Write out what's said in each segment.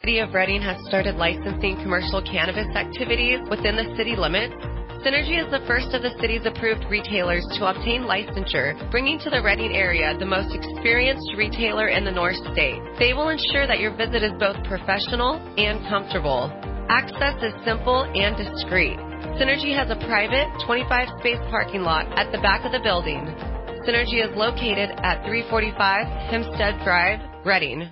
City of Reading has started licensing commercial cannabis activities within the city limits. Synergy is the first of the city's approved retailers to obtain licensure, bringing to the Reading area the most experienced retailer in the North State. They will ensure that your visit is both professional and comfortable. Access is simple and discreet. Synergy has a private 25-space parking lot at the back of the building. Synergy is located at 345 Hempstead Drive, Reading.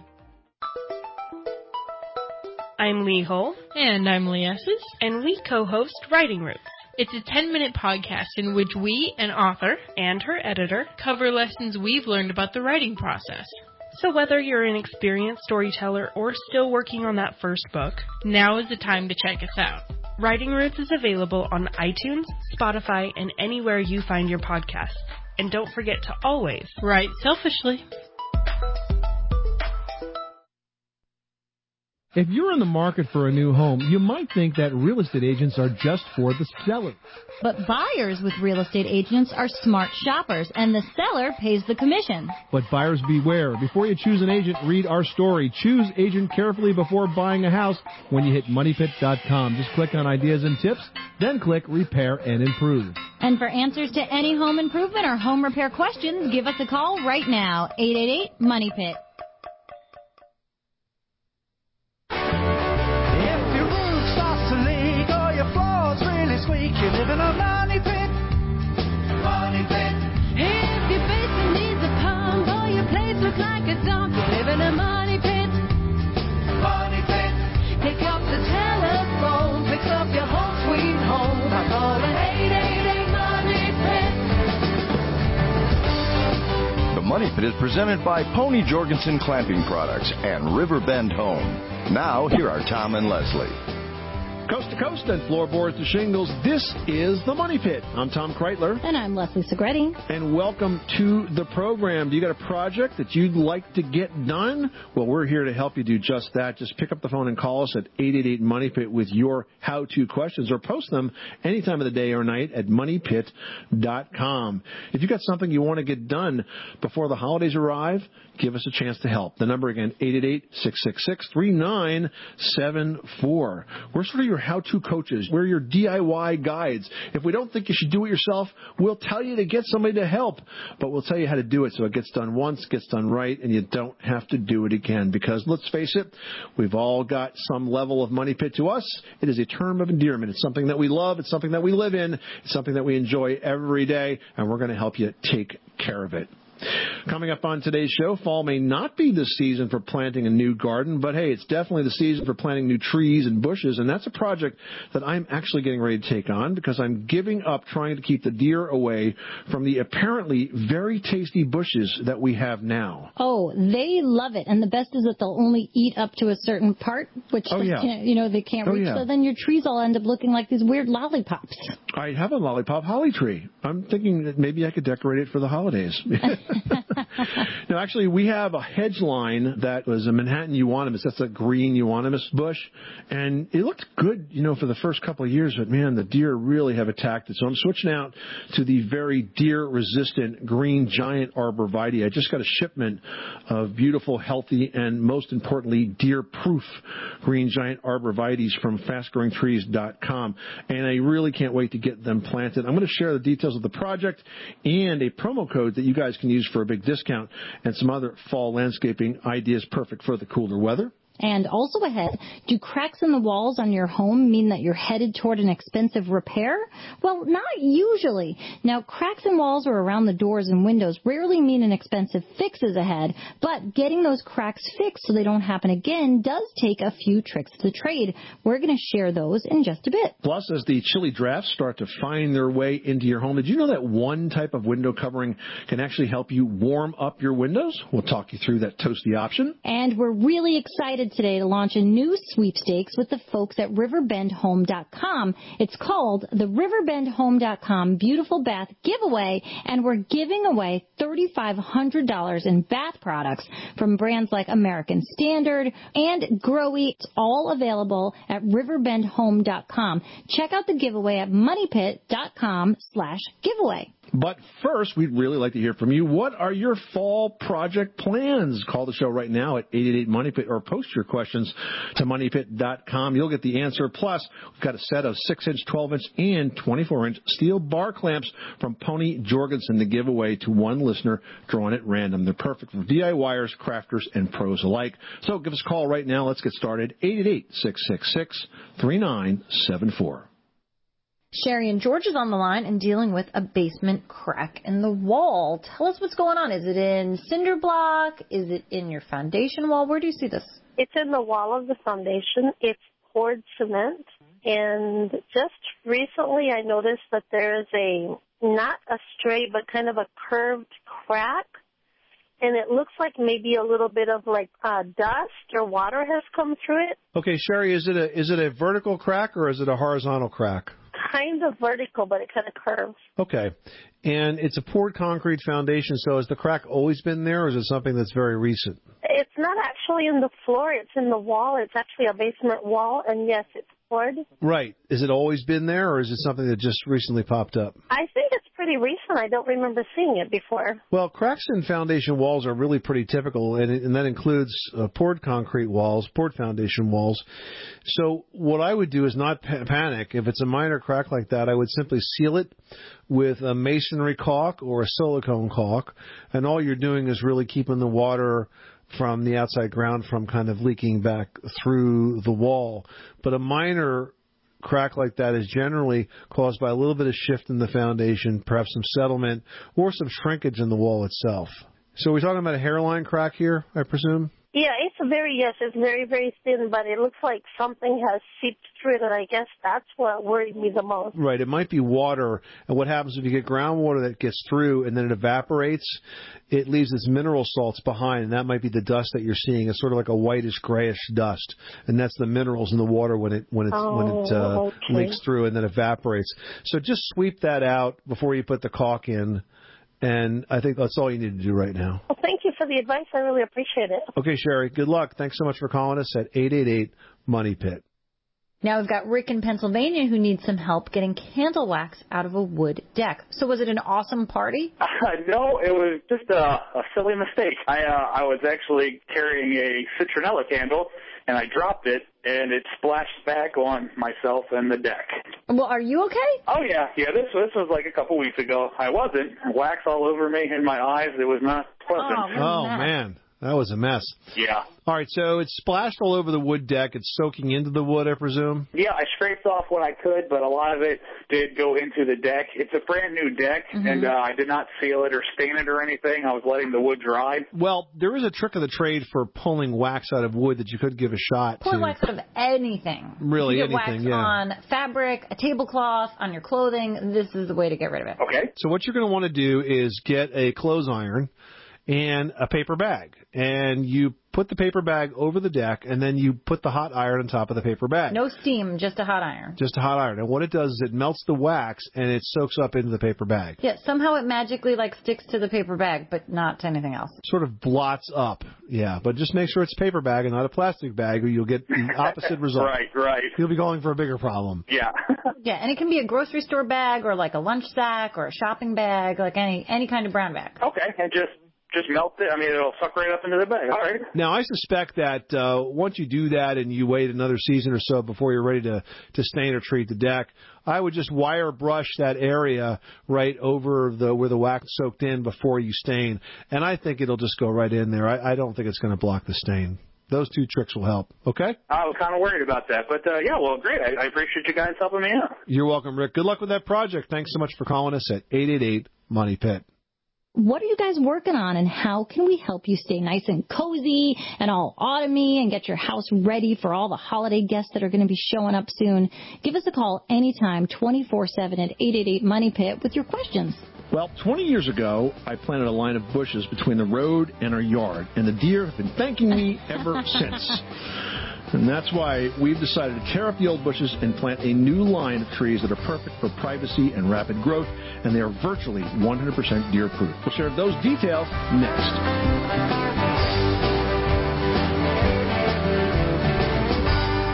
I'm Lee Hull. And I'm Lee Esses. And we co-host Writing Roots. It's a 10-minute podcast in which we, an author, and her editor, cover lessons we've learned about the writing process. So whether you're an experienced storyteller or still working on that first book, now is the time to check us out. Writing Roots is available on iTunes, Spotify, and anywhere you find your podcasts. And don't forget to always write selfishly. If you're in the market for a new home, you might think that real estate agents are just for the seller. But buyers with real estate agents are smart shoppers, and the seller pays the commission. But buyers beware. Before you choose an agent, read our story. Choose agent carefully before buying a house when you hit moneypit.com. Just click on ideas and tips, then click repair and improve. And for answers to any home improvement or home repair questions, give us a call right now, 888-MONEYPIT. You live in a money pit. Money pit. If your basement needs a pump or your place looks like a dump, you live in a money pit. Money pit. Pick up the telephone, fix up your home sweet home by calling 888 Money Pit. The Money Pit is presented by Pony Jorgensen Clamping Products and Riverbend Home. Now, here are Tom and Leslie. Coast to coast and floorboards to shingles, this is The Money Pit. I'm Tom Kreitler. And I'm Leslie Segretti. And welcome to the program. Do you got a project that you'd like to get done? Well, we're here to help you do just that. Just pick up the phone and call us at 888-MONEYPIT with your how-to questions, or post them any time of the day or night at moneypit.com. If you got something you want to get done before the holidays arrive, give us a chance to help. The number again, 888-666-3974. We're sort of your how-to coaches. We're your DIY guides. If we don't think you should do it yourself, we'll tell you to get somebody to help. But we'll tell you how to do it so it gets done once, gets done right, and you don't have to do it again. Because let's face it, we've all got some level of money pit to us. It is a term of endearment. It's something that we love. It's something that we live in. It's something that we enjoy every day, and we're going to help you take care of it. Coming up on today's show, fall may not be the season for planting a new garden, but hey, it's definitely the season for planting new trees and bushes, and that's a project that I'm actually getting ready to take on because I'm giving up trying to keep the deer away from the apparently very tasty bushes that we have now. Oh, they love it, and the best is that they'll only eat up to a certain part, which they can't reach, so then your trees all end up looking like these weird lollipops. I have a lollipop holly tree. I'm thinking that maybe I could decorate it for the holidays. No, actually, we have a hedge line that was a Manhattan euonymus. That's a green euonymus bush. And it looked good, for the first couple of years. But, man, the deer really have attacked it. So I'm switching out to the very deer-resistant green giant arborvitae. I just got a shipment of beautiful, healthy, and most importantly, deer-proof green giant arborvitaes from fastgrowingtrees.com. And I really can't wait to get them planted. I'm going to share the details of the project and a promo code that you guys can use for a big discount and some other fall landscaping ideas perfect for the cooler weather. And also ahead, do cracks in the walls on your home mean that you're headed toward an expensive repair? Well, not usually. Now, cracks in walls or around the doors and windows rarely mean an expensive fix is ahead, but getting those cracks fixed so they don't happen again does take a few tricks of the trade. We're going to share those in just a bit. Plus, as the chilly drafts start to find their way into your home, did you know that one type of window covering can actually help you warm up your windows? We'll talk you through that toasty option. And we're really excited today to launch a new sweepstakes with the folks at riverbendhome.com. It's called the riverbendhome.com Beautiful Bath Giveaway, and we're giving away $3,500 in bath products from brands like American Standard and Growy. It's all available at riverbendhome.com. Check out the giveaway at moneypit.com/giveaway. But first, we'd really like to hear from you. What are your fall project plans? Call the show right now at 888-MONEYPIT or post your questions to moneypit.com. You'll get the answer. Plus, we've got a set of 6-inch, 12-inch, and 24-inch steel bar clamps from Pony Jorgensen to give away to one listener drawn at random. They're perfect for DIYers, crafters, and pros alike. So give us a call right now. Let's get started. 888-666-3974. Sherry and George is on the line and dealing with a basement crack in the wall. Tell us what's going on. Is it in cinder block? Is it in your foundation wall? Where do you see this? It's in the wall of the foundation. It's poured cement. And just recently I noticed that there is not a straight, but kind of a curved crack. And it looks like maybe a little bit of dust or water has come through it. Okay, Sherry, is it a vertical crack or is it a horizontal crack? Kind of vertical, but it kind of curves. Okay. And it's a poured concrete foundation, so has the crack always been there, or is it something that's very recent? It's not actually in the floor. It's in the wall. It's actually a basement wall, and yes, it's poured. Right. Has it always been there, or is it something that just recently popped up? I think it's pretty recent. I don't remember seeing it before. Well, cracks in foundation walls are really pretty typical, and that includes poured concrete walls, poured foundation walls. So what I would do is not panic. If it's a minor crack like that, I would simply seal it with a masonry caulk or a silicone caulk, and all you're doing is really keeping the water from the outside ground from kind of leaking back through the wall. But a minor crack like that is generally caused by a little bit of shift in the foundation, perhaps some settlement, or some shrinkage in the wall itself. So we're talking about a hairline crack here, I presume? Yeah, it's very, very thin, but it looks like something has seeped through it, and I guess that's what worried me the most. Right, it might be water, and what happens if you get groundwater that gets through and then it evaporates, it leaves its mineral salts behind, and that might be the dust that you're seeing. It's sort of like a whitish, grayish dust, and that's the minerals in the water when it leaks through and then evaporates. So just sweep that out before you put the caulk in, and I think that's all you need to do right now. Well, thank you for the advice. I really appreciate it. Okay, Sherry, good luck. Thanks so much for calling us at 888-MONEYPIT. Now we've got Rick in Pennsylvania who needs some help getting candle wax out of a wood deck. So was it an awesome party? No, it was just a silly mistake. I was actually carrying a citronella candle, and I dropped it, and it splashed back on myself and the deck. Well, are you okay? Oh, yeah. This was like a couple weeks ago. I wasn't. Wax all over me in my eyes. It was not pleasant. Oh, man. That was a mess. Yeah. All right, so it's splashed all over the wood deck. It's soaking into the wood, I presume? Yeah, I scraped off what I could, but a lot of it did go into the deck. It's a brand new deck, and I did not seal it or stain it or anything. I was letting the wood dry. Well, there is a trick of the trade for pulling wax out of wood that you could give a shot to. Pull wax out of anything. Really, you get anything, wax on fabric, a tablecloth, on your clothing. This is the way to get rid of it. Okay. So what you're going to want to do is get a clothes iron and a paper bag, and you put the paper bag over the deck, and then you put the hot iron on top of the paper bag. No steam, just a hot iron. Just a hot iron. And what it does is it melts the wax, and it soaks up into the paper bag. Yeah, somehow it magically sticks to the paper bag, but not to anything else. Sort of blots up, yeah. But just make sure it's a paper bag and not a plastic bag, or you'll get the opposite result. Right. You'll be going for a bigger problem. Yeah. Yeah, and it can be a grocery store bag or like a lunch sack or a shopping bag, like any kind of brown bag. Okay, and just melt it. I mean, it'll suck right up into the bag. All right. Now, I suspect that once you do that and you wait another season or so before you're ready to stain or treat the deck, I would just wire brush that area right over where the wax soaked in before you stain, and I think it'll just go right in there. I don't think it's going to block the stain. Those two tricks will help, okay? I was kind of worried about that, but yeah, well, great. I appreciate you guys helping me out. You're welcome, Rick. Good luck with that project. Thanks so much for calling us at 888-MONEYPIT. What are you guys working on, and how can we help you stay nice and cozy and all autumny and get your house ready for all the holiday guests that are going to be showing up soon? Give us a call anytime, 24/7 at 888-MONEYPIT with your questions. Well, 20 years ago, I planted a line of bushes between the road and our yard, and the deer have been thanking me ever since. And that's why we've decided to tear up the old bushes and plant a new line of trees that are perfect for privacy and rapid growth, and they are virtually 100% deer-proof. We'll share those details next.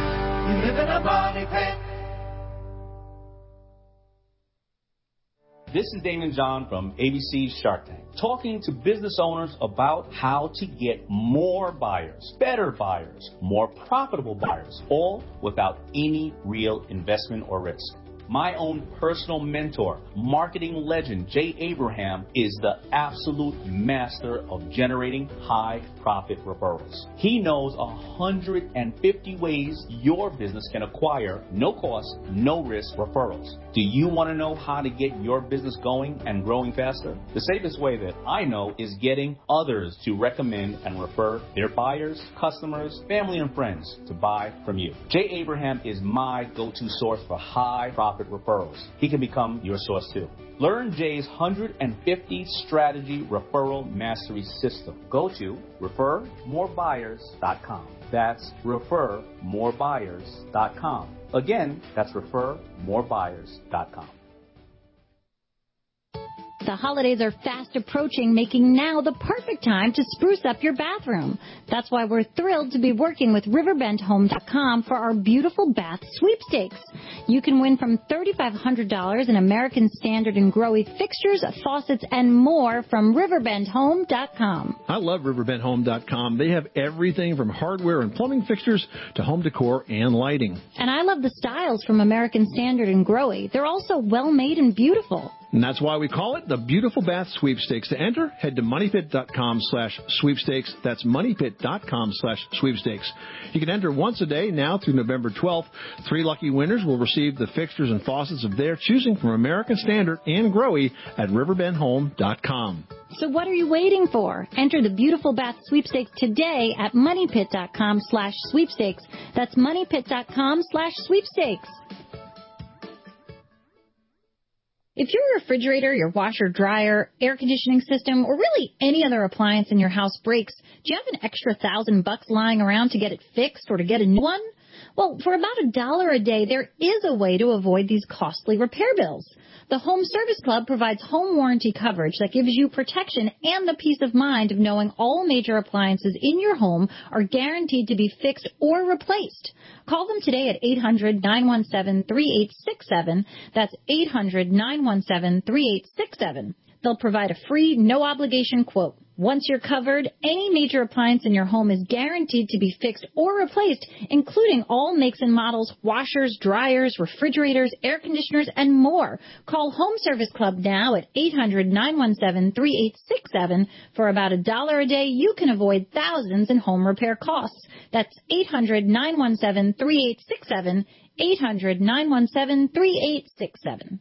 You live in a money pit. This is Damon John from ABC's Shark Tank, talking to business owners about how to get more buyers, better buyers, more profitable buyers, all without any real investment or risk. My own personal mentor, marketing legend Jay Abraham, is the absolute master of generating high profit referrals. He knows 150 ways your business can acquire no cost, no risk referrals. Do you want to know how to get your business going and growing faster? The safest way that I know is getting others to recommend and refer their buyers, customers, family, and friends to buy from you. Jay Abraham is my go-to source for high profit referrals. He can become your source too. Learn Jay's 150 strategy referral mastery system. Go to refermorebuyers.com. That's refermorebuyers.com. Again, that's refermorebuyers.com. The holidays are fast approaching, making now the perfect time to spruce up your bathroom. That's why we're thrilled to be working with RiverbendHome.com for our beautiful bath sweepstakes. You can win from $3,500 in American Standard and Growy fixtures, faucets, and more from RiverbendHome.com. I love RiverbendHome.com. They have everything from hardware and plumbing fixtures to home decor and lighting. And I love the styles from American Standard and Growy. They're also well-made and beautiful. And that's why we call it the Beautiful Bath Sweepstakes. To enter, head to MoneyPit.com/sweepstakes. That's MoneyPit.com/sweepstakes. You can enter once a day now through November 12th. 3 lucky winners will receive the fixtures and faucets of their choosing from American Standard and Growy at RiverbendHome.com. So what are you waiting for? Enter the Beautiful Bath Sweepstakes today at MoneyPit.com/sweepstakes. That's MoneyPit.com/sweepstakes. If your refrigerator, your washer, dryer, air conditioning system, or really any other appliance in your house breaks, do you have an extra $1,000 lying around to get it fixed or to get a new one? Well, for about $1 a day, there is a way to avoid these costly repair bills. The Home Service Club provides home warranty coverage that gives you protection and the peace of mind of knowing all major appliances in your home are guaranteed to be fixed or replaced. Call them today at 800-917-3867. That's 800-917-3867. They'll provide a free, no-obligation quote. Once you're covered, any major appliance in your home is guaranteed to be fixed or replaced, including all makes and models, washers, dryers, refrigerators, air conditioners, and more. Call Home Service Club now at 800-917-3867. For about $1 a day, you can avoid thousands in home repair costs. That's 800-917-3867, 800-917-3867.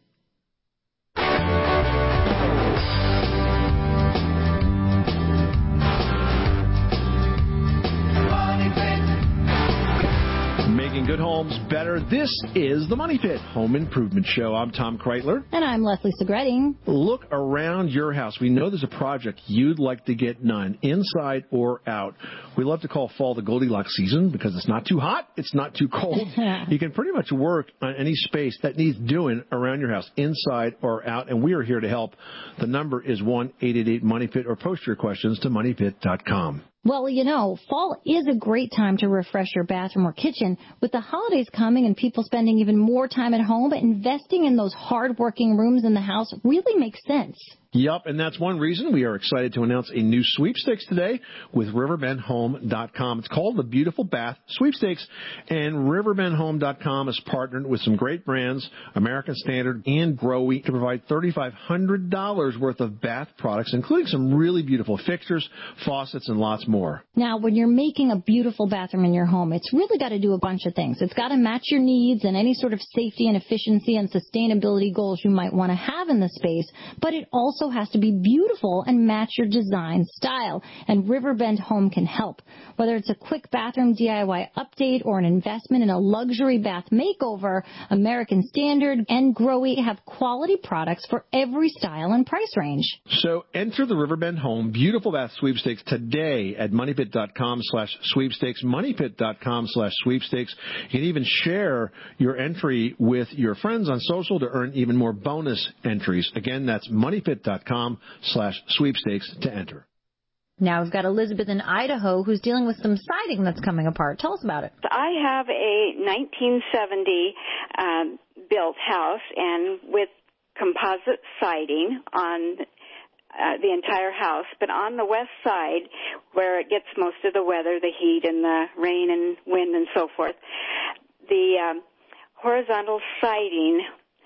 Making good homes better. This is the Money Pit Home Improvement Show. I'm Tom Kreitler. And I'm Leslie Segretti. Look around your house. We know there's a project you'd like to get done, inside or out. We love to call fall the Goldilocks season because it's not too hot, it's not too cold. You can pretty much work on any space that needs doing around your house, inside or out, and we are here to help. The number is 1-888-MONEYPIT, or post your questions to MoneyPit.com. Well, you know, fall is a great time to refresh your bathroom or kitchen. With the holidays coming and people spending even more time at home, investing in those hard-working rooms in the house really makes sense. Yep, and that's one reason we are excited to announce a new sweepstakes today with RiverbendHome.com. It's called the Beautiful Bath Sweepstakes, and RiverbendHome.com is partnered with some great brands, American Standard and Growy, to provide $3,500 worth of bath products, including some really beautiful fixtures, faucets, and lots more. Now, when you're making a beautiful bathroom in your home, it's really got to do a bunch of things. It's got to match your needs and any sort of safety and efficiency and sustainability goals you might want to have in the space, but it also has to be beautiful and match your design style, and Riverbend Home can help. Whether it's a quick bathroom DIY update or an investment in a luxury bath makeover, American Standard and Growy have quality products for every style and price range. So enter the Riverbend Home Beautiful Bath Sweepstakes today at MoneyPit.com/sweepstakes, MoneyPit.com/sweepstakes. You can even share your entry with your friends on social to earn even more bonus entries. Again, that's MoneyPit.com/sweepstakes to enter. Now we've got Elizabeth in Idaho who's dealing with some siding that's coming apart. Tell us about it. I have a 1970 built house, and with composite siding on the entire house, but on the west side, where it gets most of the weather, the heat and the rain and wind and so forth, the horizontal siding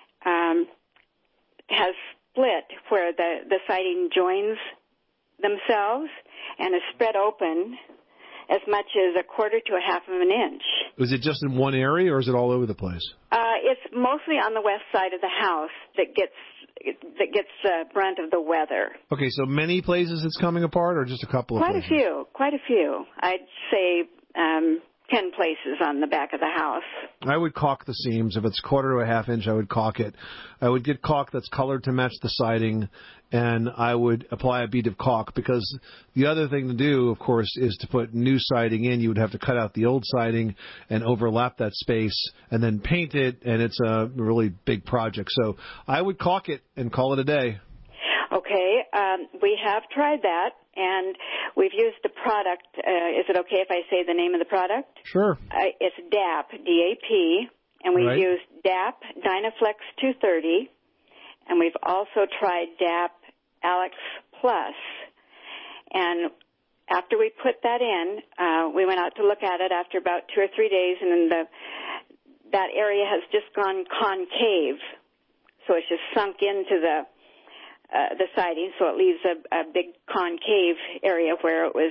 has split where the siding joins themselves and is spread open as much as a quarter to a half of an inch. Is it just in one area, or is it all over the place? It's mostly on the west side of the house that gets the brunt of the weather. Okay, so many places it's coming apart, or just a couple of places? Quite a few. I'd say 10 places on the back of the house. I would caulk the seams. If it's quarter to a half inch, I would caulk it. I would get caulk that's colored to match the siding, and I would apply a bead of caulk, because the other thing to do, of course, is to put new siding in. You would have to cut out the old siding and overlap that space and then paint it, and it's a really big project. So I would caulk it and call it a day. Okay, we have tried that, and we've used the product. Is it okay if I say the name of the product? Sure. It's DAP, D-A-P, and we've used DAP Dynaflex 230, and we've also tried DAP Alex Plus. And after we put that in, we went out to look at it after about 2 or 3 days, and then that area has just gone concave, so it's just sunk into the siding, so it leaves a big concave area where it was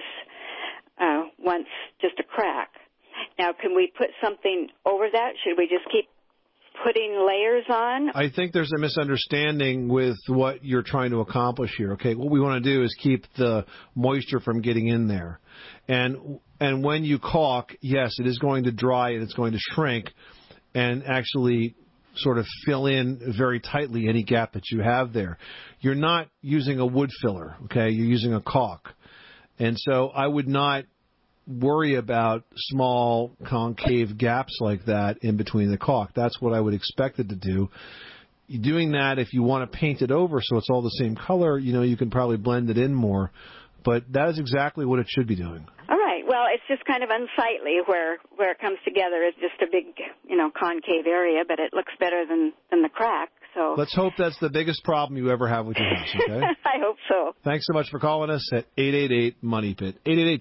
once just a crack. Now, can we put something over that? Should we just keep putting layers on? I think there's a misunderstanding with what you're trying to accomplish here. Okay, what we want to do is keep the moisture from getting in there. And when you caulk, yes, it is going to dry and it's going to shrink and actually sort of fill in very tightly any gap that you have there. You're not using a wood filler, okay? You're using a caulk. And so I would not worry about small concave gaps like that in between the caulk. That's what I would expect it to do. Doing that, if you want to paint it over so it's all the same color, you can probably blend it in more. But that is exactly what it should be doing. All right. Well, it's just kind of unsightly where it comes together. It's just a big, concave area, but it looks better than the crack. So let's hope that's the biggest problem you ever have with your house, okay? I hope so. Thanks so much for calling us at 888-MONEY-PIT,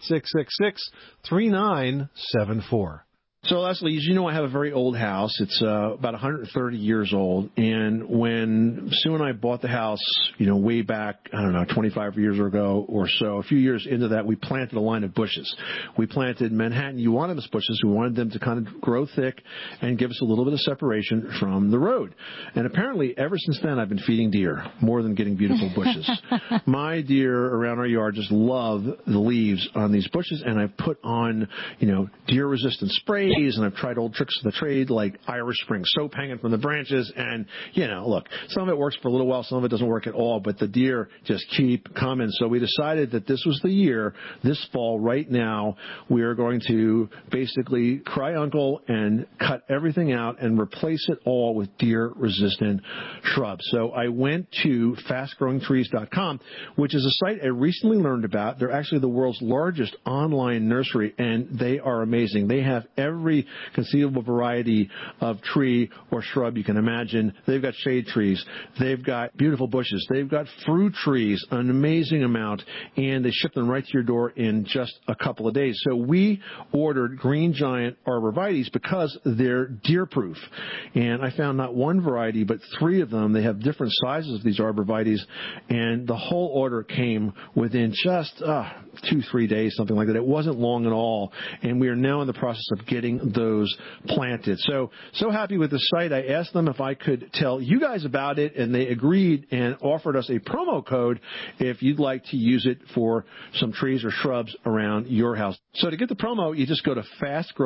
888-666-3974. So, Leslie, as you know, I have a very old house. It's about 130 years old. And when Sue and I bought the house, way back, 25 years ago or so, a few years into that, we planted a line of bushes. We planted Manhattan euonymus bushes. We wanted them to kind of grow thick and give us a little bit of separation from the road. And apparently, ever since then, I've been feeding deer more than getting beautiful bushes. My deer around our yard just love the leaves on these bushes, and I've put on, deer-resistant spray. And I've tried old tricks of the trade like Irish Spring soap hanging from the branches. And, look, some of it works for a little while, some of it doesn't work at all, but the deer just keep coming. So we decided that this was the year, this fall, right now, we are going to basically cry uncle and cut everything out and replace it all with deer-resistant shrubs. So I went to fastgrowingtrees.com, which is a site I recently learned about. They're actually the world's largest online nursery, and they are amazing. They have every conceivable variety of tree or shrub you can imagine. They've got shade trees. They've got beautiful bushes. They've got fruit trees, an amazing amount, and they ship them right to your door in just a couple of days. So we ordered Green Giant arborvitaes because they're deer-proof. And I found not one variety, but 3 of them. They have different sizes of these arborvitaes, and the whole order came within just 2-3 days, something like that. It wasn't long at all, and we are now in the process of getting those planted. So happy with the site. I asked them if I could tell you guys about it, and they agreed and offered us a promo code if you'd like to use it for some trees or shrubs around your house. So to get the promo, you just go to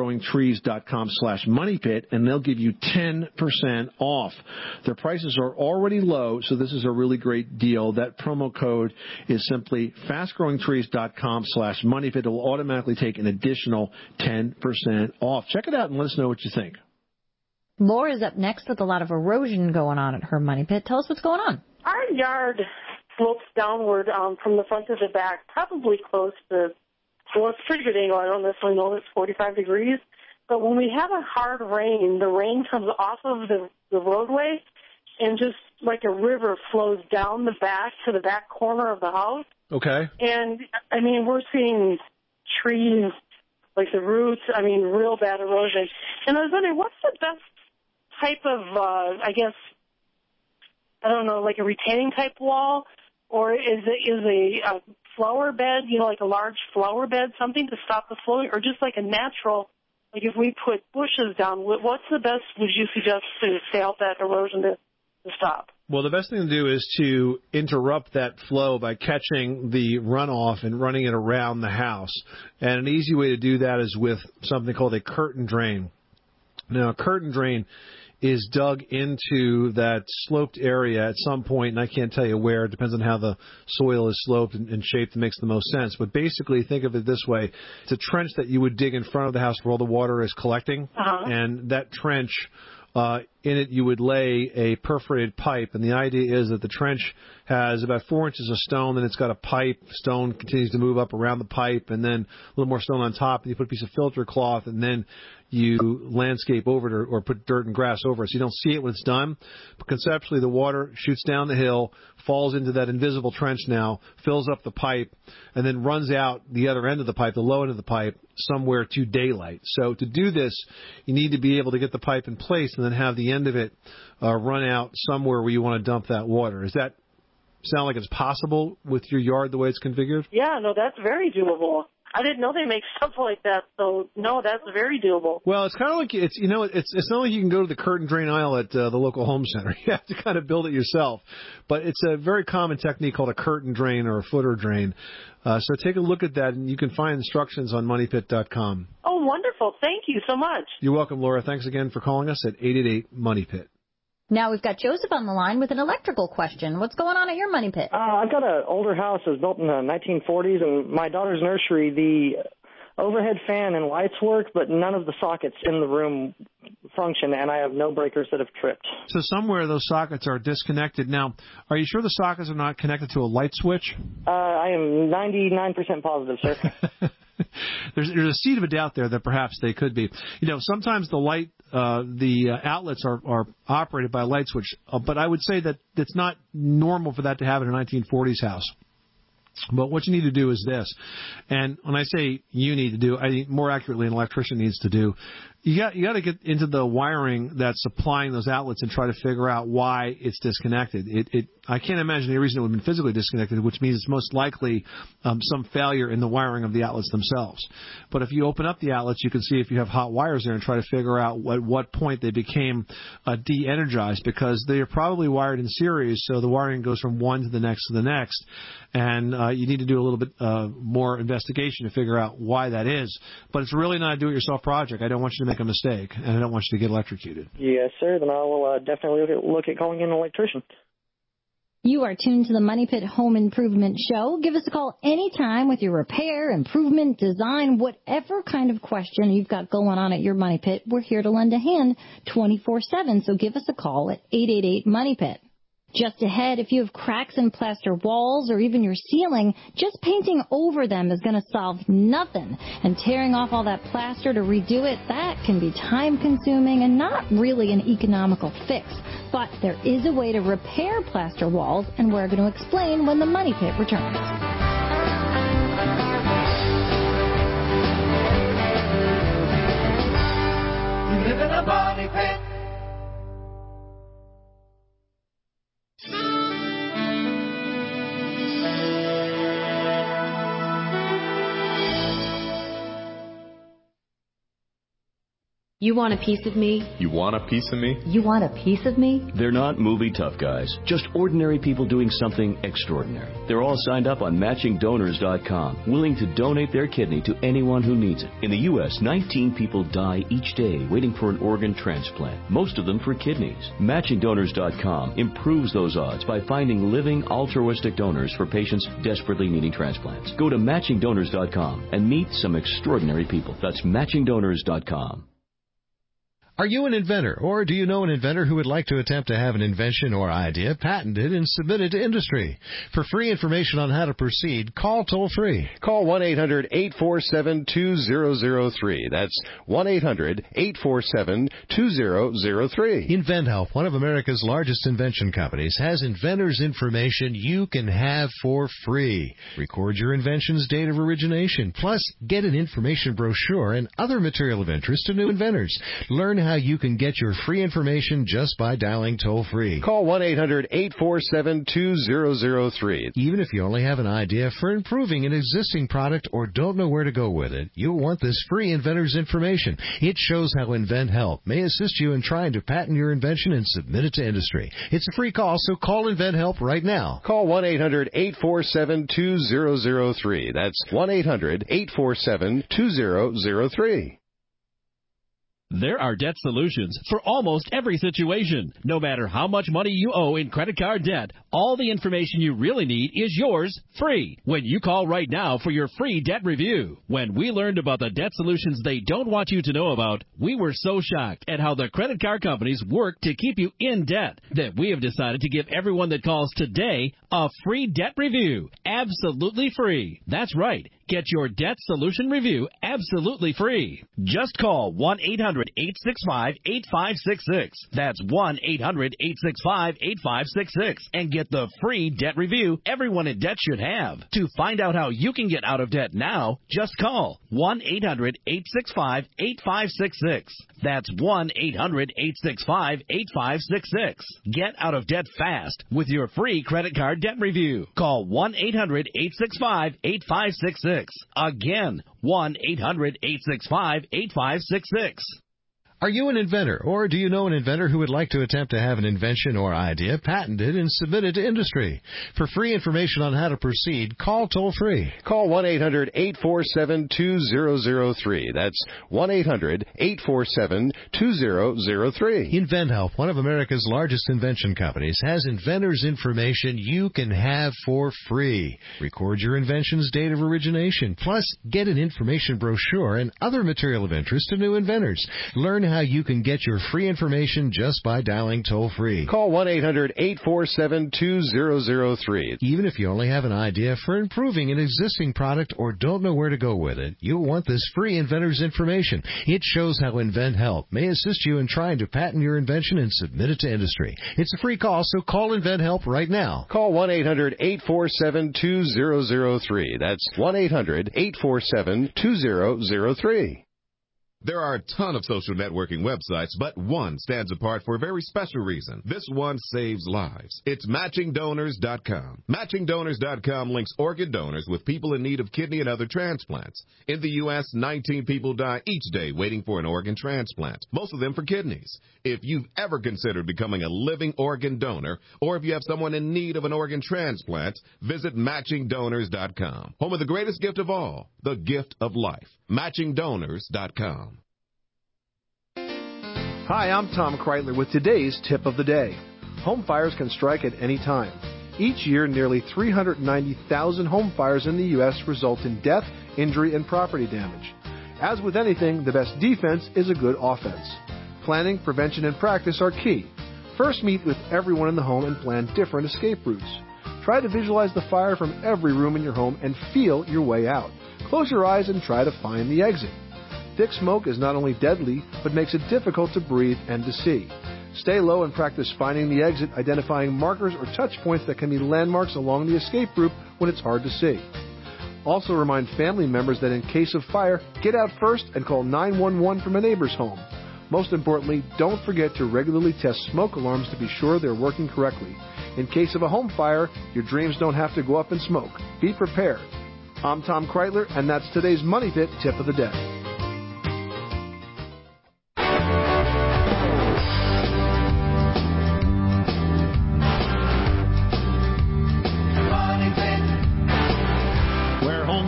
fastgrowingtrees.com/moneypit, and they'll give you 10% off. Their prices are already low, so this is a really great deal. That promo code is simply fastgrowingtrees.com/moneypit. It will automatically take an additional 10% off. Check it out and let us know what you think. Laura's up next with a lot of erosion going on at her money pit. Tell us what's going on. Our yard slopes downward from the front to the back, probably close to, well, it's a pretty good angle. I don't necessarily know it's 45 degrees. But when we have a hard rain, the rain comes off of the roadway, and just like a river flows down the back to the back corner of the house. Okay. And, I mean, we're seeing trees, like the roots, I mean, real bad erosion. And I was wondering, what's the best type of, I guess, I don't know, like a retaining type wall? Or is a flower bed, you know, like a large flower bed, something to stop the flowing? Or just like a natural, like if we put bushes down, what's the best would you suggest to help that erosion to stop? Well, the best thing to do is to interrupt that flow by catching the runoff and running it around the house. And an easy way to do that is with something called a curtain drain. Now, a curtain drain is dug into that sloped area at some point, and I can't tell you where. It depends on how the soil is sloped and shaped. It makes the most sense. But basically, think of it this way. It's a trench that you would dig in front of the house where all the water is collecting. And that trench, in it you would lay a perforated pipe, and the idea is that the trench has about 4 inches of stone, then it's got a pipe. Stone continues to move up around the pipe, and then a little more stone on top, and you put a piece of filter cloth, and then you landscape over it or put dirt and grass over it. So you don't see it when it's done. But conceptually, the water shoots down the hill, falls into that invisible trench now, fills up the pipe, and then runs out the other end of the pipe, the low end of the pipe, somewhere to daylight. So to do this, you need to be able to get the pipe in place and then have the end of it run out somewhere where you want to dump that water. Does that sound like it's possible with your yard the way it's configured? Yeah, no, that's very doable. I didn't know they make stuff like that, so no, that's very doable. Well, it's kind of like it's not like you can go to the curtain drain aisle at the local home center. You have to kind of build it yourself. But it's a very common technique called a curtain drain or a footer drain. So take a look at that, and you can find instructions on moneypit.com. Oh, wonderful. Thank you so much. You're welcome, Laura. Thanks again for calling us at 888-MONEY-PIT. Now we've got Joseph on the line with an electrical question. What's going on at your money pit? I've got an older house that was built in the 1940s, and my daughter's nursery, the overhead fan and lights work, but none of the sockets in the room function, and I have no breakers that have tripped. So somewhere those sockets are disconnected. Now, are you sure the sockets are not connected to a light switch? I am 99% positive, sir. There's a seed of a doubt there that perhaps they could be. You know, sometimes the outlets are operated by a light switch, but I would say that it's not normal for that to happen in a 1940s house. But what you need to do is this, and when I say you need to do, I think more accurately an electrician needs to do, you got to get into the wiring that's supplying those outlets and try to figure out why it's disconnected. I can't imagine any reason it would have been physically disconnected, which means it's most likely some failure in the wiring of the outlets themselves. But if you open up the outlets, you can see if you have hot wires there and try to figure out at what point they became de-energized, because they are probably wired in series, so the wiring goes from one to the next. And you need to do a little bit more investigation to figure out why that is. But it's really not a do-it-yourself project. I don't want you to make a mistake, and I don't want you to get electrocuted. Yes, sir. Then I will definitely look at calling in an electrician. You are tuned to the Money Pit Home Improvement Show. Give us a call anytime with your repair, improvement, design, whatever kind of question you've got going on at your Money Pit. We're here to lend a hand 24/7, so give us a call at 888-MONEY-PIT. Just ahead, if you have cracks in plaster walls or even your ceiling, just painting over them is going to solve nothing. And tearing off all that plaster to redo it, that can be time-consuming and not really an economical fix. But there is a way to repair plaster walls, and we're going to explain when the Money Pit returns. You live in a money pit. You want a piece of me? You want a piece of me? You want a piece of me? They're not movie tough guys, just ordinary people doing something extraordinary. They're all signed up on MatchingDonors.com, willing to donate their kidney to anyone who needs it. In the U.S., 19 people die each day waiting for an organ transplant, most of them for kidneys. MatchingDonors.com improves those odds by finding living altruistic donors for patients desperately needing transplants. Go to MatchingDonors.com and meet some extraordinary people. That's MatchingDonors.com. Are you an inventor, or do you know an inventor who would like to attempt to have an invention or idea patented and submitted to industry? For free information on how to proceed, call toll-free. Call 1-800-847-2003. That's 1-800-847-2003. InventHelp, one of America's largest invention companies, has inventors' information you can have for free. Record your invention's date of origination, plus get an information brochure and other material of interest to new inventors. Learn how you can get your free information just by dialing toll-free. Call 1-800-847-2003. Even if you only have an idea for improving an existing product or don't know where to go with it, you'll want this free inventor's information. It shows how InventHelp may assist you in trying to patent your invention and submit it to industry. It's a free call, so call InventHelp right now. Call 1-800-847-2003. That's 1-800-847-2003. There are debt solutions for almost every situation. No matter how much money you owe in credit card debt, all the information you really need is yours free when you call right now for your free debt review. When we learned about the debt solutions they don't want you to know about, we were so shocked at how the credit card companies work to keep you in debt that we have decided to give everyone that calls today a free debt review. Absolutely free. That's right. Get your debt solution review absolutely free. Just call 1-800-865-8566. That's 1-800-865-8566 and get the free debt review everyone in debt should have. To find out how you can get out of debt now, just call 1-800-865-8566. That's 1-800-865-8566. Get out of debt fast with your free credit card debt review. Call 1-800-865-8566. Again, 1-800-865-8566. Are you an inventor, or do you know an inventor who would like to attempt to have an invention or idea patented and submitted to industry? For free information on how to proceed, call toll-free. Call 1-800-847-2003. That's 1-800-847-2003. InventHelp, one of America's largest invention companies, has inventors' information you can have for free. Record your invention's date of origination, plus get an information brochure and other material of interest to new inventors. Learn how you can get your free information just by dialing toll-free. Call 1-800-847-2003. Even if you only have an idea for improving an existing product or don't know where to go with it, you'll want this free inventor's information. It shows how InventHelp may assist you in trying to patent your invention and submit it to industry. It's a free call, so call InventHelp right now. Call 1-800-847-2003. That's 1-800-847-2003. There are a ton of social networking websites, but one stands apart for a very special reason. This one saves lives. It's MatchingDonors.com. MatchingDonors.com links organ donors with people in need of kidney and other transplants. In the U.S., 19 people die each day waiting for an organ transplant, most of them for kidneys. If you've ever considered becoming a living organ donor, or if you have someone in need of an organ transplant, visit MatchingDonors.com. Home of the greatest gift of all, the gift of life. MatchingDonors.com. Hi, I'm Tom Kreitler with today's tip of the day. Home fires can strike at any time. Each year, nearly 390,000 home fires in the U.S. result in death, injury, and property damage. As with anything, the best defense is a good offense. Planning, prevention, and practice are key. First, meet with everyone in the home and plan different escape routes. Try to visualize the fire from every room in your home and feel your way out. Close your eyes and try to find the exit. Thick smoke is not only deadly, but makes it difficult to breathe and to see. Stay low and practice finding the exit, identifying markers or touch points that can be landmarks along the escape route when it's hard to see. Also remind family members that in case of fire, get out first and call 911 from a neighbor's home. Most importantly, don't forget to regularly test smoke alarms to be sure they're working correctly. In case of a home fire, your dreams don't have to go up in smoke. Be prepared. I'm Tom Kreitler, and that's today's Money Pit Tip of the Day.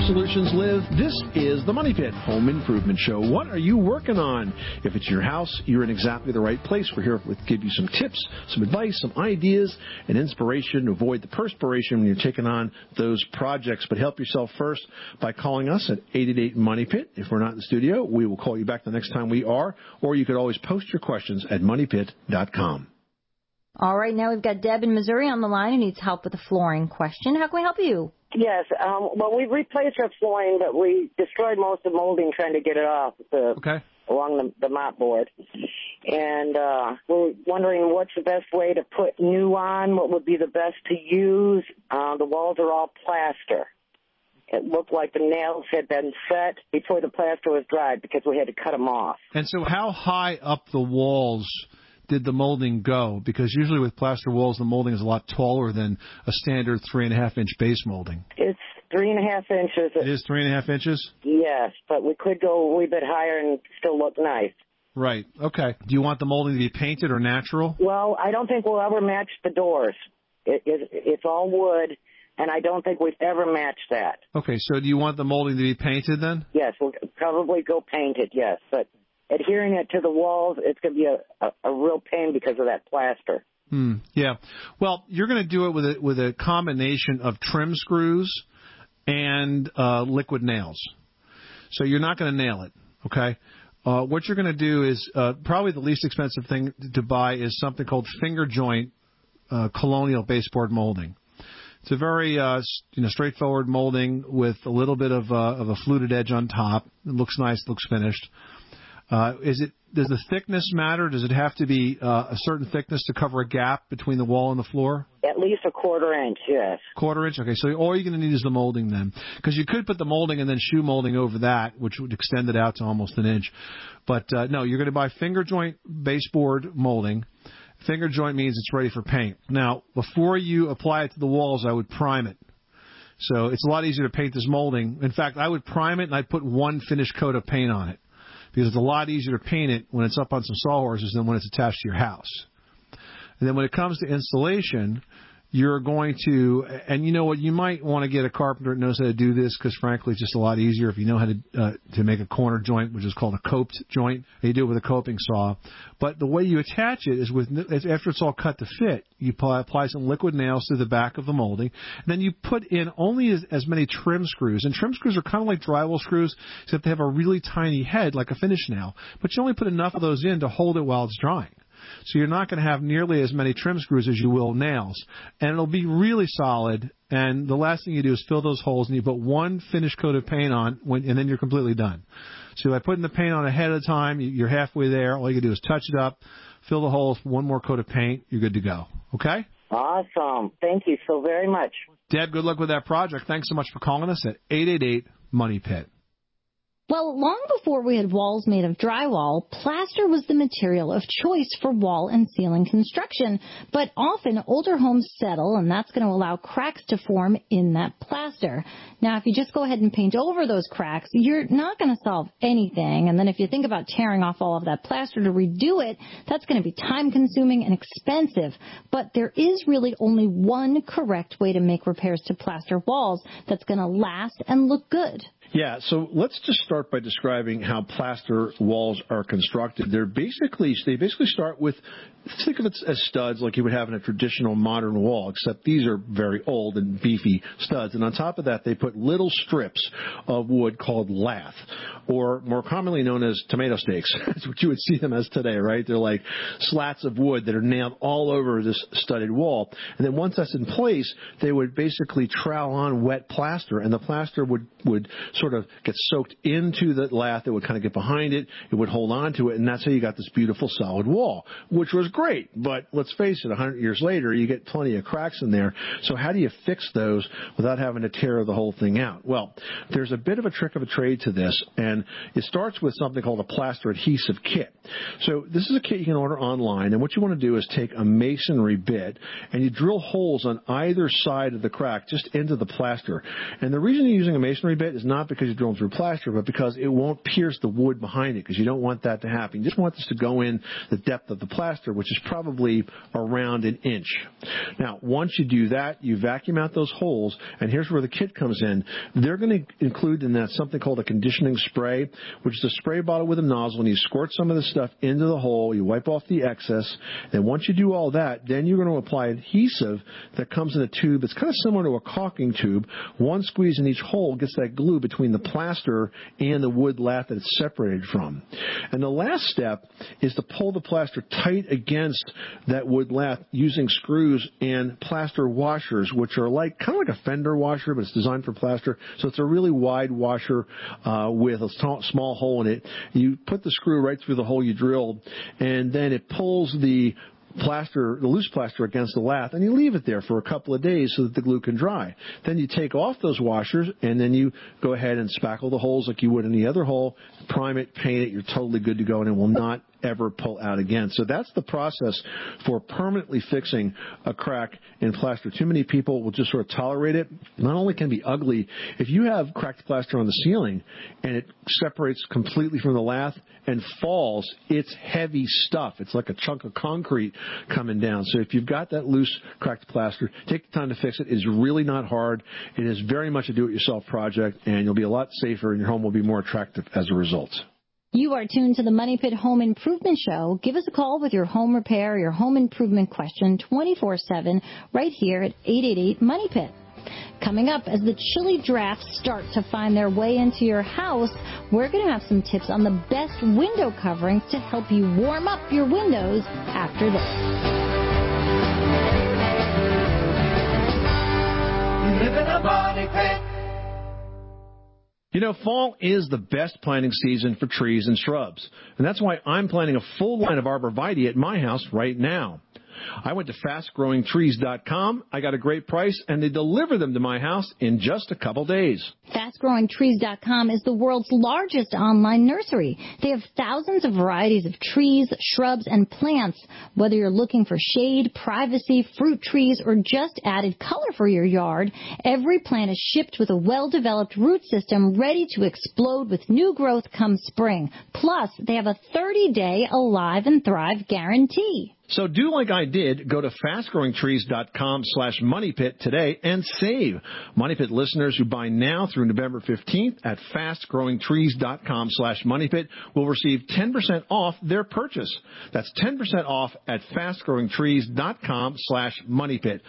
solutions live. This is the Money Pit Home Improvement Show. What are you working on? If it's your house, you're in exactly the right place. We're here to give you some tips, some advice, some ideas, and inspiration to avoid the perspiration when you're taking on those projects. But help yourself first by calling us at 888-MONEY-PIT. If we're not in the studio, we will call you back the next time we are, or you could always post your questions at moneypit.com. All right, now we've got Deb in Missouri on the line who needs help with a flooring question. How can we help you? Yes. Well, we replaced our flooring, but we destroyed most of the molding trying to get it off along the mop board. And we're wondering what's the best way to put new on, what would be the best to use. The walls are all plaster. It looked like the nails had been set before the plaster was dried because we had to cut them off. And so how high up the walls did the molding go? Because usually with plaster walls, the molding is a lot taller than a standard 3.5-inch base molding. It's 3.5 inches. It is 3.5 inches? Yes, but we could go a wee bit higher and still look nice. Right. Okay. Do you want the molding to be painted or natural? Well, I don't think we'll ever match the doors. It's all wood, and I don't think we've ever matched that. Okay, so do you want the molding to be painted then? Yes, we'll probably go painted, yes, but adhering it to the walls, it's going to be a real pain because of that plaster. Yeah. Well, you're going to do it with a combination of trim screws and liquid nails. So you're not going to nail it, okay? What you're going to do is probably the least expensive thing to buy is something called finger joint colonial baseboard molding. It's a very straightforward molding with a little bit of a fluted edge on top. It looks nice, looks finished. Does the thickness matter? Does it have to be a certain thickness to cover a gap between the wall and the floor? At least a 1/4 inch, yes. 1/4 inch? Okay, so all you're going to need is the molding then. Because you could put the molding and then shoe molding over that, which would extend it out to almost an inch. But no, you're going to buy finger joint baseboard molding. Finger joint means it's ready for paint. Now, before you apply it to the walls, I would prime it. So it's a lot easier to paint this molding. In fact, I would prime it and I'd put one finished coat of paint on it. Because it's a lot easier to paint it when it's up on some sawhorses than when it's attached to your house. And then when it comes to installation, you're going to, and you know what, you might want to get a carpenter that knows how to do this because, frankly, it's just a lot easier if you know how to make a corner joint, which is called a coped joint. You do it with a coping saw. But the way you attach it is after it's all cut to fit, you apply some liquid nails to the back of the molding, and then you put in only as many trim screws. And trim screws are kind of like drywall screws, except they have a really tiny head like a finish nail. But you only put enough of those in to hold it while it's drying. So you're not going to have nearly as many trim screws as you will nails. And it'll be really solid. And the last thing you do is fill those holes, and you put one finished coat of paint on, and then you're completely done. So by putting the paint on ahead of time, you're halfway there. All you can do is touch it up, fill the holes, one more coat of paint, you're good to go. Okay? Awesome. Thank you so very much. Deb, good luck with that project. Thanks so much for calling us at 888-MONEY-PIT. Well, long before we had walls made of drywall, plaster was the material of choice for wall and ceiling construction. But often older homes settle, and that's going to allow cracks to form in that plaster. Now, if you just go ahead and paint over those cracks, you're not going to solve anything. And then if you think about tearing off all of that plaster to redo it, that's going to be time-consuming and expensive. But there is really only one correct way to make repairs to plaster walls that's going to last and look good. Yeah, so let's just start by describing how plaster walls are constructed. They basically start with, think of it as studs like you would have in a traditional modern wall, except these are very old and beefy studs. And on top of that, they put little strips of wood called lath, or more commonly known as tomato stakes. That's what you would see them as today, right? They're like slats of wood that are nailed all over this studded wall. And then once that's in place, they would basically trowel on wet plaster, and the plaster would sort of get soaked into the lath. It would kind of get behind it. It would hold on to it, and that's how you got this beautiful solid wall, which was great. But let's face it, 100 years later, you get plenty of cracks in there. So how do you fix those without having to tear the whole thing out? Well, there's a bit of a trick of a trade to this, and it starts with something called a plaster adhesive kit. So this is a kit you can order online, and what you want to do is take a masonry bit, and you drill holes on either side of the crack just into the plaster. And the reason you're using a masonry bit is not because you're drilling through plaster, but because it won't pierce the wood behind it, because you don't want that to happen. You just want this to go in the depth of the plaster, which is probably around an inch. Now, once you do that, you vacuum out those holes, and here's where the kit comes in. They're going to include in that something called a conditioning spray, which is a spray bottle with a nozzle, and you squirt some of the stuff into the hole, you wipe off the excess, and once you do all that, then you're going to apply adhesive that comes in a tube that's kind of similar to a caulking tube. One squeeze in each hole gets that glue between the plaster and the wood lath that it's separated from. And the last step is to pull the plaster tight against that wood lath using screws and plaster washers, which are kind of like a fender washer, but it's designed for plaster. So it's a really wide washer with a small hole in it. You put the screw right through the hole you drilled, and then it pulls the loose plaster against the lath, and you leave it there for a couple of days so that the glue can dry. Then you take off those washers, and then you go ahead and spackle the holes like you would any other hole, prime it, paint it, you're totally good to go, and it will not ever pull out again. So that's the process for permanently fixing a crack in plaster. Too many people will just sort of tolerate it. Not only can it be ugly, if you have cracked plaster on the ceiling and it separates completely from the lath and falls, it's heavy stuff. It's like a chunk of concrete coming down. So if you've got that loose cracked plaster, take the time to fix it. It's really not hard. It is very much a do-it-yourself project, and you'll be a lot safer, and your home will be more attractive as a result. You are tuned to the Money Pit Home Improvement Show. Give us a call with your home repair or your home improvement question 24/7 right here at 888-MONEY-PIT. Coming up, as the chilly drafts start to find their way into your house, we're going to have some tips on the best window coverings to help you warm up your windows after this. You live in a money pit. You know, fall is the best planting season for trees and shrubs, and that's why I'm planting a full line of arborvitae at my house right now. I went to FastGrowingTrees.com. I got a great price, and they deliver them to my house in just a couple days. FastGrowingTrees.com is the world's largest online nursery. They have thousands of varieties of trees, shrubs, and plants. Whether you're looking for shade, privacy, fruit trees, or just added color for your yard, every plant is shipped with a well-developed root system ready to explode with new growth come spring. Plus, they have a 30-day Alive and Thrive guarantee. So do like I did. Go to FastGrowingTrees.com/MoneyPit today and save. Money Pit listeners who buy now through November 15th at FastGrowingTrees.com/MoneyPit will receive 10% off their purchase. That's 10% off at FastGrowingTrees.com/MoneyPit.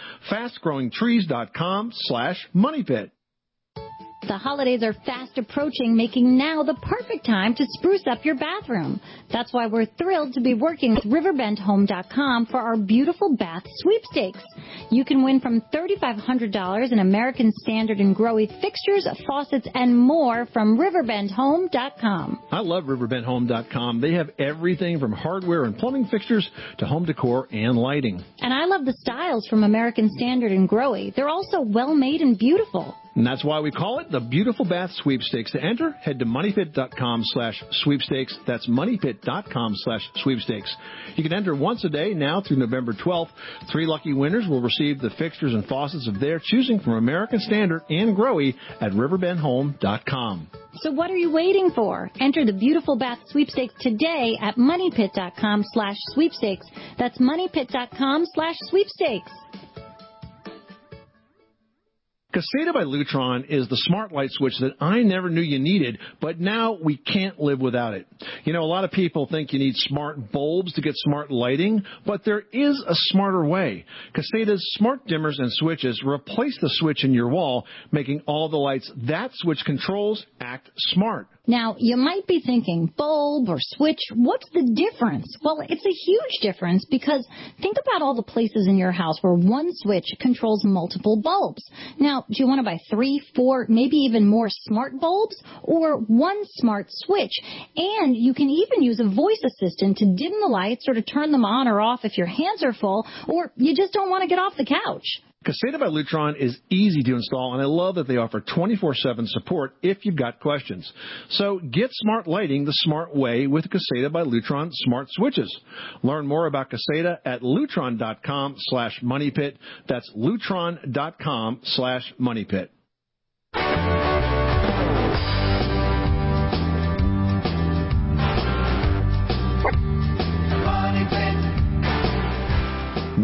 FastGrowingTrees.com/MoneyPit. The holidays are fast approaching, making now the perfect time to spruce up your bathroom. That's why we're thrilled to be working with RiverbendHome.com for our beautiful bath sweepstakes. You can win from $3,500 in American Standard and Growy fixtures, faucets, and more from RiverbendHome.com. I love RiverbendHome.com. They have everything from hardware and plumbing fixtures to home decor and lighting. And I love the styles from American Standard and Growy. They're also well-made and beautiful. And that's why we call it the Beautiful Bath Sweepstakes. To enter, head to MoneyPit.com/sweepstakes. That's MoneyPit.com/sweepstakes. You can enter once a day now through November 12th. 3 lucky winners will receive the fixtures and faucets of their choosing from American Standard and Growy at RiverbendHome.com. So what are you waiting for? Enter the Beautiful Bath Sweepstakes today at MoneyPit.com/sweepstakes. That's MoneyPit.com/sweepstakes. Caseta by Lutron is the smart light switch that I never knew you needed, but now we can't live without it. You know, a lot of people think you need smart bulbs to get smart lighting, but there is a smarter way. Caseta's smart dimmers and switches replace the switch in your wall, making all the lights that switch controls act smart. Now, you might be thinking, bulb or switch, what's the difference? Well, it's a huge difference because think about all the places in your house where one switch controls multiple bulbs. Now, do you want to buy 3, 4, maybe even more smart bulbs or one smart switch? And you can even use a voice assistant to dim the lights or to turn them on or off if your hands are full or you just don't want to get off the couch. Caseta by Lutron is easy to install, and I love that they offer 24/7 support if you've got questions. So get smart lighting the smart way with Caseta by Lutron smart switches. Learn more about Caseta at Lutron.com/MoneyPit. That's Lutron.com/MoneyPit.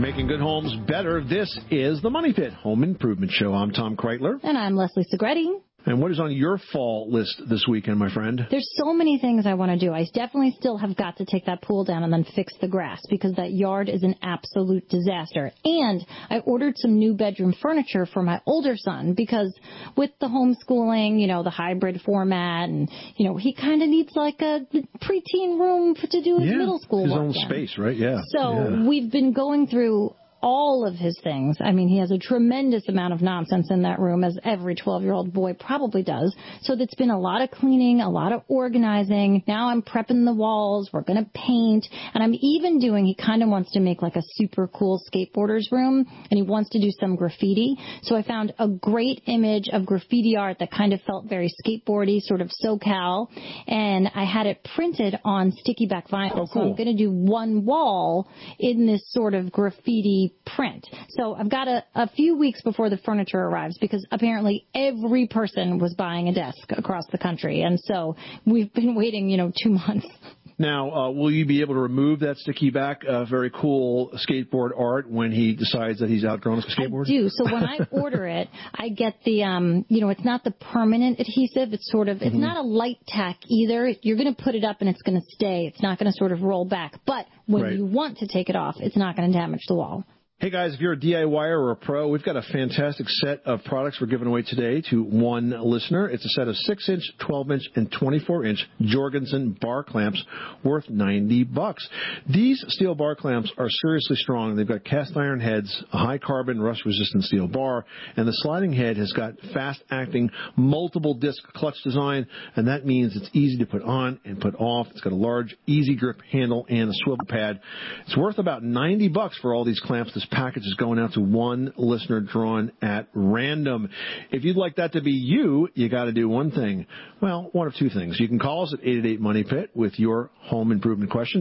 Making good homes better. This is the Money Pit Home Improvement Show. I'm Tom Kreitler. And I'm Leslie Segretti. And what is on your fall list this weekend, my friend? There's so many things I want to do. I definitely still have got to take that pool down and then fix the grass because that yard is an absolute disaster. And I ordered some new bedroom furniture for my older son because with the homeschooling, the hybrid format, and, he kind of needs like a preteen room to do his middle school his work own in. space, right? Yeah. So we've been going through all of his things. I mean, he has a tremendous amount of nonsense in that room, as every 12-year-old boy probably does. So that's been a lot of cleaning, a lot of organizing. Now I'm prepping the walls. We're going to paint. And I'm even he kind of wants to make like a super cool skateboarder's room, and he wants to do some graffiti. So I found a great image of graffiti art that kind of felt very skateboardy, sort of SoCal. And I had it printed on sticky back vinyl. Oh, cool. So I'm going to do one wall in this sort of graffiti print. So I've got a few weeks before the furniture arrives because apparently every person was buying a desk across the country. And so we've been waiting, 2 months. Now, will you be able to remove that sticky back, very cool skateboard art when he decides that he's outgrown his skateboard? I do. So when I order it, I get the, it's not the permanent adhesive. It's sort of, it's not a light tack either. You're going to put it up and it's going to stay. It's not going to sort of roll back. But when you want to take it off, it's not going to damage the wall. Hey guys, if you're a DIYer or a pro, we've got a fantastic set of products we're giving away today to one listener. It's a set of 6-inch, 12-inch, and 24-inch Jorgensen bar clamps worth $90. These steel bar clamps are seriously strong. They've got cast iron heads, a high carbon rust-resistant steel bar, and the sliding head has got fast-acting multiple disc clutch design, and that means it's easy to put on and put off. It's got a large, easy grip handle and a swivel pad. It's worth about $90 for all these clamps. This package is going out to one listener drawn at random. If you'd like that to be you, you got to do one thing. Well, one of two things. You can call us at 888-MONEY-PIT with your home improvement question,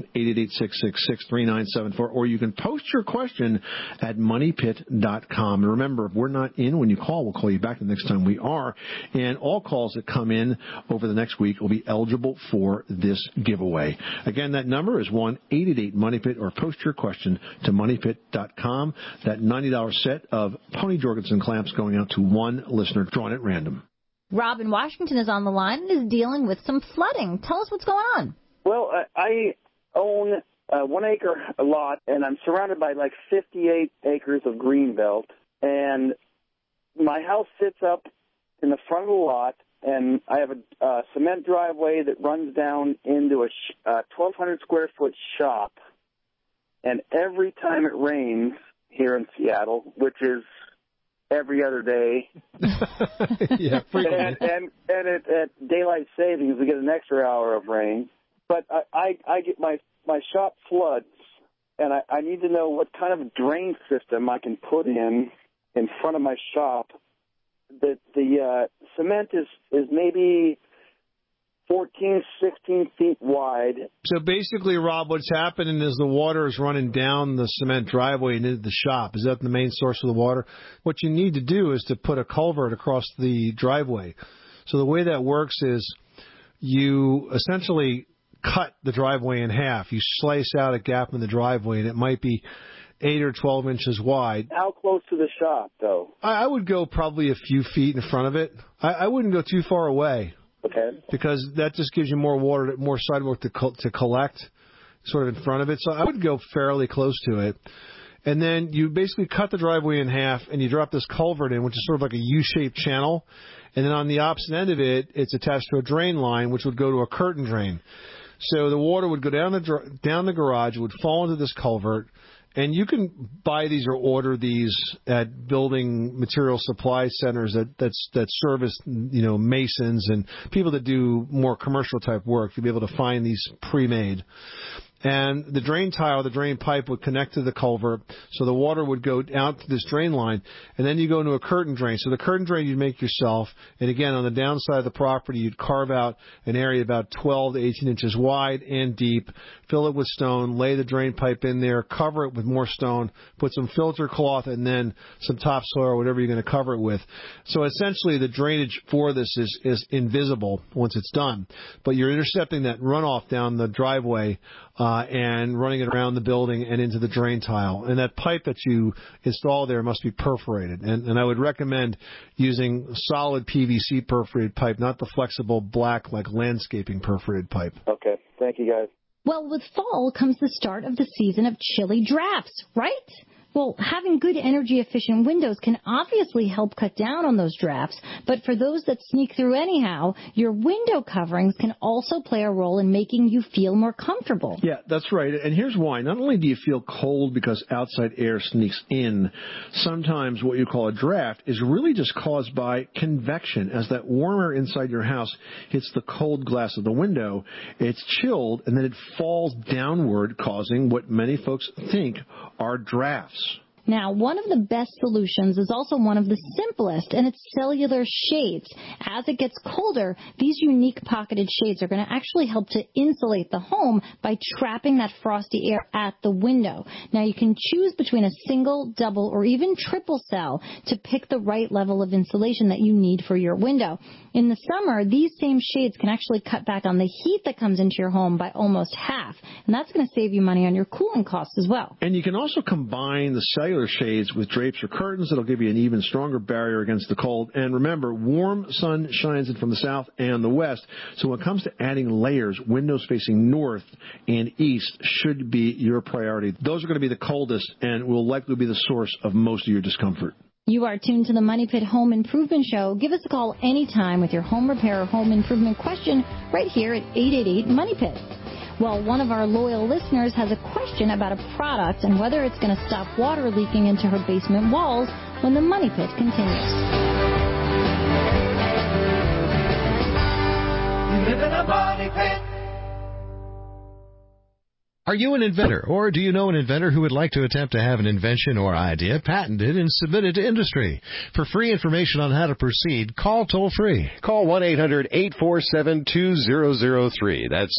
888-666-3974, or you can post your question at moneypit.com. And remember, if we're not in when you call, we'll call you back the next time we are. And all calls that come in over the next week will be eligible for this giveaway. Again, that number is 1-888-MONEY-PIT, or post your question to moneypit.com. That $90 set of Pony Jorgensen clamps going out to one listener drawn at random. Rob in Washington is on the line and is dealing with some flooding. Tell us what's going on. Well, I own a 1 acre lot, and I'm surrounded by like 58 acres of greenbelt. And my house sits up in the front of the lot, and I have a cement driveway that runs down into a 1,200 square foot shop. And every time it rains here in Seattle, which is every other day, yeah, and at daylight savings, we get an extra hour of rain. But I get my shop floods, and I need to know what kind of drain system I can put in front of my shop. That the cement is maybe 14, 16 feet wide. So basically, Rob, what's happening is the water is running down the cement driveway and into the shop. Is that the main source of the water? What you need to do is to put a culvert across the driveway. So the way that works is you essentially cut the driveway in half. You slice out a gap in the driveway, and it might be 8 or 12 inches wide. How close to the shop, though? I would go probably a few feet in front of it. I wouldn't go too far away. Okay. Because that just gives you more water, more sidewalk to collect sort of in front of it. So I would go fairly close to it. And then you basically cut the driveway in half, and you drop this culvert in, which is sort of like a U-shaped channel. And then on the opposite end of it, it's attached to a drain line, which would go to a curtain drain. So the water would go down the garage, it would fall into this culvert. And you can buy these or order these at building material supply centers that service, masons and people that do more commercial type work. You'll be able to find these pre-made. And the drain tile, the drain pipe would connect to the culvert, so the water would go out to this drain line, and then you go into a curtain drain. So the curtain drain you'd make yourself, and again, on the downside of the property, you'd carve out an area about 12 to 18 inches wide and deep, fill it with stone, lay the drain pipe in there, cover it with more stone, put some filter cloth, and then some topsoil or whatever you're going to cover it with. So essentially, the drainage for this is invisible once it's done, but you're intercepting that runoff down the driveway and running it around the building and into the drain tile. And that pipe that you install there must be perforated. And I would recommend using solid PVC perforated pipe, not the flexible black like landscaping perforated pipe. Okay. Thank you, guys. Well, with fall comes the start of the season of chilly drafts, right? Well, having good energy-efficient windows can obviously help cut down on those drafts, but for those that sneak through anyhow, your window coverings can also play a role in making you feel more comfortable. Yeah, that's right. And here's why. Not only do you feel cold because outside air sneaks in, sometimes what you call a draft is really just caused by convection. As that warm air inside your house hits the cold glass of the window, it's chilled, and then it falls downward, causing what many folks think are drafts. Now, one of the best solutions is also one of the simplest, and it's cellular shades. As it gets colder, these unique pocketed shades are going to actually help to insulate the home by trapping that frosty air at the window. Now, you can choose between a single, double, or even triple cell to pick the right level of insulation that you need for your window. In the summer, these same shades can actually cut back on the heat that comes into your home by almost half, and that's going to save you money on your cooling costs as well. And you can also combine the cellular shades with drapes or curtains. That'll give you an even stronger barrier against the cold. And remember, warm sun shines in from the south and the west, so when it comes to adding layers, windows facing north and east should be your priority. Those are going to be the coldest and will likely be the source of most of your discomfort. You are tuned to the Money Pit Home Improvement Show. Give us a call anytime with your home repair or home improvement question right here at 888-MONEY-PIT. Well, one of our loyal listeners has a question about a product and whether it's going to stop water leaking into her basement walls when the Money Pit continues. You live in a money pit. Are you an inventor, or do you know an inventor who would like to attempt to have an invention or idea patented and submitted to industry? For free information on how to proceed, call toll-free. Call 1-800-847-2003. That's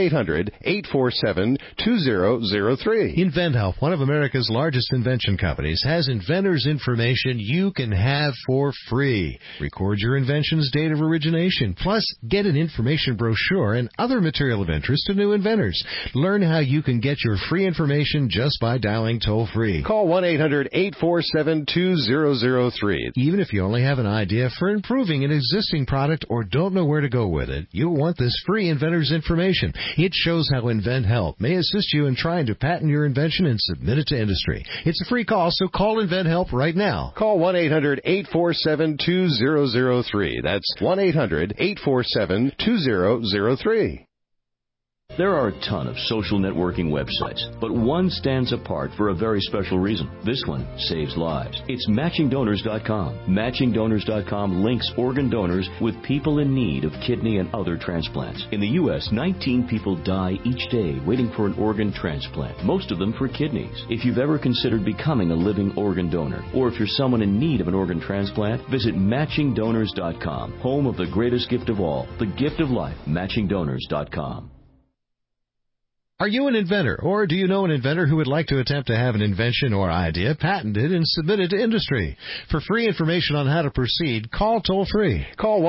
1-800-847-2003. InventHelp, one of America's largest invention companies, has inventors' information you can have for free. Record your invention's date of origination, plus get an information brochure and other material of interest to new inventors. Learn how you can get your free information just by dialing toll-free. Call 1-800-847-2003. Even if you only have an idea for improving an existing product or don't know where to go with it, you'll want this free inventor's information. It shows how InventHelp may assist you in trying to patent your invention and submit it to industry. It's a free call, so call InventHelp right now. Call 1-800-847-2003. That's 1-800-847-2003. There are a ton of social networking websites, but one stands apart for a very special reason. This one saves lives. It's MatchingDonors.com. MatchingDonors.com links organ donors with people in need of kidney and other transplants. In the U.S., 19 people die each day waiting for an organ transplant, most of them for kidneys. If you've ever considered becoming a living organ donor, or if you're someone in need of an organ transplant, visit MatchingDonors.com, home of the greatest gift of all, the gift of life, MatchingDonors.com. Are you an inventor, or do you know an inventor who would like to attempt to have an invention or idea patented and submitted to industry? For free information on how to proceed, call toll-free. Call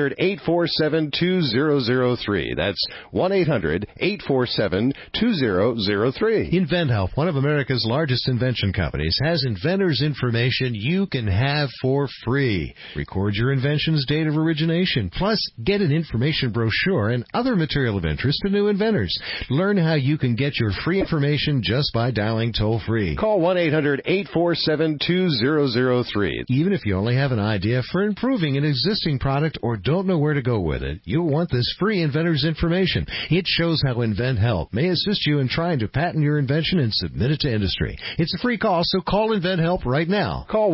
1-800-847-2003. That's 1-800-847-2003. InventHelp, one of America's largest invention companies, has inventors' information you can have for free. Record your invention's date of origination, plus get an information brochure and other material of interest to new inventors. Learn how you can get your free information just by dialing toll-free. Call 1-800-847-2003. Even if you only have an idea for improving an existing product or don't know where to go with it, you'll want this free inventor's information. It shows how InventHelp may assist you in trying to patent your invention and submit it to industry. It's a free call, so call InventHelp right now. Call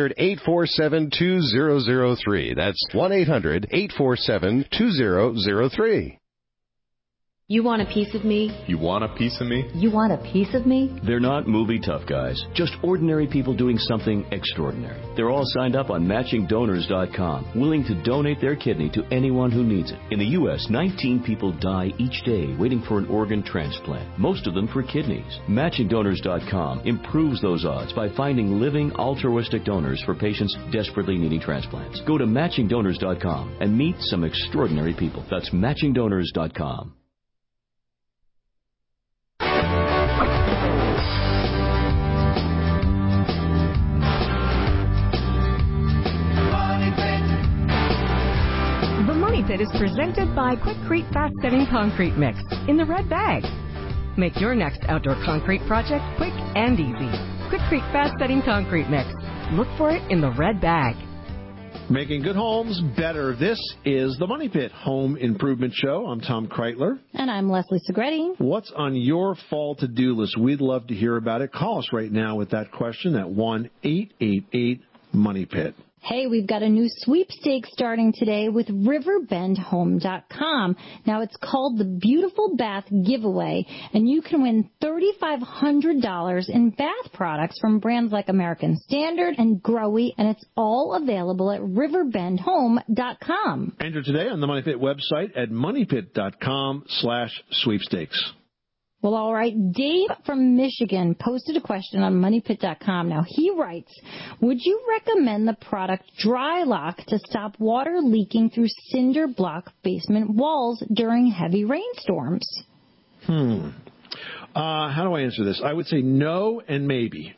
1-800-847-2003. That's 1-800-847-2003. You want a piece of me? You want a piece of me? You want a piece of me? They're not movie tough guys, just ordinary people doing something extraordinary. They're all signed up on MatchingDonors.com, willing to donate their kidney to anyone who needs it. In the U.S., 19 people die each day waiting for an organ transplant, most of them for kidneys. MatchingDonors.com improves those odds by finding living altruistic donors for patients desperately needing transplants. Go to MatchingDonors.com and meet some extraordinary people. That's MatchingDonors.com. Pit is presented by Quikrete Fast Setting Concrete Mix in the red bag. Make your next outdoor concrete project quick and easy. Quikrete Fast Setting Concrete Mix. Look for it in the red bag. Making good homes better. This is the Money Pit Home Improvement Show. I'm Tom Kreitler. And I'm Leslie Segretti. What's on your fall to-do list? We'd love to hear about it. Call us right now with that question at 1-888-MONEY-PIT. Hey, we've got a new sweepstakes starting today with riverbendhome.com. Now, it's called the Beautiful Bath Giveaway, and you can win $3,500 in bath products from brands like American Standard and Growy, and it's all available at riverbendhome.com. Enter today on the Money Pit website at moneypit.com/sweepstakes. Well, all right. Dave from Michigan posted a question on moneypit.com. Now, he writes, would you recommend the product Dry Lock to stop water leaking through cinder block basement walls during heavy rainstorms? How do I answer this? I would say no and maybe.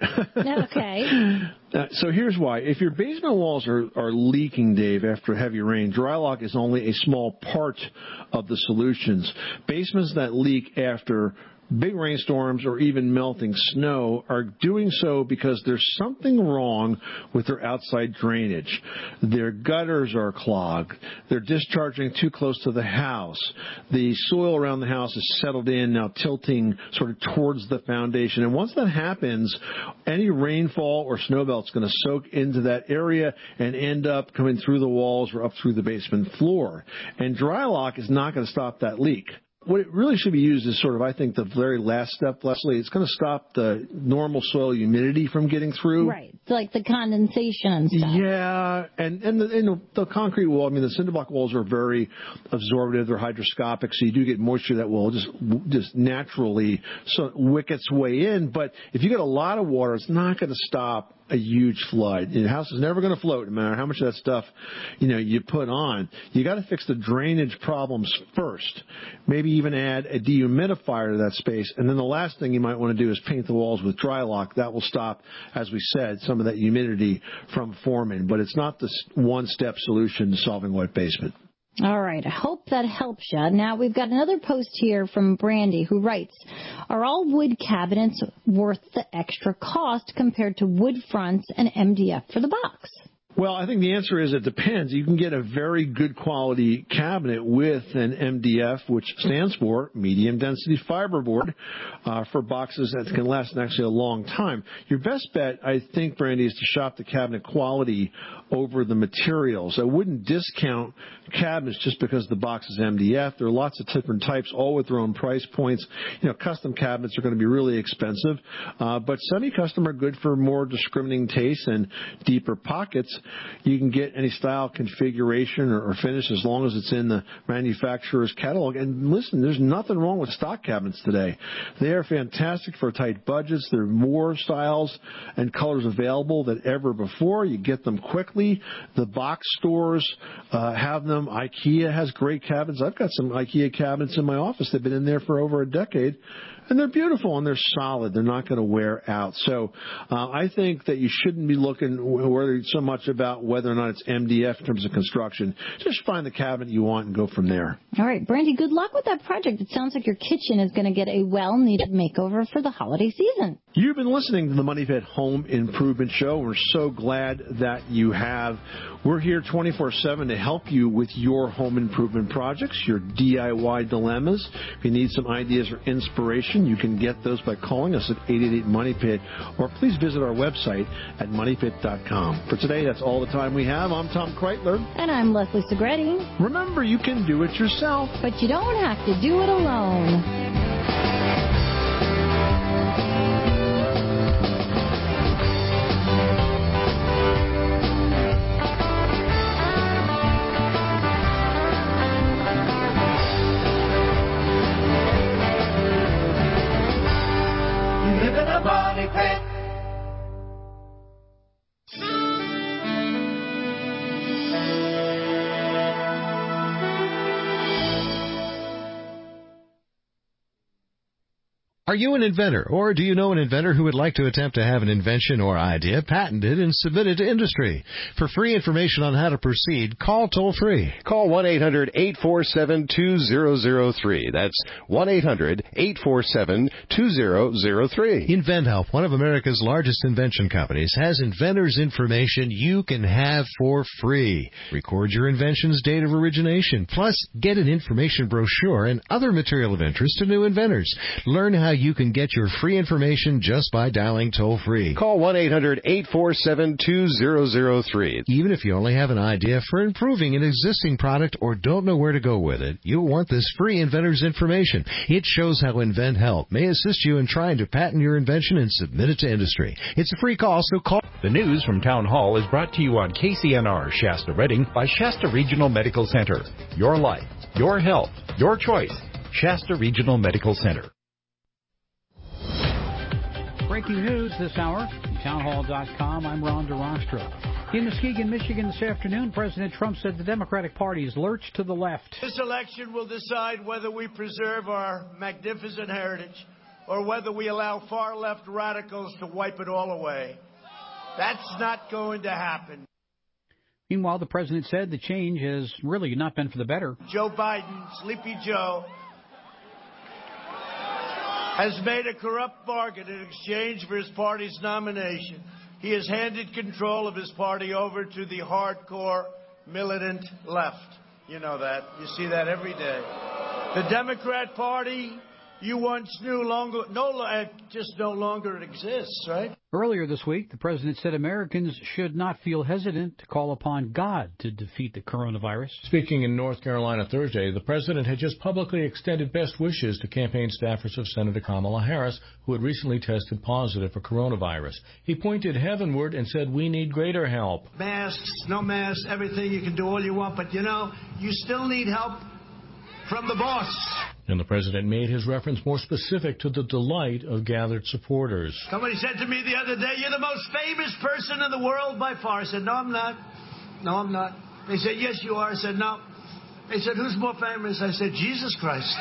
Okay. So here's why. If your basement walls are leaking, Dave, after heavy rain, Dry Lock is only a small part of the solutions. Basements that leak after big rainstorms or even melting snow are doing so because there's something wrong with their outside drainage. Their gutters are clogged. They're discharging too close to the house. The soil around the house is settled in, now tilting sort of towards the foundation. And once that happens, any rainfall or snow belt is going to soak into that area and end up coming through the walls or up through the basement floor. And Dry Lock is not going to stop that leak. What it really should be used is sort of, I think, the very last step, Leslie. It's going to stop the normal soil humidity from getting through. Right. Like the condensation and stuff. Yeah. And the concrete wall, I mean, the cinder block walls are very absorptive. They're hydroscopic, so you do get moisture that will just naturally wick its way in. But if you get a lot of water, it's not going to stop a huge flood. Your house is never going to float, no matter how much of that stuff, you put on. You got to fix the drainage problems first. Maybe even add a dehumidifier to that space. And then the last thing you might want to do is paint the walls with Dry Lock. That will stop, as we said, some of that humidity from forming. But it's not the one-step solution to solving wet basement. All right. I hope that helps you. Now, we've got another post here from Brandy who writes, are all wood cabinets worth the extra cost compared to wood fronts and MDF for the box? Well, I think the answer is it depends. You can get a very good quality cabinet with an MDF, which stands for medium density fiberboard, for boxes that can last actually a long time. Your best bet, I think, Brandy, is to shop the cabinet quality over the materials. I wouldn't discount cabinets just because the box is MDF. There are lots of different types, all with their own price points. Custom cabinets are going to be really expensive, but semi-custom are good for more discriminating tastes and deeper pockets. You can get any style, configuration, or finish as long as it's in the manufacturer's catalog. And listen, there's nothing wrong with stock cabinets today. They are fantastic for tight budgets. There are more styles and colors available than ever before. You get them quickly. The box stores have them. IKEA has great cabinets. I've got some IKEA cabinets in my office. They've been in there for over a decade. And they're beautiful and they're solid. They're not going to wear out. So I think that you shouldn't be worried so much about whether or not it's MDF in terms of construction. Just find the cabinet you want and go from there. All right, Brandy, good luck with that project. It sounds like your kitchen is going to get a well-needed makeover for the holiday season. You've been listening to the Money Pit Home Improvement Show. We're so glad that you have. We're here 24/7 to help you with your home improvement projects, your DIY dilemmas. If you need some ideas or inspiration, you can get those by calling us at 888-MONEY-PIT, or please visit our website at moneypit.com. For today, that's all the time we have. I'm Tom Kreitler. And I'm Leslie Segretti. Remember, you can do it yourself, but you don't have to do it alone. Are you an inventor, or do you know an inventor who would like to attempt to have an invention or idea patented and submitted to industry? For free information on how to proceed, call toll-free. Call 1-800-847-2003. That's 1-800-847-2003. InventHelp, one of America's largest invention companies, has inventors' information you can have for free. Record your invention's date of origination, plus get an information brochure and other material of interest to new inventors. Learn how you can get your free information just by dialing toll-free. Call 1-800-847-2003. Even if you only have an idea for improving an existing product or don't know where to go with it, you'll want this free inventor's information. It shows how InventHelp may assist you in trying to patent your invention and submit it to industry. It's a free call, so call. The news from Town Hall is brought to you on KCNR Shasta Redding by Shasta Regional Medical Center. Your life, your health, your choice. Shasta Regional Medical Center. Breaking news this hour from townhall.com. I'm Ron DeRostra. In Muskegon, Michigan this afternoon, President Trump said the Democratic Party has lurched to the left. This election will decide whether we preserve our magnificent heritage or whether we allow far-left radicals to wipe it all away. That's not going to happen. Meanwhile, the president said the change has really not been for the better. Joe Biden, Sleepy Joe, has made a corrupt bargain in exchange for his party's nomination. He has handed control of his party over to the hardcore, militant left. You know that. You see that every day. The Democrat Party you once knew just no longer exists, right? Earlier this week, the president said Americans should not feel hesitant to call upon God to defeat the coronavirus. Speaking in North Carolina Thursday, the president had just publicly extended best wishes to campaign staffers of Senator Kamala Harris, who had recently tested positive for coronavirus. He pointed heavenward and said, "We need greater help." Masks, no masks, everything, you can do all you want, but you still need help from the boss. And the president made his reference more specific to the delight of gathered supporters. Somebody said to me the other day, "You're the most famous person in the world by far." I said, "No, I'm not. No, I'm not." They said, "Yes, you are." I said, "No." They said, "Who's more famous?" I said, "Jesus Christ."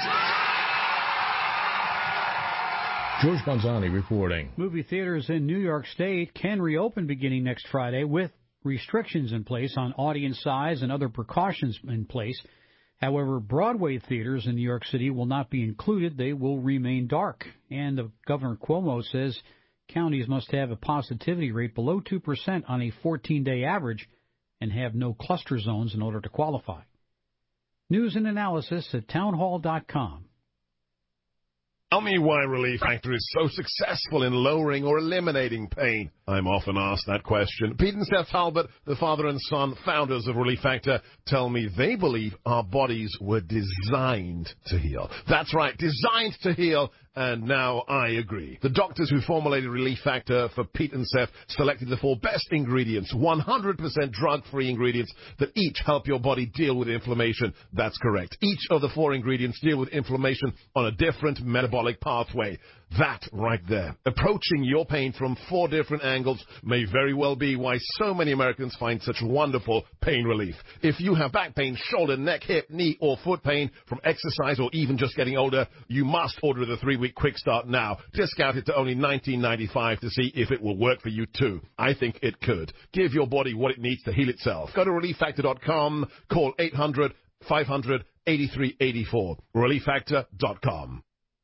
George Bonzani reporting. Movie theaters in New York State can reopen beginning next Friday with restrictions in place on audience size and other precautions in place. However, Broadway theaters in New York City will not be included. They will remain dark. And Governor Cuomo says counties must have a positivity rate below 2% on a 14-day average and have no cluster zones in order to qualify. News and analysis at townhall.com. Tell me why Relief Factor is so successful in lowering or eliminating pain. I'm often asked that question. Pete and Seth Talbot, the father and son founders of Relief Factor, tell me they believe our bodies were designed to heal. That's right, designed to heal. And now I agree. The doctors who formulated Relief Factor for Pete and Seth selected the 4 best ingredients, 100% drug-free ingredients that each help your body deal with inflammation. That's correct. Each of the 4 ingredients deal with inflammation on a different metabolic pathway. That right there, approaching your pain from 4 different angles, may very well be why so many Americans find such wonderful pain relief. If you have back pain, shoulder, neck, hip, knee, or foot pain from exercise or even just getting older, you must order the 3-week Quick Start now. Discounted to only $19.95 to see if it will work for you too. I think it could. Give your body what it needs to heal itself. Go to ReliefFactor.com, call 800-500-8384. ReliefFactor.com.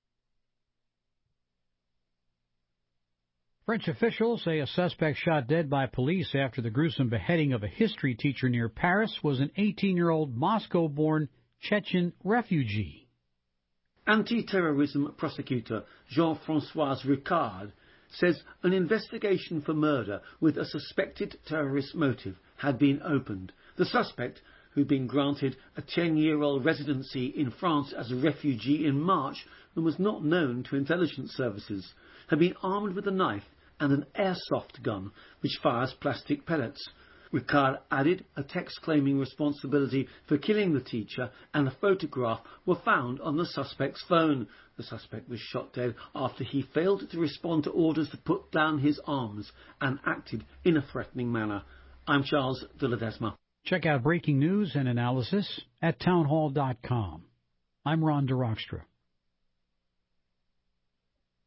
French officials say a suspect shot dead by police after the gruesome beheading of a history teacher near Paris was an 18-year-old Moscow-born Chechen refugee. Anti-terrorism prosecutor Jean-François Ricard says an investigation for murder with a suspected terrorist motive had been opened. The suspect, who'd been granted a 10-year-old residency in France as a refugee in March and was not known to intelligence services, had been armed with a knife and an airsoft gun which fires plastic pellets. Ricard added a text claiming responsibility for killing the teacher and a photograph were found on the suspect's phone. The suspect was shot dead after he failed to respond to orders to put down his arms and acted in a threatening manner. I'm Charles de Ledesma. Check out breaking news and analysis at townhall.com. I'm Ron DeRockstra.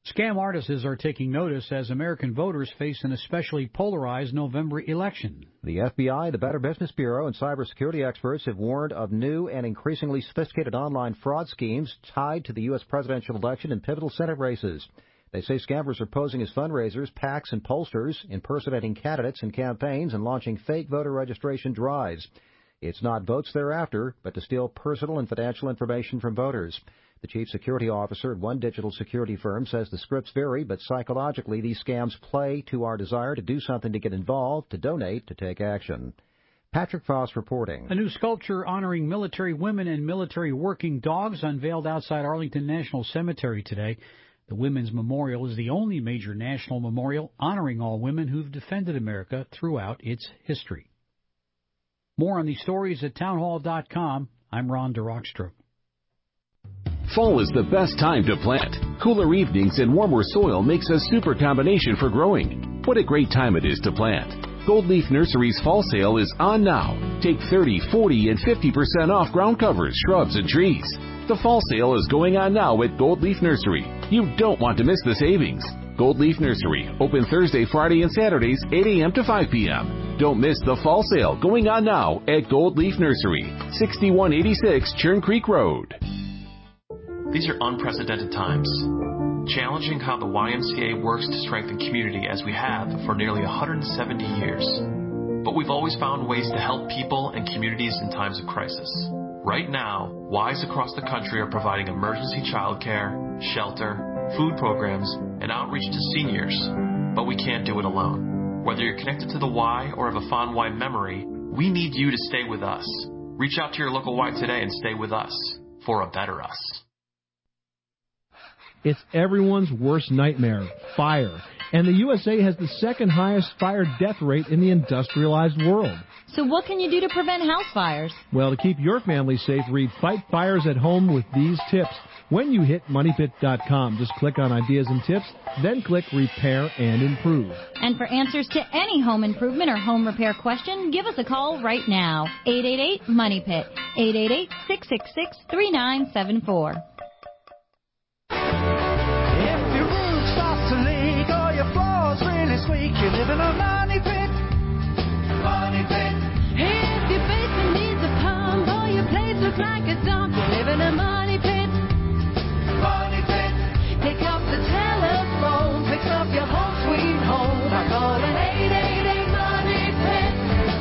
Scam artists are taking notice as American voters face an especially polarized November election. The FBI, the Better Business Bureau, and cybersecurity experts have warned of new and increasingly sophisticated online fraud schemes tied to the U.S. presidential election and pivotal Senate races. They say scammers are posing as fundraisers, PACs, and pollsters, impersonating candidates and campaigns, and launching fake voter registration drives. It's not votes they're after, but to steal personal and financial information from voters. The chief security officer at one digital security firm says the scripts vary, but psychologically these scams play to our desire to do something, to get involved, to donate, to take action. Patrick Foss reporting. A new sculpture honoring military women and military working dogs unveiled outside Arlington National Cemetery today. The Women's Memorial is the only major national memorial honoring all women who've defended America throughout its history. More on these stories at townhall.com. I'm Ron DeRockstra. Fall is the best time to plant. Cooler evenings and warmer soil makes a super combination for growing. What a great time it is to plant. Gold Leaf Nursery's fall sale is on now. Take 30, 40, and 50% off ground covers, shrubs, and trees. The fall sale is going on now at Gold Leaf Nursery. You don't want to miss the savings. Gold Leaf Nursery, open Thursday, Friday, and Saturdays, 8 a.m. to 5 p.m. Don't miss the fall sale going on now at Gold Leaf Nursery, 6186 Churn Creek Road. These are unprecedented times, challenging how the YMCA works to strengthen community as we have for nearly 170 years. But we've always found ways to help people and communities in times of crisis. Right now, Ys across the country are providing emergency childcare, shelter, food programs, and outreach to seniors. But we can't do it alone. Whether you're connected to the Y or have a fond Y memory, we need you to stay with us. Reach out to your local Y today and stay with us for a better us. It's everyone's worst nightmare, fire. And the USA has the second highest fire death rate in the industrialized world. So what can you do to prevent house fires? Well, to keep your family safe, read Fight Fires at Home with these tips. When you hit MoneyPit.com, just click on Ideas and Tips, then click Repair and Improve. And for answers to any home improvement or home repair question, give us a call right now. 888-MONEYPIT. 888-666-3974. Squeak, you live in a money pit. Money pit. If your basement needs a pump or your place looks like a dump, you live in a money pit. Money pit. Pick up the telephone, fix up your home sweet home. I call it 888 Money Pit.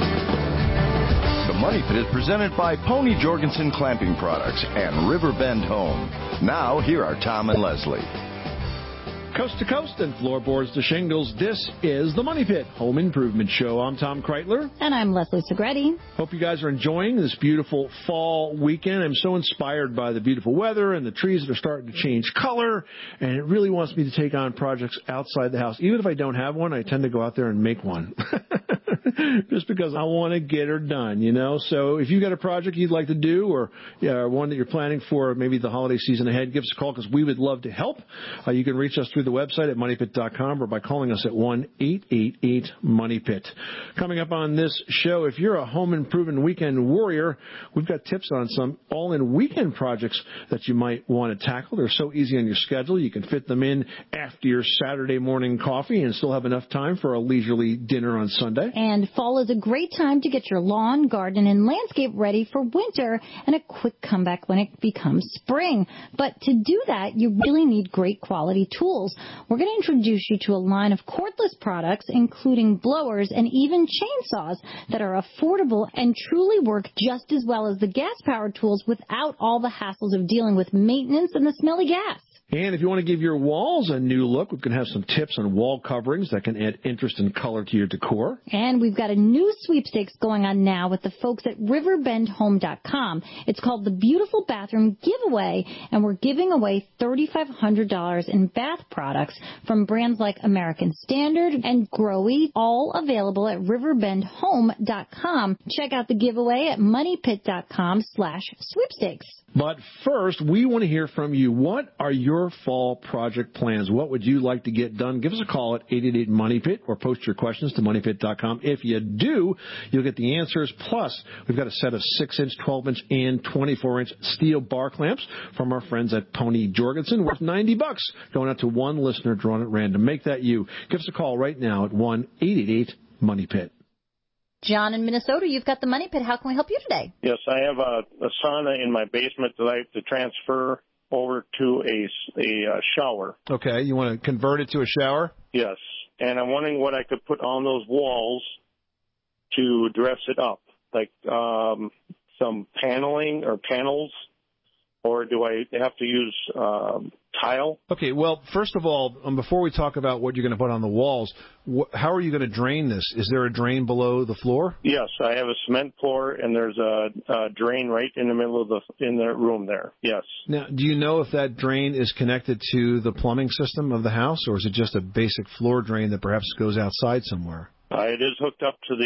The Money Pit is presented by Pony Jorgensen Clamping Products and Riverbend Home. Now, here are Tom and Leslie. Coast to coast and floorboards to shingles, this is the Money Pit Home Improvement Show. I'm Tom Kreitler. And I'm Leslie Segretti. Hope you guys are enjoying this beautiful fall weekend. I'm so inspired by the beautiful weather and the trees that are starting to change color, and it really wants me to take on projects outside the house. Even if I don't have one, I tend to go out there and make one. Just because I want to get her done, you know. So if you've got a project you'd like to do or one that you're planning for maybe the holiday season ahead, give us a call because we would love to help. You can reach us through the website at MoneyPit.com or by calling us at 1-888-MONEYPIT. Coming up on this show, if you're a home improvement weekend warrior, we've got tips on some all-in weekend projects that you might want to tackle. They're so easy on your schedule. You can fit them in after your Saturday morning coffee and still have enough time for a leisurely dinner on Sunday. And fall is a great time to get your lawn, garden, and landscape ready for winter and a quick comeback when it becomes spring. But to do that, you really need great quality tools. We're going to introduce you to a line of cordless products, including blowers and even chainsaws that are affordable and truly work just as well as the gas-powered tools without all the hassles of dealing with maintenance and the smelly gas. And if you want to give your walls a new look, we can have some tips on wall coverings that can add interest and color to your decor. And we've got a new sweepstakes going on now with the folks at riverbendhome.com. It's called the Beautiful Bathroom Giveaway, and we're giving away $3,500 in bath products from brands like American Standard and Growy, all available at riverbendhome.com. Check out the giveaway at moneypit.com/sweepstakes. But first, we want to hear from you. What are your your fall project plans. What would you like to get done? Give us a call at 888-MONEYPIT or post your questions to moneypit.com. If you do, you'll get the answers. Plus, we've got a set of 6-inch, 12-inch, and 24-inch steel bar clamps from our friends at Pony Jorgensen, worth $90, going out to one listener drawn at random. Make that you. Give us a call right now at 1-888-MONEYPIT. John in Minnesota, you've got the Money Pit. How can we help you today? Yes, I have a sauna in my basement that I have to transfer over to a shower. Okay, you want to convert it to a shower? Yes, and I'm wondering what I could put on those walls to dress it up, like some paneling or panels, or do I have to use tile? Okay, well, first of all, before we talk about what you're going to put on the walls, how are you going to drain this? Is there a drain below the floor? Yes, I have a cement floor, and there's a drain right in the middle of in the room there. Yes. Now, do you know if that drain is connected to the plumbing system of the house, or is it just a basic floor drain that perhaps goes outside somewhere? It is hooked up to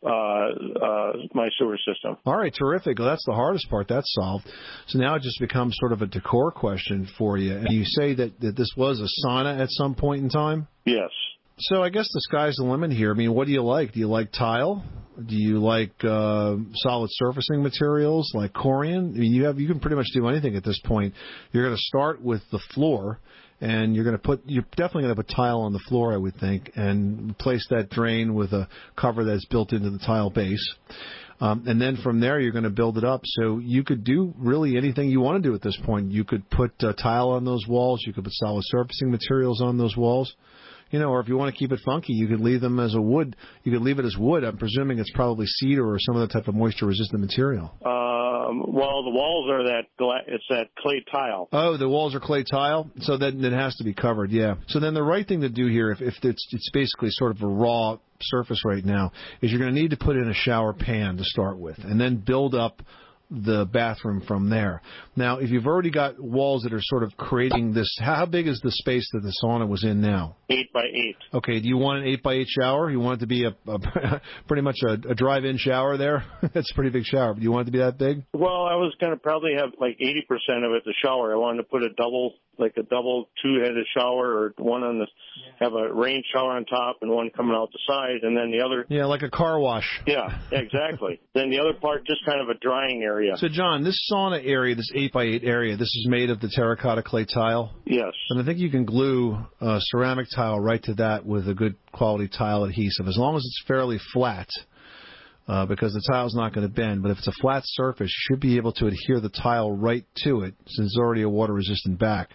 my sewer system. All right, terrific. Well, that's the hardest part. That's solved. So now it just becomes sort of a decor question for you. And you say that this was a sauna at some point in time? Yes. So I guess the sky's the limit here. I mean, what do you like? Do you like tile? Do you like solid surfacing materials like Corian? I mean, you can pretty much do anything at this point. You're going to start with the floor. And you're definitely going to put tile on the floor, I would think, and replace that drain with a cover that's built into the tile base. And then from there, you're going to build it up. So you could do really anything you want to do at this point. You could put tile on those walls. You could put solid surfacing materials on those walls. Or if you want to keep it funky, you could leave them as a wood. You could leave it as wood. I'm presuming it's probably cedar or some other type of moisture-resistant material. Well, the walls are it's that clay tile. Oh, the walls are clay tile? So then it has to be covered, yeah. So then the right thing to do here, if it's basically sort of a raw surface right now, is you're going to need to put in a shower pan to start with, and then build up the bathroom from there. Now, if you've already got walls that are sort of creating this, how big is the space that the sauna was in now? 8 by 8. Okay, do you want an 8 by 8 shower? You want it to be a pretty much a drive-in shower there? That's a pretty big shower. Do you want it to be that big? Well, I was going to probably have like 80% of it the shower. I wanted to put a double two-headed shower, or one have a rain shower on top and one coming out the side, and then the other. Yeah, like a car wash. Yeah, exactly. Then the other part, just kind of a drying area. So, John, this sauna area, this 8 by 8 area, this is made of the terracotta clay tile? Yes. And I think you can glue ceramic tile right to that with a good quality tile adhesive, as long as it's fairly flat. Because the tile's not going to bend. But if it's a flat surface, you should be able to adhere the tile right to it, since it's already a water-resistant back,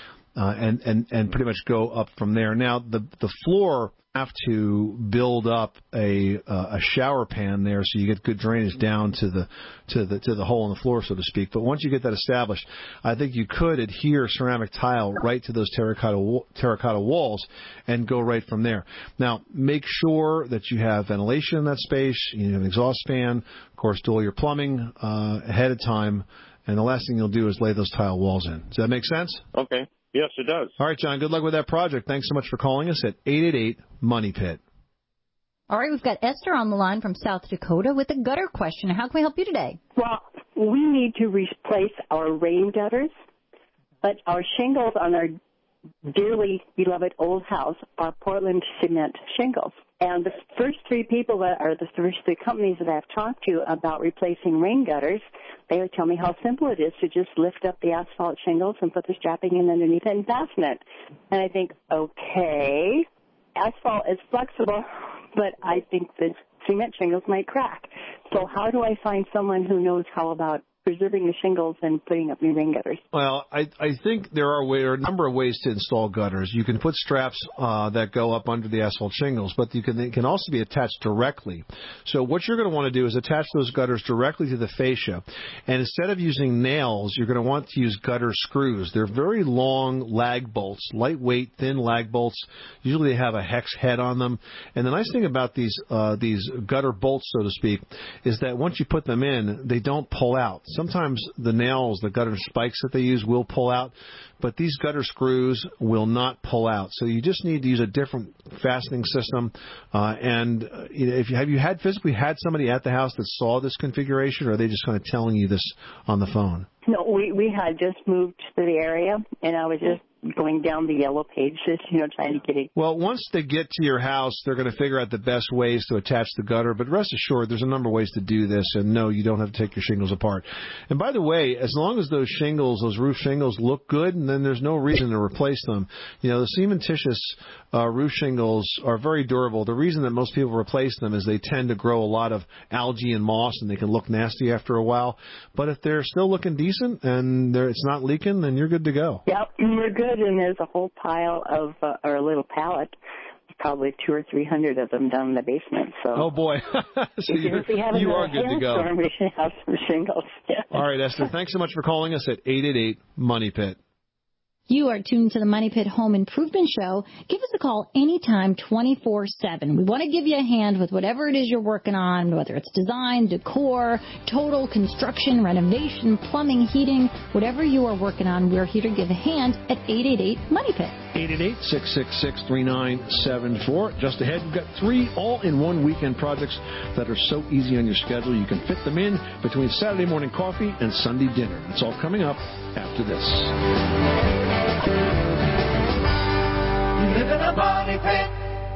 and pretty much go up from there. Now, the floor have to build up a shower pan there, so you get good drainage down to the hole in the floor, so to speak. But once you get that established, I think you could adhere ceramic tile right to those terracotta walls and go right from there. Now, make sure that you have ventilation in that space. You have an exhaust fan. Of course, do all your plumbing ahead of time. And the last thing you'll do is lay those tile walls in. Does that make sense? Okay. Yes, it does. All right, John, good luck with that project. Thanks so much for calling us at 888-MONEYPIT. All right, we've got Esther on the line from South Dakota with a gutter question. How can we help you today? Well, we need to replace our rain gutters, but our shingles on our dearly beloved old house are Portland cement shingles. And the first three people the first three companies that I've talked to about replacing rain gutters, they would tell me how simple it is to just lift up the asphalt shingles and put the strapping in underneath it and fasten it. And I think, okay, asphalt is flexible, but I think the cement shingles might crack. So how do I find someone who knows how about preserving the shingles and putting up new rain gutters? Well, I think there are a number of ways to install gutters. You can put straps that go up under the asphalt shingles, but they can also be attached directly. So what you're going to want to do is attach those gutters directly to the fascia. And instead of using nails, you're going to want to use gutter screws. They're very long lag bolts, lightweight, thin lag bolts. Usually they have a hex head on them. And the nice thing about these gutter bolts, so to speak, is that once you put them in, they don't pull out. sometimes the nails, the gutter spikes that they use will pull out, but these gutter screws will not pull out. So you just need to use a different fastening system. Have you physically had somebody at the house that saw this configuration, or are they just kind of telling you this on the phone? No, we had just moved to the area, and I was just going down the yellow pages, trying to get it. Well, once they get to your house, they're going to figure out the best ways to attach the gutter. But rest assured, there's a number of ways to do this. And no, you don't have to take your shingles apart. And by the way, as long as those roof shingles look good, and then there's no reason to replace them. The cementitious roof shingles are very durable. The reason that most people replace them is they tend to grow a lot of algae and moss, and they can look nasty after a while. But if they're still looking decent and it's not leaking, then you're good to go. Yep, you're good. And there's a whole pile of, or a little pallet, probably 200 or 300 of them down in the basement. So. Oh boy, so you are good to go. We should have some shingles. Yeah. All right, Esther. Thanks so much for calling us at 888-MONEY-PIT. You are tuned to the Money Pit Home Improvement Show. Give us a call anytime, 24/7. We want to give you a hand with whatever it is you're working on, whether it's design, decor, total construction, renovation, plumbing, heating, whatever you are working on, we're here to give a hand at 888-MONEY-PIT. 888-666-3974. Just ahead, we've got 3 all-in-one weekend projects that are so easy on your schedule. You can fit them in between Saturday morning coffee and Sunday dinner. It's all coming up after this. You live in a money pit.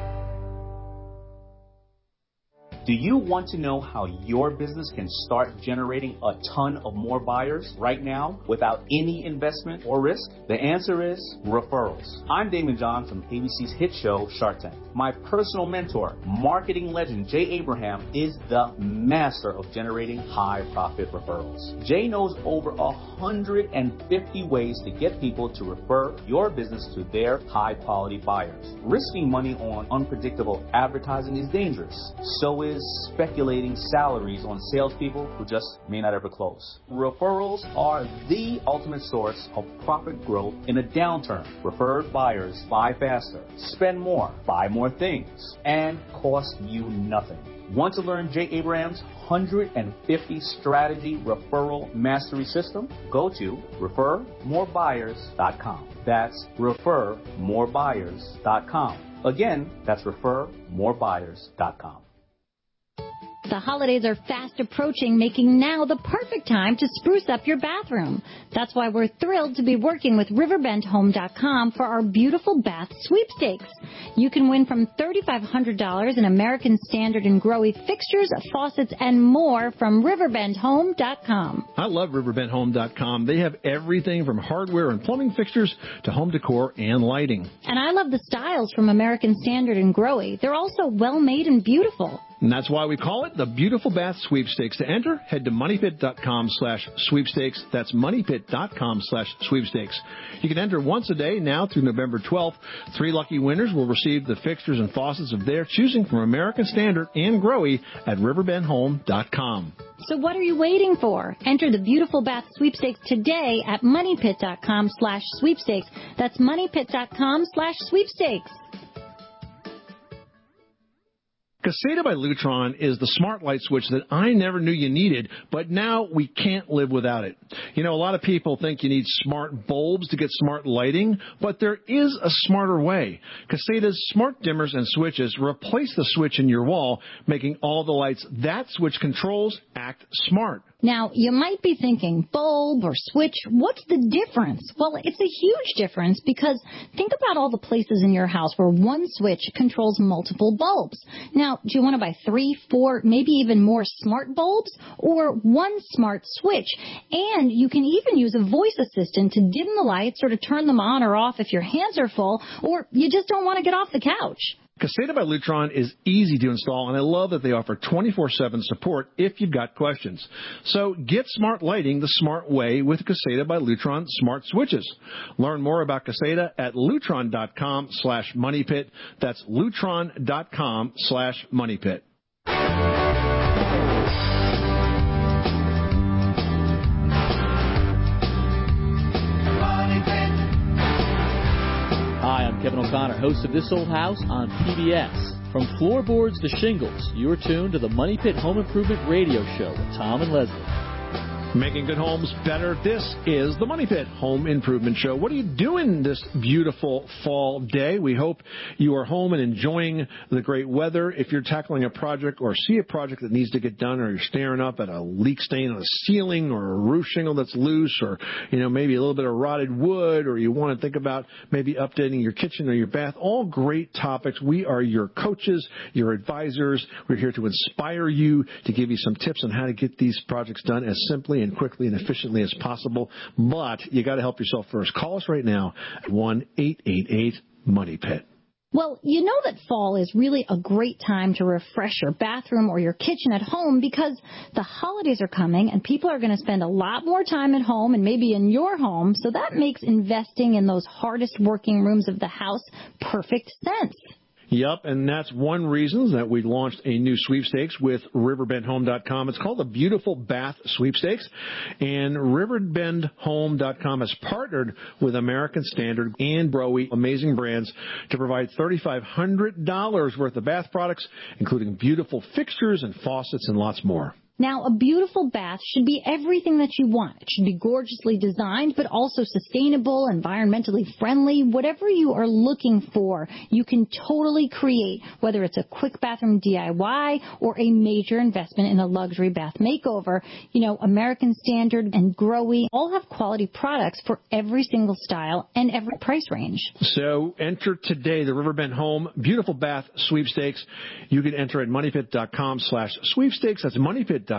Do you want to know how your business can start generating a ton of more buyers right now without any investment or risk? The answer is referrals. I'm Damon John from ABC's hit show Shark Tank. My personal mentor, marketing legend Jay Abraham, is the master of generating high-profit referrals. Jay knows over 150 ways to get people to refer your business to their high-quality buyers. Risking money on unpredictable advertising is dangerous. So is speculating salaries on salespeople who just may not ever close. Referrals are the ultimate source of profit growth in a downturn. Referred buyers buy faster, spend more, buy more things, and cost you nothing. Want to learn Jay Abraham's 150 strategy referral mastery system? Go to refermorebuyers.com. That's refermorebuyers.com. Again, that's refermorebuyers.com. The holidays are fast approaching, making now the perfect time to spruce up your bathroom. That's why we're thrilled to be working with RiverbendHome.com for our beautiful bath sweepstakes. You can win from $3,500 in American Standard and Growy fixtures, faucets, and more from RiverbendHome.com. I love RiverbendHome.com. They have everything from hardware and plumbing fixtures to home decor and lighting. And I love the styles from American Standard and Growy. They're also well-made and beautiful. And that's why we call it the Beautiful Bath Sweepstakes. To enter, head to MoneyPit.com/sweepstakes. That's MoneyPit.com/sweepstakes. You can enter once a day now through November 12th. 3 lucky winners will receive the fixtures and faucets of their choosing from American Standard and Growy at RiverbendHome.com. So what are you waiting for? Enter the Beautiful Bath Sweepstakes today at MoneyPit.com/sweepstakes. That's MoneyPit.com/sweepstakes. Caseta by Lutron is the smart light switch that I never knew you needed, but now we can't live without it. A lot of people think you need smart bulbs to get smart lighting, but there is a smarter way. Caseta's smart dimmers and switches replace the switch in your wall, making all the lights that switch controls act smart. Now, you might be thinking, bulb or switch, what's the difference? Well, it's a huge difference because think about all the places in your house where one switch controls multiple bulbs. Now, do you want to buy 3, 4, maybe even more smart bulbs or one smart switch? And you can even use a voice assistant to dim the lights or to turn them on or off if your hands are full or you just don't want to get off the couch. Caseta by Lutron is easy to install, and I love that they offer 24/7 support if you've got questions. So get smart lighting the smart way with Caseta by Lutron smart switches. Learn more about Caseta at Lutron.com/MoneyPit. That's Lutron.com/MoneyPit. Hi, I'm Kevin O'Connor, host of This Old House on PBS. From floorboards to shingles, you're tuned to the Money Pit Home Improvement Radio Show with Tom and Leslie. Making good homes better. This is the Money Pit Home Improvement Show. What are you doing this beautiful fall day? We hope you are home and enjoying the great weather. If you're tackling a project or see a project that needs to get done, or you're staring up at a leak stain on a ceiling or a roof shingle that's loose, or maybe a little bit of rotted wood, or you want to think about maybe updating your kitchen or your bath, all great topics. We are your coaches, your advisors. We're here to inspire you, to give you some tips on how to get these projects done as simply and quickly and efficiently as possible. But you got to help yourself first. Call us right now at 1-888-MONEY-PIT. Well, you know that fall is really a great time to refresh your bathroom or your kitchen at home because the holidays are coming and people are going to spend a lot more time at home and maybe in your home. So that makes investing in those hardest working rooms of the house perfect sense. Yep, and that's one reason that we launched a new sweepstakes with RiverbendHome.com. It's called the Beautiful Bath Sweepstakes, and RiverbendHome.com has partnered with American Standard and Broe, amazing brands, to provide $3,500 worth of bath products, including beautiful fixtures and faucets and lots more. Now, a beautiful bath should be everything that you want. It should be gorgeously designed, but also sustainable, environmentally friendly. Whatever you are looking for, you can totally create, whether it's a quick bathroom DIY or a major investment in a luxury bath makeover. American Standard and Growe all have quality products for every single style and every price range. So enter today the Riverbend Home Beautiful Bath Sweepstakes. You can enter at moneypit.com/sweepstakes. That's moneypit.com/sweepstakes.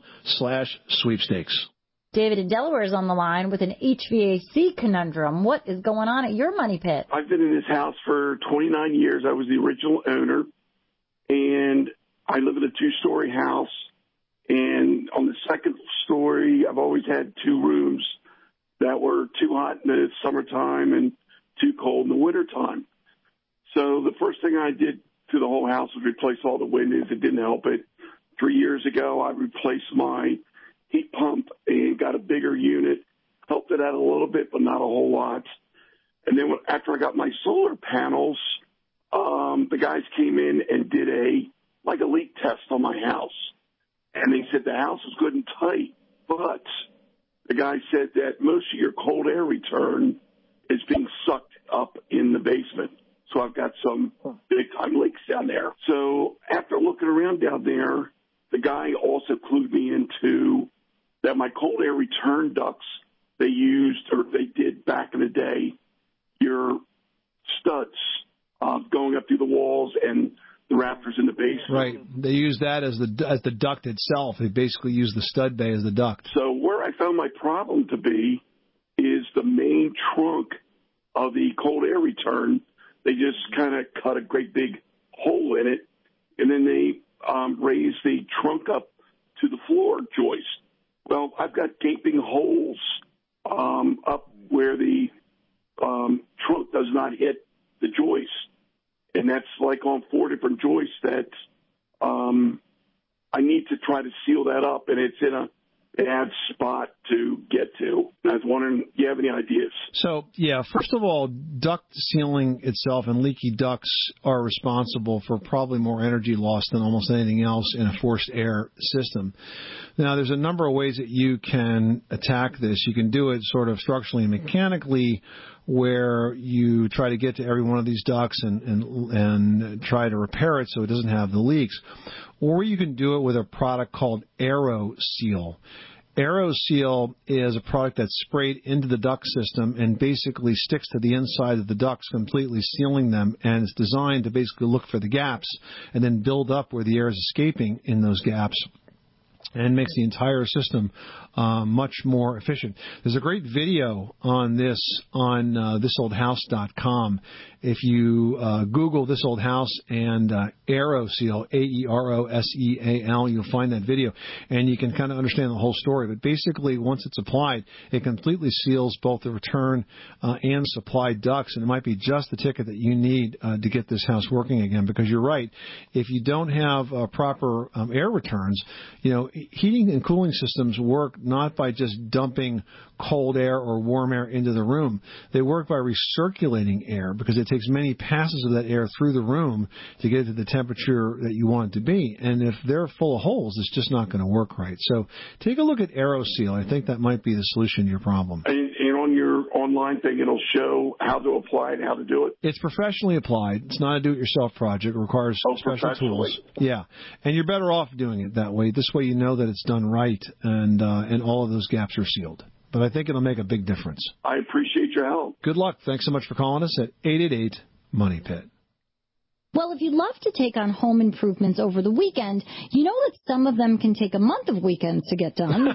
David in Delaware is on the line with an HVAC conundrum. What is going on at your Money Pit? I've been in this house for 29 years. I was the original owner, and I live in a two-story house. And on the second story, I've always had two rooms that were too hot in the summertime and too cold in the wintertime. So the first thing I did to the whole house was replace all the windows. It didn't help it. 3 years ago, I replaced my heat pump and got a bigger unit. Helped it out a little bit, but not a whole lot. And then after I got my solar panels, the guys came in and did a leak test on my house. And they said the house is good and tight, but the guy said that most of your cold air return is being sucked up in the basement. So I've got some big-time leaks down there. So after looking around down there, the guy also clued me into that my cold air return ducts they did back in the day, your studs going up through the walls and the rafters in the basement. Right. They use that as the duct itself. They basically use the stud bay as the duct. So where I found my problem to be is the main trunk of the cold air return. They just kind of cut a great big hole in it, and then they raise the trunk up to the floor joist. Well, I've got gaping holes up where the trunk does not hit the joist, and that's like on 4 different joists that I need to try to seal that up, and it's in a bad spot to get to. I was wondering, do you have any ideas? So, yeah, first of all, duct sealing itself and leaky ducts are responsible for probably more energy loss than almost anything else in a forced air system. Now, there's a number of ways that you can attack this. You can do it sort of structurally and mechanically, where you try to get to every one of these ducts and try to repair it so it doesn't have the leaks. Or you can do it with a product called AeroSeal. AeroSeal is a product that's sprayed into the duct system and basically sticks to the inside of the ducts, completely sealing them, and it's designed to basically look for the gaps and then build up where the air is escaping in those gaps, and makes the entire system much more efficient. There's a great video on this on thisoldhouse.com. If you Google This Old House and AeroSeal, AeroSeal, you'll find that video, and you can kind of understand the whole story. But basically, once it's applied, it completely seals both the return and supply ducts, and it might be just the ticket that you need to get this house working again. Because you're right, if you don't have proper air returns, heating and cooling systems work not by just dumping cold air or warm air into the room. They work by recirculating air because it takes many passes of that air through the room to get it to the temperature that you want it to be. And if they're full of holes, it's just not going to work right. So take a look at AeroSeal. I think that might be the solution to your problem. And on your online thing, it'll show how to apply it, how to do it? It's professionally applied. It's not a do-it-yourself project. It requires special tools. Yeah. And you're better off doing it that way. This way you know that it's done right and all of those gaps are sealed. But I think it'll make a big difference. I appreciate your help. Good luck. Thanks so much for calling us at 888-MONEY-PIT. Well, if you'd love to take on home improvements over the weekend, you know that some of them can take a month of weekends to get done,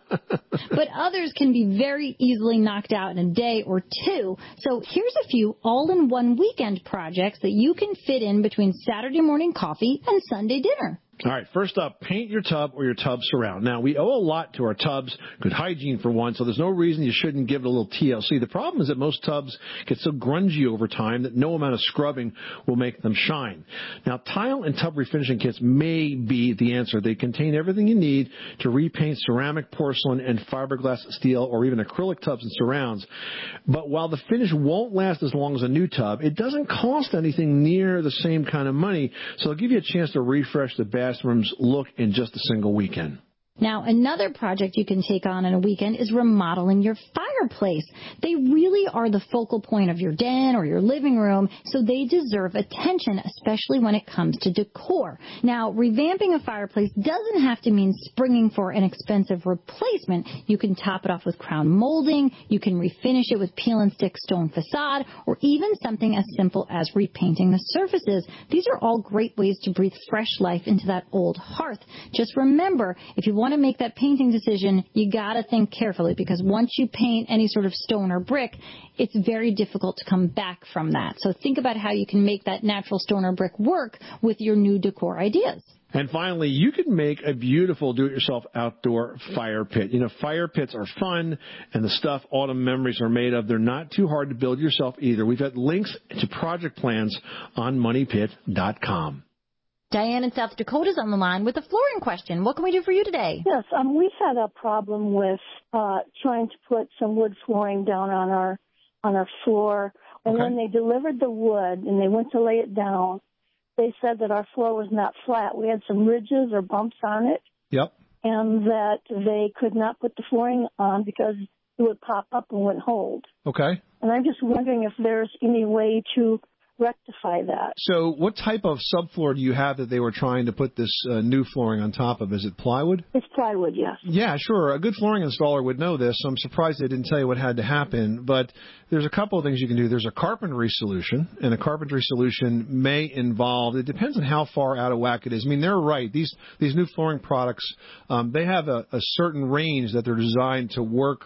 but others can be very easily knocked out in a day or two. So here's a few all-in-one weekend projects that you can fit in between Saturday morning coffee and Sunday dinner. All right, first up, paint your tub or your tub surround. Now, we owe a lot to our tubs, good hygiene for one, so there's no reason you shouldn't give it a little TLC. The problem is that most tubs get so grungy over time that no amount of scrubbing will make them shine. Now, tile and tub refinishing kits may be the answer. They contain everything you need to repaint ceramic, porcelain, and fiberglass, steel, or even acrylic tubs and surrounds. But while the finish won't last as long as a new tub, it doesn't cost anything near the same kind of money, so it'll give you a chance to refresh the bathroom's look in just a single weekend. Now, another project you can take on in a weekend is remodeling your fireplace. They really are the focal point of your den or your living room, so they deserve attention, especially when it comes to decor. Now, revamping a fireplace doesn't have to mean springing for an expensive replacement. You can top it off with crown molding, you can refinish it with peel and stick stone facade, or even something as simple as repainting the surfaces. These are all great ways to breathe fresh life into that old hearth. Just remember, if you want to make that painting decision, you got to think carefully, because once you paint any sort of stone or brick, it's very difficult to come back from that. So think about how you can make that natural stone or brick work with your new decor ideas. And finally, you can make a beautiful do-it-yourself outdoor fire pit. You know, fire pits are fun, and the stuff autumn memories are made of. They're not too hard to build yourself either. We've got links to project plans on MoneyPit.com. Diane in South Dakota is on the line with a flooring question. What can we do for you today? Yes, we had a problem with trying to put some wood flooring down on our floor, and when they delivered the wood and they went to lay it down, they said that our floor was not flat. We had some ridges or bumps on it. Yep. And that they could not put the flooring on because it would pop up and wouldn't hold. Okay. And I'm just wondering if there's any way to rectify that. So what type of subfloor do you have that they were trying to put this new flooring on top of? Is it plywood? It's plywood, yes. Yeah, sure. A good flooring installer would know this, so I'm surprised they didn't tell you what had to happen. But there's a couple of things you can do. There's a carpentry solution, and a carpentry solution may involve, it depends on how far out of whack it is. I mean, they're right. These new flooring products, they have a certain range that they're designed to work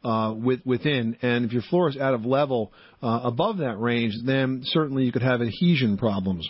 within, and if your floor is out of level above that range, then certainly you could have adhesion problems.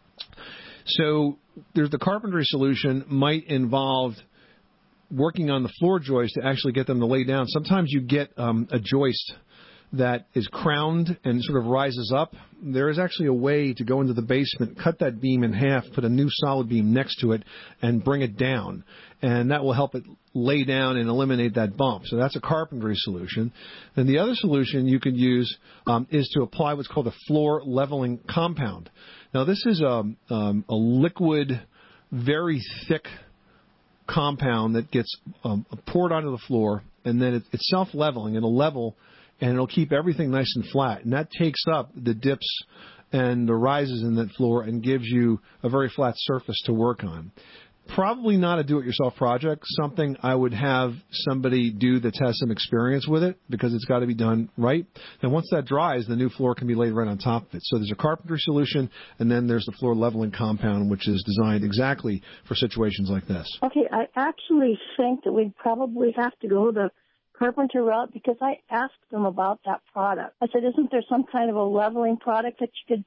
So there's the carpentry solution might involve working on the floor joists to actually get them to lay down. Sometimes you get a joist that is crowned and sort of rises up. There is actually a way to go into the basement, cut that beam in half, put a new solid beam next to it, and bring it down. And that will help it lay down and eliminate that bump. So that's a carpentry solution. And the other solution you could use is to apply what's called a floor leveling compound. Now, this is a liquid, very thick compound that gets poured onto the floor, and then it's self-leveling. It'll level, and it'll keep everything nice and flat. And that takes up the dips and the rises in that floor and gives you a very flat surface to work on. Probably not a do-it-yourself project, something I would have somebody do that has some experience with it, because it's got to be done right. And once that dries, the new floor can be laid right on top of it. So there's a carpentry solution, and then there's the floor leveling compound, which is designed exactly for situations like this. Okay, I actually think that we'd probably have to go the carpenter route, because I asked them about that product. I said, isn't there some kind of a leveling product that you could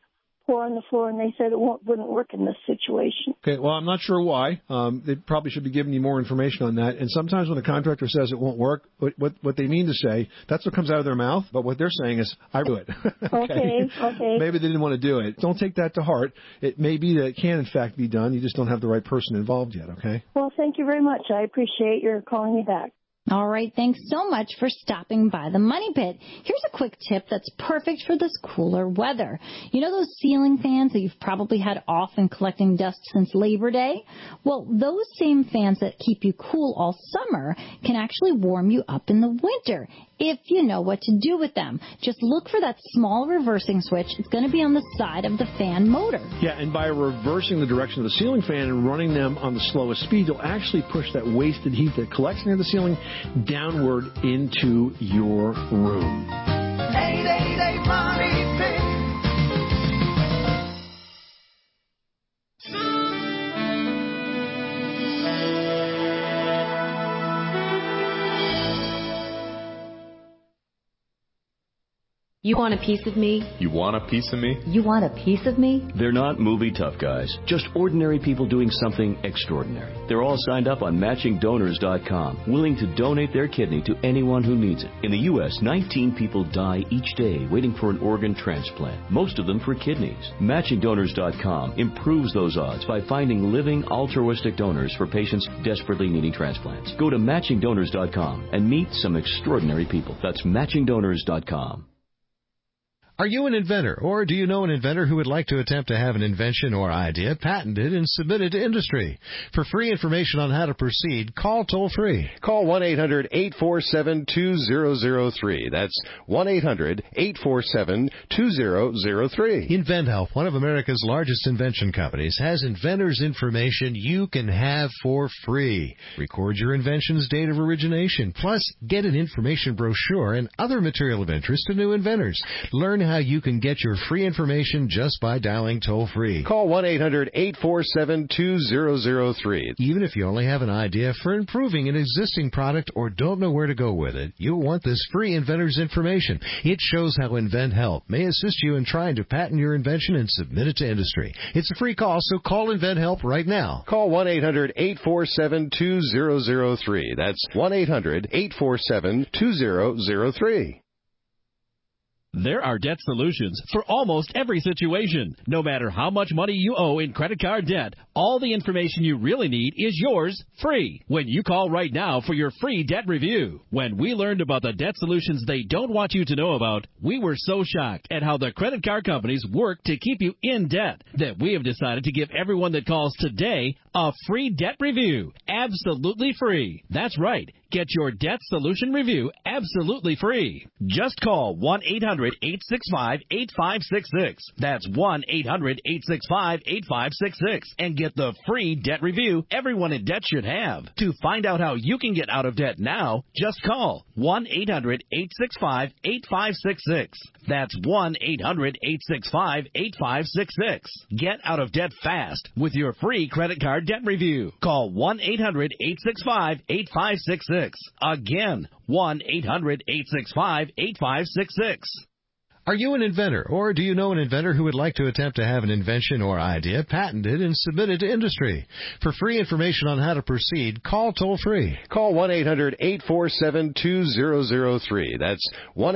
pour on the floor, and they said it wouldn't work in this situation. Okay, well, I'm not sure why. They probably should be giving you more information on that. And sometimes when a contractor says it won't work, what they mean to say, that's what comes out of their mouth. But what they're saying is, I do it. Okay. Maybe they didn't want to do it. Don't take that to heart. It may be that it can, in fact, be done. You just don't have the right person involved yet, okay? Well, thank you very much. I appreciate your calling me back. All right, thanks so much for stopping by the Money Pit. Here's a quick tip that's perfect for this cooler weather. You know those ceiling fans that you've probably had off and collecting dust since Labor Day? Well, those same fans that keep you cool all summer can actually warm you up in the winter if you know what to do with them. Just look for that small reversing switch. It's going to be on the side of the fan motor. Yeah, and by reversing the direction of the ceiling fan and running them on the slowest speed, you'll actually push that wasted heat that collects near the ceiling downward into your room. 888 Money Pit. You want a piece of me? You want a piece of me? You want a piece of me? They're not movie tough guys, just ordinary people doing something extraordinary. They're all signed up on MatchingDonors.com, willing to donate their kidney to anyone who needs it. In the U.S., 19 people die each day waiting for an organ transplant, most of them for kidneys. MatchingDonors.com improves those odds by finding living altruistic donors for patients desperately needing transplants. Go to MatchingDonors.com and meet some extraordinary people. That's MatchingDonors.com. Are you an inventor, or do you know an inventor who would like to attempt to have an invention or idea patented and submitted to industry? For free information on how to proceed, call toll-free. Call 1-800-847-2003. That's 1-800-847-2003. InventHelp, one of America's largest invention companies, has inventors' information you can have for free. Record your invention's date of origination, plus get an information brochure and other material of interest to new inventors. Learn how you can get your free information just by dialing toll-free. Call 1-800-847-2003. Even if you only have an idea for improving an existing product or don't know where to go with it, you'll want this free inventor's information. It shows how InventHelp may assist you in trying to patent your invention and submit it to industry. It's a free call, so call InventHelp right now. Call 1-800-847-2003. That's 1-800-847-2003. There are debt solutions for almost every situation. No matter how much money you owe in credit card debt, all the information you really need is yours free when you call right now for your free debt review. When we learned about the debt solutions they don't want you to know about, we were so shocked at how the credit card companies work to keep you in debt that we have decided to give everyone that calls today a free debt review. Absolutely free. That's right. Get your debt solution review absolutely free. Just call 1-800-865-8566. That's 1-800-865-8566 and get the free debt review everyone in debt should have. To find out how you can get out of debt now, just call 1-800-865-8566. That's 1-800-865-8566. Get out of debt fast with your free credit card debt review. Call 1-800-865-8566. Again, 1-800-865-8566. Are you an inventor, or do you know an inventor who would like to attempt to have an invention or idea patented and submitted to industry? For free information on how to proceed, call toll-free. Call 1-800-847-2003. That's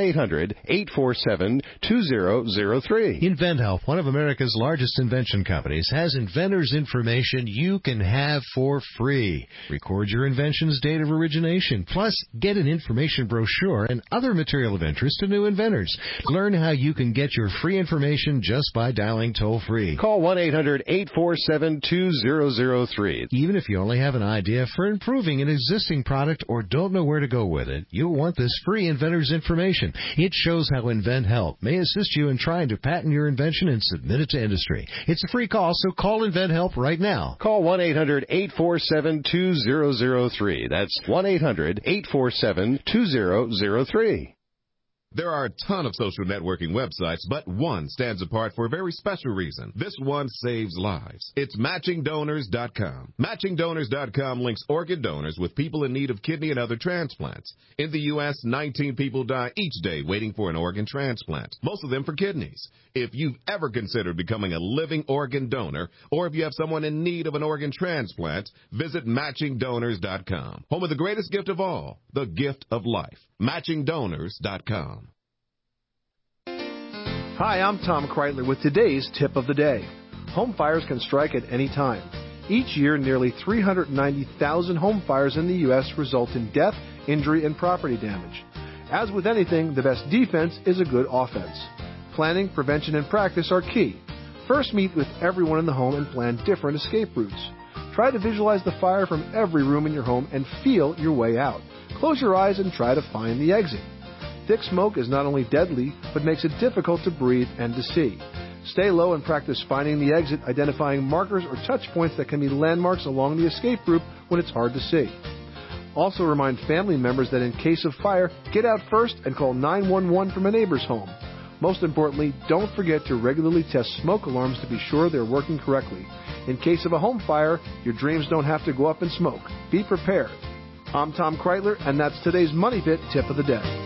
1-800-847-2003. InventHelp, one of America's largest invention companies, has inventors' information you can have for free. Record your invention's date of origination, plus get an information brochure and other material of interest to new inventors. Learn how you can get your free information just by dialing toll-free. Call 1-800-847-2003. Even if you only have an idea for improving an existing product or don't know where to go with it, you'll want this free inventor's information. It shows how InventHelp may assist you in trying to patent your invention and submit it to industry. It's a free call, so call InventHelp right now. Call 1-800-847-2003. That's 1-800-847-2003. There are a ton of social networking websites, but one stands apart for a very special reason. This one saves lives. It's MatchingDonors.com. MatchingDonors.com links organ donors with people in need of kidney and other transplants. In the U.S., 19 people die each day waiting for an organ transplant, most of them for kidneys. If you've ever considered becoming a living organ donor, or if you have someone in need of an organ transplant, visit MatchingDonors.com. Home of the greatest gift of all, the gift of life. MatchingDonors.com. Hi, I'm Tom Kreitler with today's tip of the day. Home fires can strike at any time. Each year, nearly 390,000 home fires in the U.S. result in death, injury, and property damage. As with anything, the best defense is a good offense. Planning, prevention, and practice are key. First, meet with everyone in the home and plan different escape routes. Try to visualize the fire from every room in your home and feel your way out. Close your eyes and try to find the exit. Thick smoke is not only deadly, but makes it difficult to breathe and to see. Stay low and practice finding the exit, identifying markers or touch points that can be landmarks along the escape route when it's hard to see. Also remind family members that in case of fire, get out first and call 911 from a neighbor's home. Most importantly, don't forget to regularly test smoke alarms to be sure they're working correctly. In case of a home fire, your dreams don't have to go up in smoke. Be prepared. I'm Tom Kreitler, and that's today's Money Pit Tip of the Day.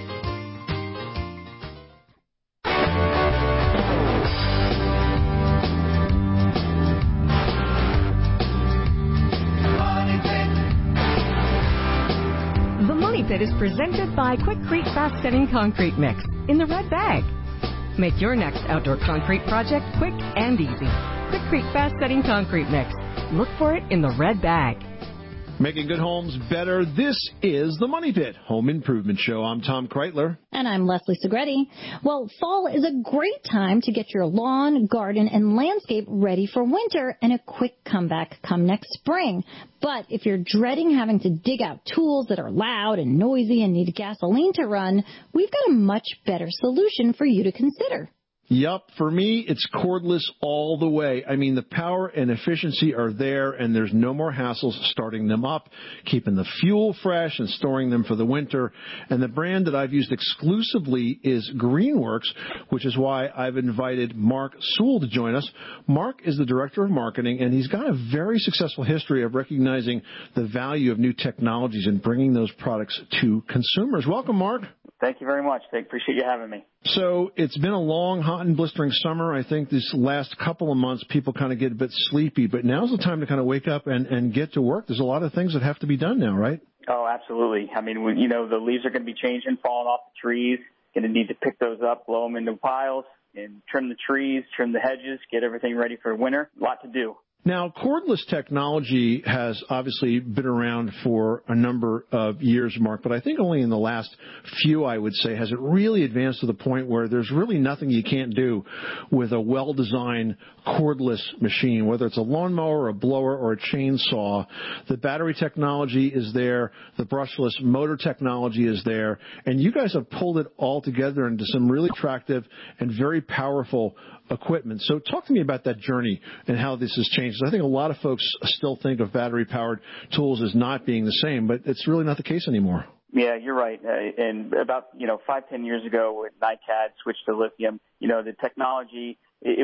Pit is presented by Quikrete Fast Setting Concrete Mix in the red bag. Make your next outdoor concrete project quick and easy. Quikrete Fast Setting Concrete Mix. Look for it in the red bag. Making good homes better. This is the Money Pit Home Improvement Show. I'm Tom Kreitler. And I'm Leslie Segretti. Well, fall is a great time to get your lawn, garden, and landscape ready for winter and a quick comeback come next spring. But if you're dreading having to dig out tools that are loud and noisy and need gasoline to run, we've got a much better solution for you to consider. Yup, for me, it's cordless all the way. I mean, the power and efficiency are there, and there's no more hassles starting them up, keeping the fuel fresh, and storing them for the winter. And the brand that I've used exclusively is Greenworks, which is why I've invited Mark Sewell to join us. Mark is the Director of Marketing, and he's got a very successful history of recognizing the value of new technologies and bringing those products to consumers. Welcome, Mark. Thank you very much. I appreciate you having me. So it's been a long, hot and blistering summer. I think this last couple of months people kind of get a bit sleepy, but now's the time to kind of wake up and get to work. There's a lot of things that have to be done now, right? Oh, absolutely. I mean, the leaves are going to be changing, falling off the trees. Going to need to pick those up, blow them into piles, and trim the trees, trim the hedges, get everything ready for winter. A lot to do. Now, cordless technology has obviously been around for a number of years, Mark, but I think only in the last few, I would say, has it really advanced to the point where there's really nothing you can't do with a well-designed cordless machine, whether it's a lawnmower, a blower, or a chainsaw. The battery technology is there. The brushless motor technology is there. And you guys have pulled it all together into some really attractive and very powerful equipment. So talk to me about that journey and how this has changed. I think a lot of folks still think of battery-powered tools as not being the same, but it's really not the case anymore. Yeah, you're right. And about 5-10 years ago, when NiCad switched to lithium, the technology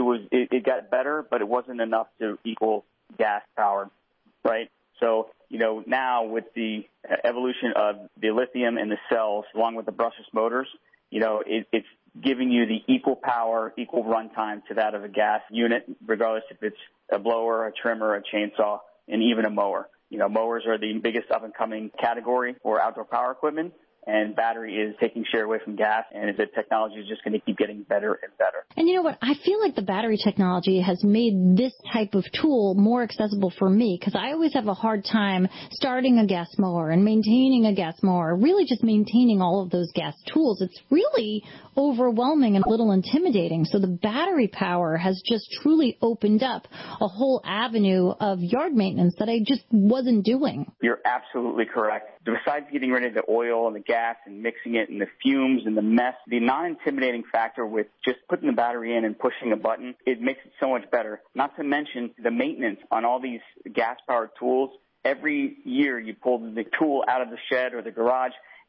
it got better, but it wasn't enough to equal gas powered, right? So now with the evolution of the lithium and the cells, along with the brushless motors, it's giving you the equal power, equal runtime to that of a gas unit, regardless if it's a blower, a trimmer, a chainsaw, and even a mower. Mowers are the biggest up-and-coming category for outdoor power equipment, and battery is taking share away from gas, and the technology is just going to keep getting better and better. And you know what? I feel like the battery technology has made this type of tool more accessible for me, because I always have a hard time starting a gas mower and maintaining a gas mower, really just maintaining all of those gas tools. It's really overwhelming and a little intimidating. So the battery power has just truly opened up a whole avenue of yard maintenance that I just wasn't doing. You're absolutely correct. Besides getting rid of the oil and the gas and mixing it and the fumes and the mess, the non-intimidating factor with just putting the battery in and pushing a button, it makes it so much better. Not to mention the maintenance on all these gas-powered tools. Every year you pull the tool out of the shed or the garage,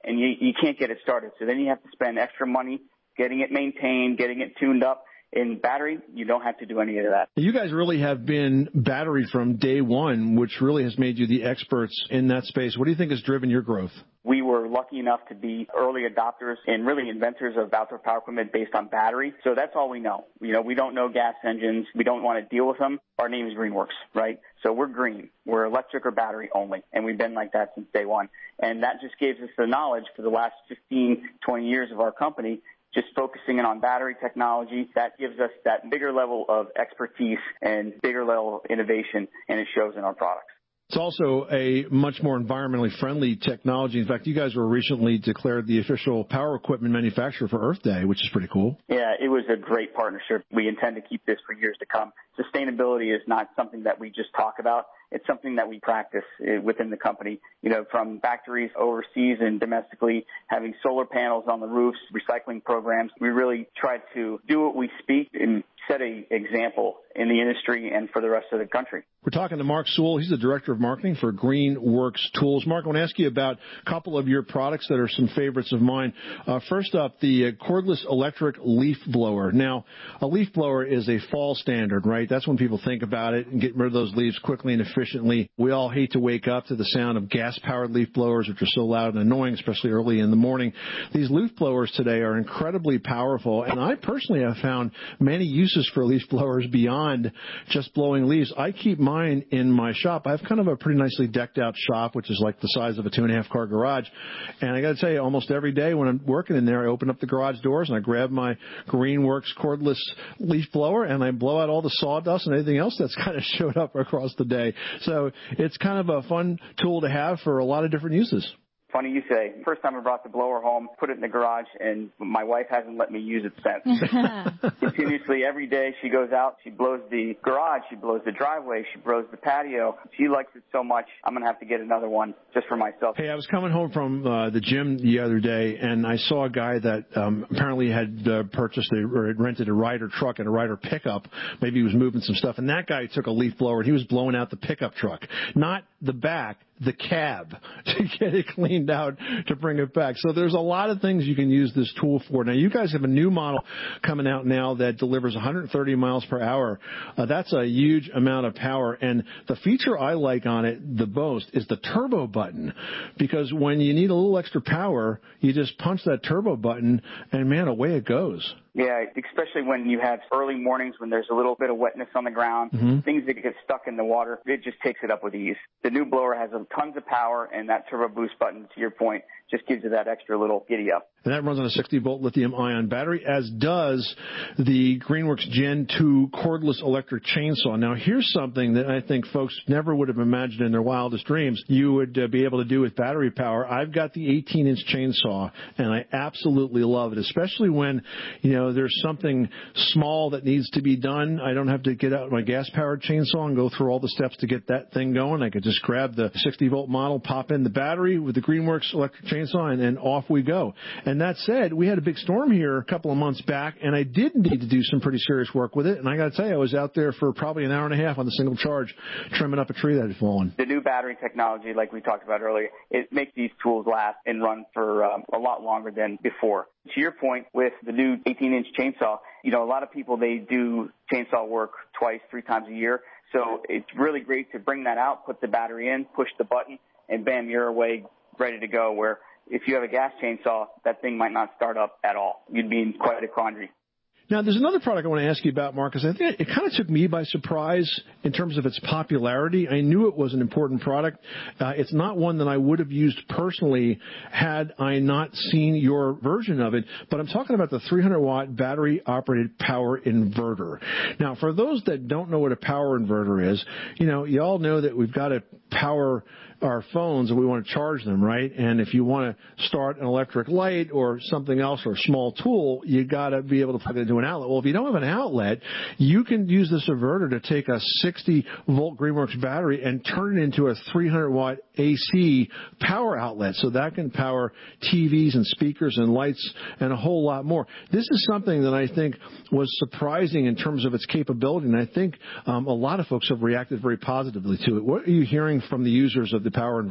and you can't get it started. So then you have to spend extra money getting it maintained, getting it tuned up. In battery, you don't have to do any of that. You guys really have been battery from day one, which really has made you the experts in that space. What do you think has driven your growth? We were lucky enough to be early adopters and really inventors of outdoor power equipment based on battery. So that's all we know. We don't know gas engines. We don't want to deal with them. Our name is Greenworks, right? So we're green. We're electric or battery only. And we've been like that since day one. And that just gives us the knowledge for the last 15, 20 years of our company, just focusing in on battery technology. That gives us that bigger level of expertise and bigger level of innovation, and it shows in our products. It's also a much more environmentally friendly technology. In fact, you guys were recently declared the official power equipment manufacturer for Earth Day, which is pretty cool. Yeah, it was a great partnership. We intend to keep this for years to come. Sustainability is not something that we just talk about. It's something that we practice within the company, from factories overseas and domestically, having solar panels on the roofs, recycling programs. We really try to do what we speak and set an example in the industry and for the rest of the country. We're talking to Mark Sewell. He's the Director of Marketing for Greenworks Tools. Mark, I want to ask you about a couple of your products that are some favorites of mine. First up, the cordless electric leaf blower. Now, a leaf blower is a fall standard, right? That's when people think about it and get rid of those leaves quickly and efficiently. We all hate to wake up to the sound of gas-powered leaf blowers, which are so loud and annoying, especially early in the morning. These leaf blowers today are incredibly powerful, and I personally have found many uses for leaf blowers beyond just blowing leaves. I keep mine in my shop. I have kind of a pretty nicely decked out shop, which is like the size of a 2.5 car garage. And I got to tell you, almost every day when I'm working in there, I open up the garage doors and I grab my Greenworks cordless leaf blower and I blow out all the sawdust and anything else that's kind of showed up across the day. So it's kind of a fun tool to have for a lot of different uses. Funny you say. First time I brought the blower home, put it in the garage, and my wife hasn't let me use it since. Continuously, every day she goes out, she blows the garage, she blows the driveway, she blows the patio. She likes it so much, I'm going to have to get another one just for myself. Hey, I was coming home from the gym the other day, and I saw a guy that apparently had purchased or rented a Ryder truck and a Ryder pickup. Maybe he was moving some stuff, and that guy took a leaf blower, and he was blowing out the pickup truck. Not the back, the cab, to get it cleaned out to bring it back. So there's a lot of things you can use this tool for. Now, you guys have a new model coming out now that delivers 130 miles per hour. That's a huge amount of power. And the feature I like on it the most is the turbo button, because when you need a little extra power, you just punch that turbo button and, man, away it goes. Yeah, especially when you have early mornings when there's a little bit of wetness on the ground, things that get stuck in the water, it just takes it up with ease. The new blower has tons of power, and that turbo boost button, to your point, just gives you that extra little giddy up. And that runs on a 60-volt lithium-ion battery, as does the Greenworks Gen 2 cordless electric chainsaw. Now, here's something that I think folks never would have imagined in their wildest dreams you would be able to do with battery power. I've got the 18-inch chainsaw, and I absolutely love it, especially when, there's something small that needs to be done. I don't have to get out my gas-powered chainsaw and go through all the steps to get that thing going. I could just grab the 60-volt model, pop in the battery with the Greenworks electric chainsaw, and off we go. And that said, we had a big storm here a couple of months back, and I did need to do some pretty serious work with it. And I got to tell you, I was out there for probably an hour and a half on the single charge, trimming up a tree that had fallen. The new battery technology, like we talked about earlier, it makes these tools last and run for a lot longer than before. To your point, with the new 18-inch chainsaw, a lot of people, they do chainsaw work 2-3 times a year. So it's really great to bring that out, put the battery in, push the button, and bam, you're away, ready to go, where if you have a gas chainsaw, that thing might not start up at all. You'd be in quite a quandary. Now, there's another product I want to ask you about, Marcus. I think it kind of took me by surprise in terms of its popularity. I knew it was an important product. It's not one that I would have used personally had I not seen your version of it, but I'm talking about the 300-watt battery-operated power inverter. Now, for those that don't know what a power inverter is, you all know that we've got to power our phones and we want to charge them, right? And if you want to start an electric light or something else or a small tool, you got to be able to plug it into an outlet. Well, if you don't have an outlet, you can use this inverter to take a 60-volt Greenworks battery and turn it into a 300-watt AC power outlet. So that can power TVs and speakers and lights and a whole lot more. This is something that I think was surprising in terms of its capability, and I think a lot of folks have reacted very positively to it. What are you hearing from the users of the power inverter?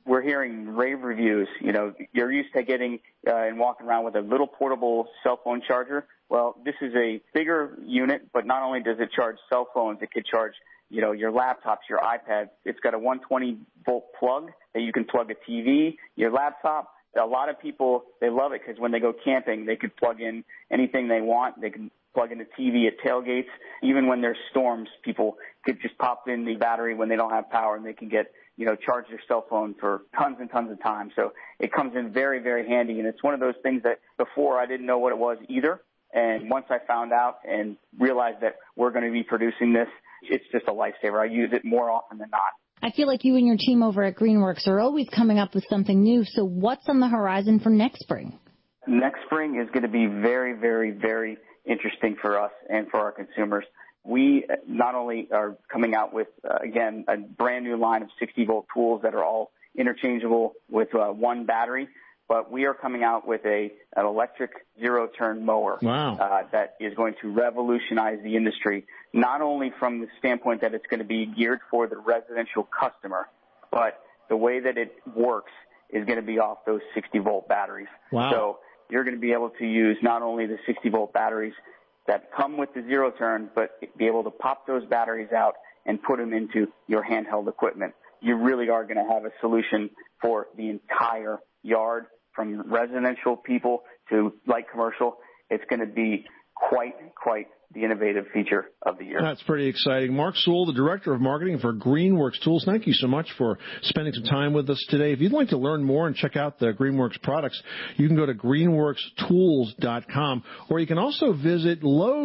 we're hearing rave reviews. You know, you're used to getting and walking around with a little portable cell phone charger. Well, this is a bigger unit, but not only does it charge cell phones, it could charge, you know, your laptops, your iPads. It's got a 120-volt plug that you can plug a TV, your laptop. A lot of people, they love it because when they go camping, they could plug in anything they want. They can plug in a TV at tailgates. Even when there's storms, people could just pop in the battery when they don't have power, and they can get, you know, charge their cell phone for tons and tons of time. So it comes in very, very handy, and it's one of those things that before I didn't know what it was either. And once I found out and realized that we're going to be producing this, it's just a lifesaver. I use it more often than not. I feel like you and your team over at Greenworks are always coming up with something new. So what's on the horizon for next spring? Next spring is going to be very, very, very interesting for us and for our consumers. We not only are coming out with, again, a brand new line of 60-volt tools that are all interchangeable with one battery, but we are coming out with an electric zero-turn mower. Wow. That is going to revolutionize the industry, not only from the standpoint that it's going to be geared for the residential customer, but the way that it works is going to be off those 60-volt batteries. Wow. So you're going to be able to use not only the 60-volt batteries that come with the zero-turn, but be able to pop those batteries out and put them into your handheld equipment. You really are going to have a solution for the entire yard, from residential people to light commercial. It's going to be quite the innovative feature of the year. That's pretty exciting. Mark Sewell, the Director of Marketing for Greenworks Tools, thank you so much for spending some time with us today. If you'd like to learn more and check out the Greenworks products, you can go to greenworkstools.com, or you can also visit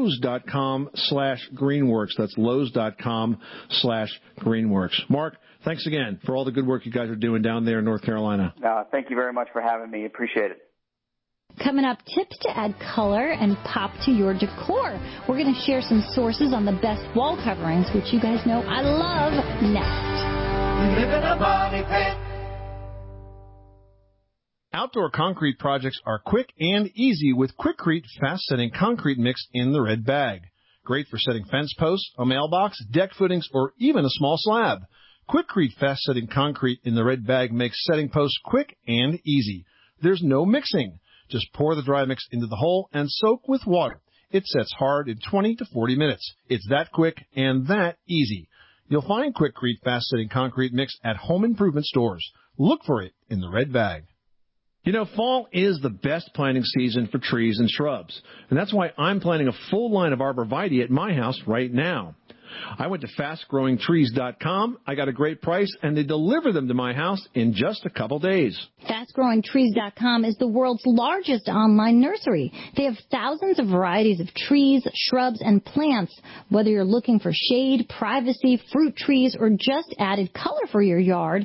Lowe's.com/Greenworks. That's Lowe's.com/Greenworks. Mark, thanks again for all the good work you guys are doing down there in North Carolina. Thank you very much for having me. Appreciate it. Coming up, tips to add color and pop to your decor. We're going to share some sources on the best wall coverings, which you guys know I love, next. We live in a money pit. Outdoor concrete projects are quick and easy with Quikrete fast-setting concrete mix in the red bag. Great for setting fence posts, a mailbox, deck footings, or even a small slab. Quikrete fast-setting concrete in the red bag makes setting posts quick and easy. There's no mixing. Just pour the dry mix into the hole and soak with water. It sets hard in 20 to 40 minutes. It's that quick and that easy. You'll find Quikrete fast-setting concrete mix at home improvement stores. Look for it in the red bag. You know, fall is the best planting season for trees and shrubs, and that's why I'm planting a full line of arborvitae at my house right now. I went to FastGrowingTrees.com. I got a great price, and they deliver them to my house in just a couple days. FastGrowingTrees.com is the world's largest online nursery. They have thousands of varieties of trees, shrubs, and plants. Whether you're looking for shade, privacy, fruit trees, or just added color for your yard,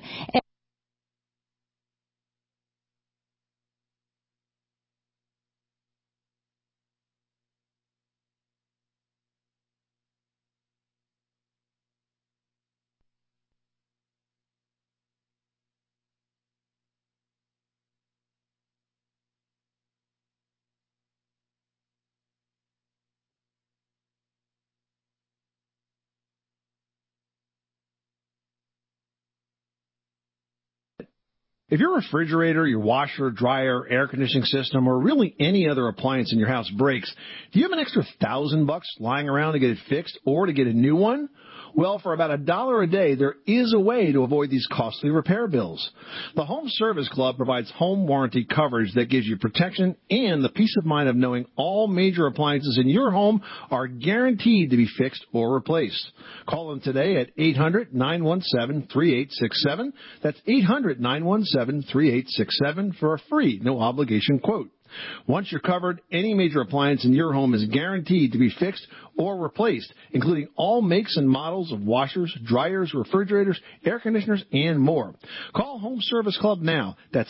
If your refrigerator, your washer, dryer, air conditioning system, or really any other appliance in your house breaks, do you have an extra $1,000 lying around to get it fixed or to get a new one? Well, for about $1 a day, there is a way to avoid these costly repair bills. The Home Service Club provides home warranty coverage that gives you protection and the peace of mind of knowing all major appliances in your home are guaranteed to be fixed or replaced. Call them today at 800-917-3867. That's 800-917-3867 for a free, no-obligation quote. Once you're covered, any major appliance in your home is guaranteed to be fixed or replaced, including all makes and models of washers, dryers, refrigerators, air conditioners, and more. Call Home Service Club now. That's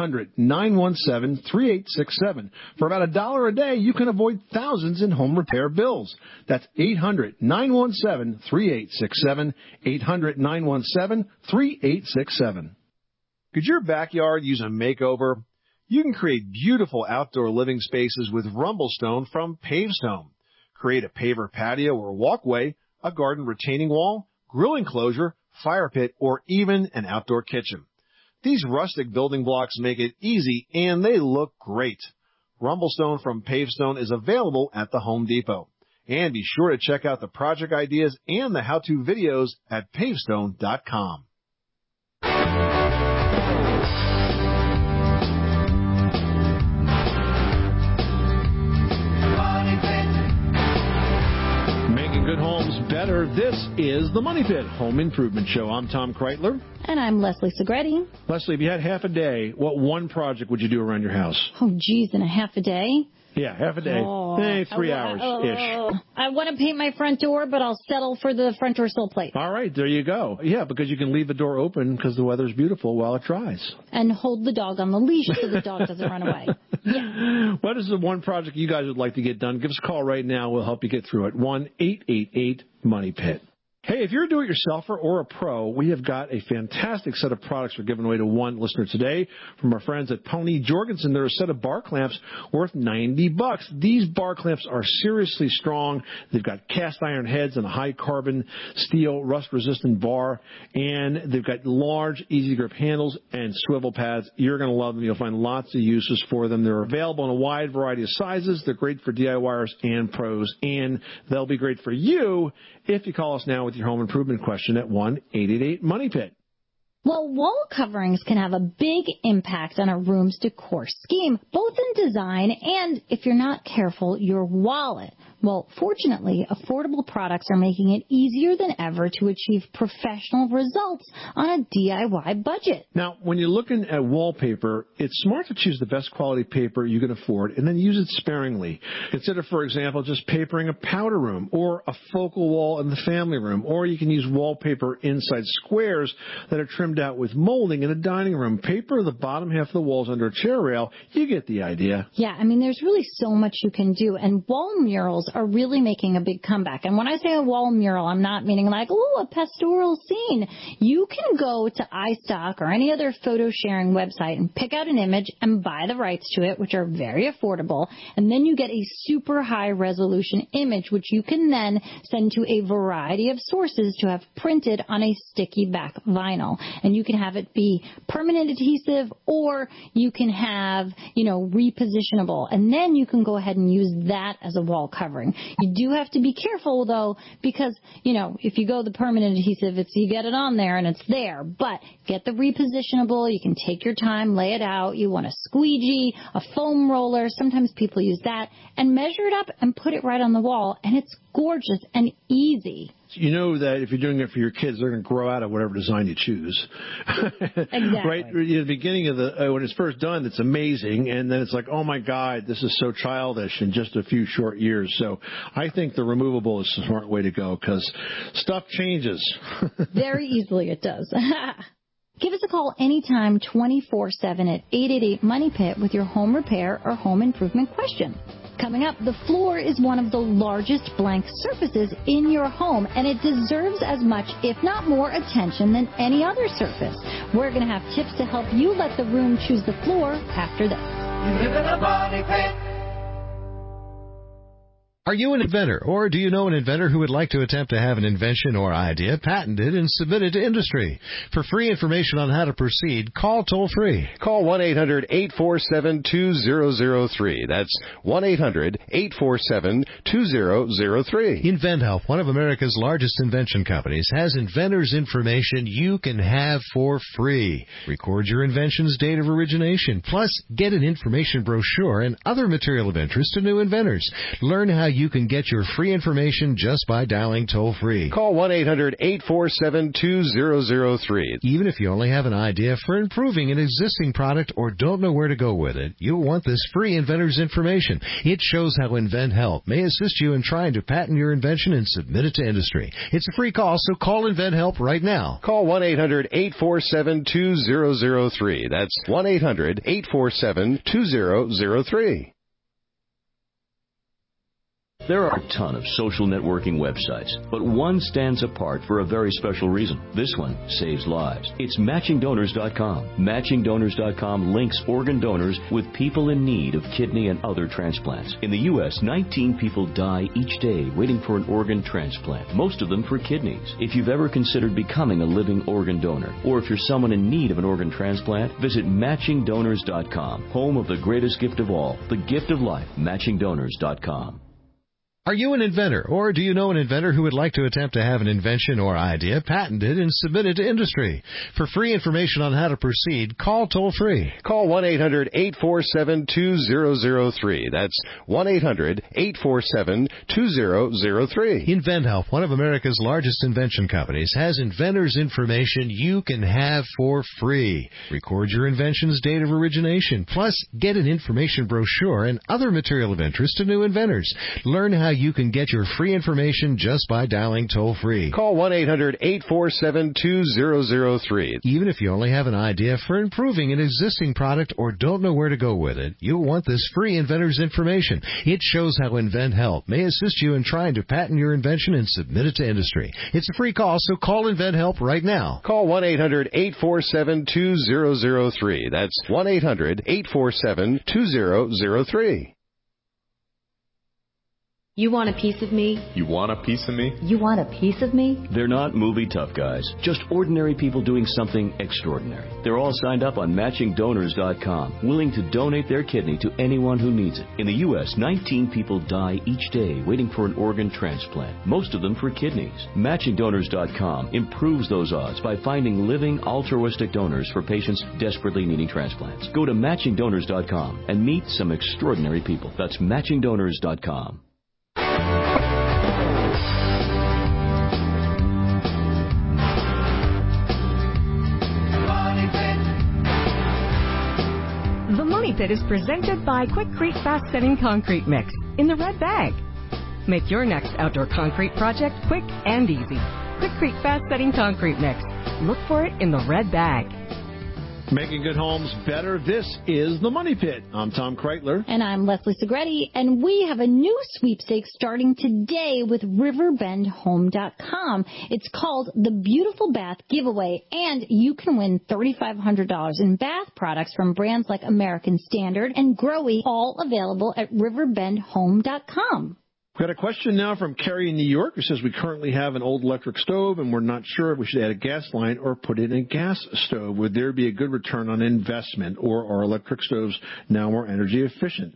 800-917-3867. For about $1 a day, you can avoid thousands in home repair bills. That's 800-917-3867, 800-917-3867. Could your backyard use a makeover? You can create beautiful outdoor living spaces with Rumblestone from Pavestone. Create a paver patio or walkway, a garden retaining wall, grill enclosure, fire pit, or even an outdoor kitchen. These rustic building blocks make it easy, and they look great. Rumblestone from Pavestone is available at the Home Depot. And be sure to check out the project ideas and the how-to videos at pavestone.com. Making good homes better. This is the Money Pit Home Improvement Show. I'm Tom Kreitler. And I'm Leslie Segretti. Leslie, if you had half a day, what one project would you do around your house? Oh, geez, in a half a day? Yeah, half a day. 3 hours-ish. I want to paint my front door, but I'll settle for the front door sill plate. All right, there you go. Yeah, because you can leave the door open because the weather's beautiful while it dries. And hold the dog on the leash so the dog doesn't run away. Yeah. What is the one project you guys would like to get done? Give us a call right now. We'll help you get through it. 1-888-MONEY-PIT. Hey, if you're a do-it-yourselfer or a pro, we have got a fantastic set of products we're giving away to one listener today from our friends at Pony Jorgensen. They're a set of bar clamps worth $90. These bar clamps are seriously strong. They've got cast iron heads and a high-carbon steel rust-resistant bar, and they've got large, easy-grip handles and swivel pads. You're going to love them. You'll find lots of uses for them. They're available in a wide variety of sizes. They're great for DIYers and pros, and they'll be great for you if you call us now with your home improvement question at 1-888-MONEY-PIT. Well, wall coverings can have a big impact on a room's decor scheme, both in design and, if you're not careful, your wallet. Well, fortunately, affordable products are making it easier than ever to achieve professional results on a DIY budget. Now, when you're looking at wallpaper, it's smart to choose the best quality paper you can afford and then use it sparingly. Consider, for example, just papering a powder room or a focal wall in the family room, or you can use wallpaper inside squares that are trimmed out with molding in a dining room. Paper the bottom half of the walls under a chair rail. You get the idea. Yeah, I mean, there's really so much you can do, and wall murals are really making a big comeback. And when I say a wall mural, I'm not meaning like, oh, a pastoral scene. You can go to iStock or any other photo sharing website and pick out an image and buy the rights to it, which are very affordable, and then you get a super high resolution image, which you can then send to a variety of sources to have printed on a sticky back vinyl. And you can have it be permanent adhesive, or you can have, repositionable. And then you can go ahead and use that as a wall covering. You do have to be careful, though, because, if you go the permanent adhesive, you get it on there and it's there. But get the repositionable. You can take your time, lay it out. You want a squeegee, a foam roller. Sometimes people use that. And measure it up and put it right on the wall. And it's gorgeous and easy. You know that if you're doing it for your kids, they're going to grow out of whatever design you choose. Exactly. Right? At the beginning of when it's first done, it's amazing. And then it's like, oh, my God, this is so childish in just a few short years. So I think the removable is a smart way to go because stuff changes. Very easily it does. Give us a call anytime, 24/7 at 888-MONEY-PIT with your home repair or home improvement question. Coming up, the floor is one of the largest blank surfaces in your home, and it deserves as much, if not more, attention than any other surface. We're going to have tips to help you let the room choose the floor after this. You live in a money pit. Are you an inventor, or do you know an inventor who would like to attempt to have an invention or idea patented and submitted to industry? For free information on how to proceed, call toll-free. Call 1-800-847-2003. That's 1-800-847-2003. InventHelp, one of America's largest invention companies, has inventors' information you can have for free. Record your invention's date of origination, plus get an information brochure and other material of interest to new inventors. Learn how you can get your free information just by dialing toll-free. Call 1-800-847-2003. Even if you only have an idea for improving an existing product or don't know where to go with it, you'll want this free inventor's information. It shows how InventHelp may assist you in trying to patent your invention and submit it to industry. It's a free call, so call InventHelp right now. Call 1-800-847-2003. That's 1-800-847-2003. There are a ton of social networking websites, but one stands apart for a very special reason. This one saves lives. It's MatchingDonors.com. MatchingDonors.com links organ donors with people in need of kidney and other transplants. In the U.S., 19 people die each day waiting for an organ transplant, most of them for kidneys. If you've ever considered becoming a living organ donor, or if you're someone in need of an organ transplant, visit MatchingDonors.com, home of the greatest gift of all, the gift of life, MatchingDonors.com. Are you an inventor, or do you know an inventor who would like to attempt to have an invention or idea patented and submitted to industry? For free information on how to proceed, call toll-free. Call 1-800-847-2003. That's 1-800-847-2003. InventHelp, one of America's largest invention companies, has inventors' information you can have for free. Record your invention's date of origination, plus get an information brochure and other material of interest to new inventors. Learn how you can get your free information just by dialing toll-free. Call 1-800-847-2003. Even if you only have an idea for improving an existing product or don't know where to go with it, you'll want this free inventor's information. It shows how InventHelp may assist you in trying to patent your invention and submit it to industry. It's a free call, so call InventHelp right now. Call 1-800-847-2003. That's 1-800-847-2003. You want a piece of me? You want a piece of me? You want a piece of me? They're not movie tough guys, just ordinary people doing something extraordinary. They're all signed up on MatchingDonors.com, willing to donate their kidney to anyone who needs it. In the U.S., 19 people die each day waiting for an organ transplant, most of them for kidneys. MatchingDonors.com improves those odds by finding living altruistic donors for patients desperately needing transplants. Go to MatchingDonors.com and meet some extraordinary people. That's MatchingDonors.com. The Money Pit is presented by Quikrete Fast Setting Concrete Mix in the red bag. Make your next outdoor concrete project quick and easy. Quikrete Fast Setting Concrete Mix. Look for it in the red bag. Making good homes better. This is the Money Pit. I'm Tom Kreitler. And I'm Leslie Segretti. And we have a new sweepstakes starting today with RiverbendHome.com. It's called the Beautiful Bath Giveaway. And you can win $3,500 in bath products from brands like American Standard and Growy, all available at RiverbendHome.com. We've got a question now from Carrie in New York who says we currently have an old electric stove and we're not sure if we should add a gas line or put in a gas stove. Would there be a good return on investment, or are electric stoves now more energy efficient?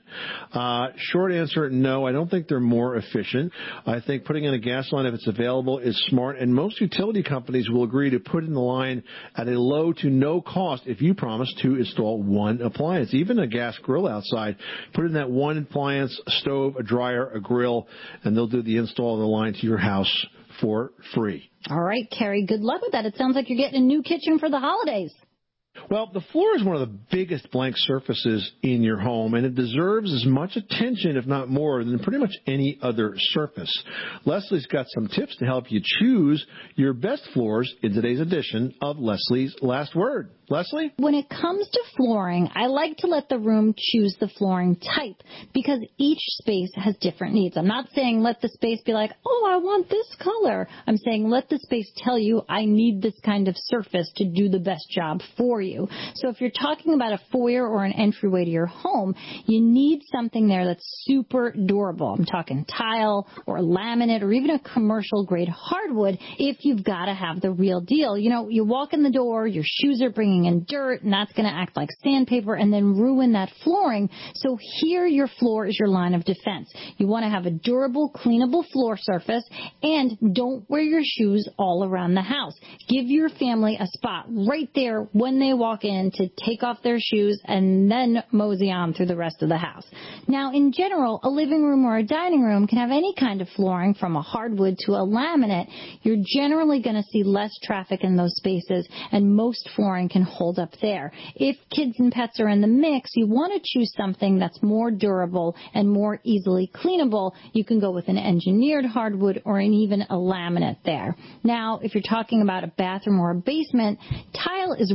Short answer, no. I don't think they're more efficient. I think putting in a gas line, if it's available, is smart, and most utility companies will agree to put in the line at a low to no cost if you promise to install one appliance. Even a gas grill outside, put in that one appliance, stove, a dryer, a grill, and they'll do the install of the line to your house for free. All right, Carrie, good luck with that. It sounds like you're getting a new kitchen for the holidays. Well, the floor is one of the biggest blank surfaces in your home, and it deserves as much attention, if not more, than pretty much any other surface. Leslie's got some tips to help you choose your best floors in today's edition of Leslie's Last Word. Leslie? When it comes to flooring, I like to let the room choose the flooring type because each space has different needs. I'm not saying let the space be like, oh, I want this color. I'm saying let the space tell you I need this kind of surface to do the best job for you. So if you're talking about a foyer or an entryway to your home, you need something there that's super durable. I'm talking tile or laminate or even a commercial grade hardwood if you've got to have the real deal. You know, you walk in the door, your shoes are bringing in dirt, and that's going to act like sandpaper and then ruin that flooring. So here your floor is your line of defense. You want to have a durable, cleanable floor surface, and don't wear your shoes all around the house. Give your family a spot right there when they walk in to take off their shoes and then mosey on through the rest of the house. Now, in general, a living room or a dining room can have any kind of flooring from a hardwood to a laminate. You're generally going to see less traffic in those spaces, and most flooring can hold up there. If kids and pets are in the mix, you want to choose something that's more durable and more easily cleanable. You can go with an engineered hardwood or even a laminate there. Now, if you're talking about a bathroom or a basement, tile is really going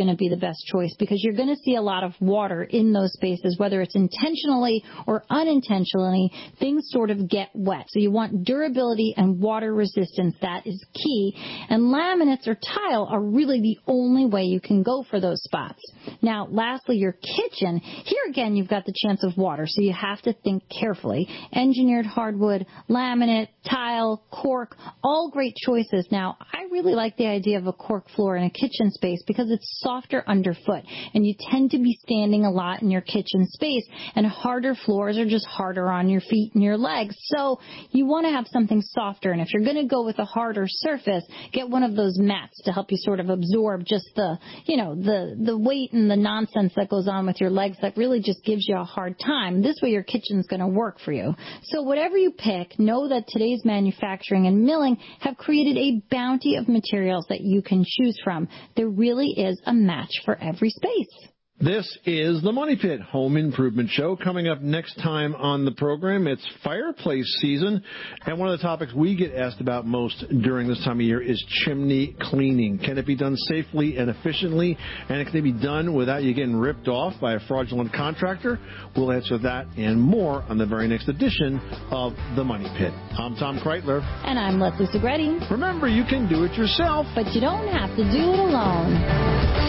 going to be the best choice because you're going to see a lot of water in those spaces, whether it's intentionally or unintentionally. Things sort of get wet. So you want durability and water resistance. That is key. And laminates or tile are really the only way you can go for those spots. Now, lastly, your kitchen. Here again, you've got the chance of water, so you have to think carefully. Engineered hardwood, laminate, tile, cork, all great choices. Now, I really like the idea of a cork floor in a kitchen space because it's softer underfoot, and you tend to be standing a lot in your kitchen space, and harder floors are just harder on your feet and your legs. So you want to have something softer, and if you're going to go with a harder surface, get one of those mats to help you sort of absorb just the weight and the nonsense that goes on with your legs that really just gives you a hard time. This way your kitchen's going to work for you. So whatever you pick, know that today's manufacturing and milling have created a bounty of materials that you can choose from. There really is a match for every space. This is the Money Pit Home Improvement Show. Coming up next time on the program, it's fireplace season. And one of the topics we get asked about most during this time of year is chimney cleaning. Can it be done safely and efficiently? And can it be done without you getting ripped off by a fraudulent contractor? We'll answer that and more on the very next edition of the Money Pit. I'm Tom Kreitler. And I'm Leslie Segretti. Remember, you can do it yourself, but you don't have to do it alone.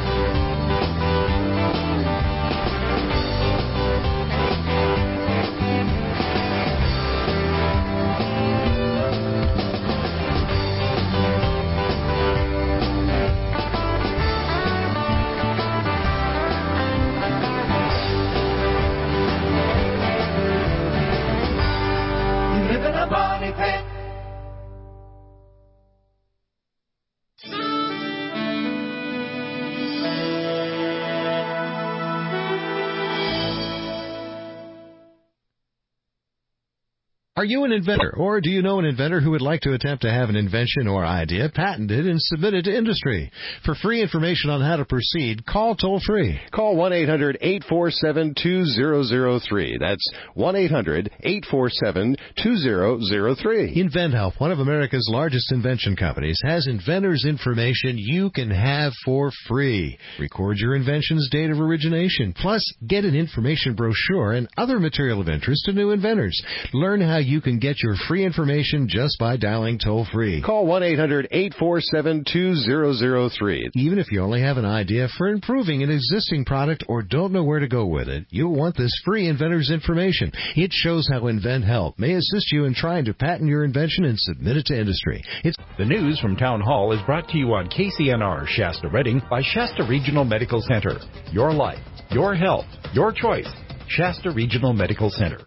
Are you an inventor, or do you know an inventor who would like to attempt to have an invention or idea patented and submitted to industry? For free information on how to proceed, call toll-free. Call 1-800-847-2003. That's 1-800-847-2003. InventHelp, one of America's largest invention companies, has inventors' information you can have for free. Record your invention's date of origination. Plus, get an information brochure and other material of interest to new inventors. Learn how you can get your free information just by dialing toll-free. Call 1-800-847-2003. Even if you only have an idea for improving an existing product or don't know where to go with it, you'll want this free inventor's information. It shows how InventHelp may assist you in trying to patent your invention and submit it to industry. The news from Town Hall is brought to you on KCNR Shasta Redding by Shasta Regional Medical Center. Your life, your health, your choice. Shasta Regional Medical Center.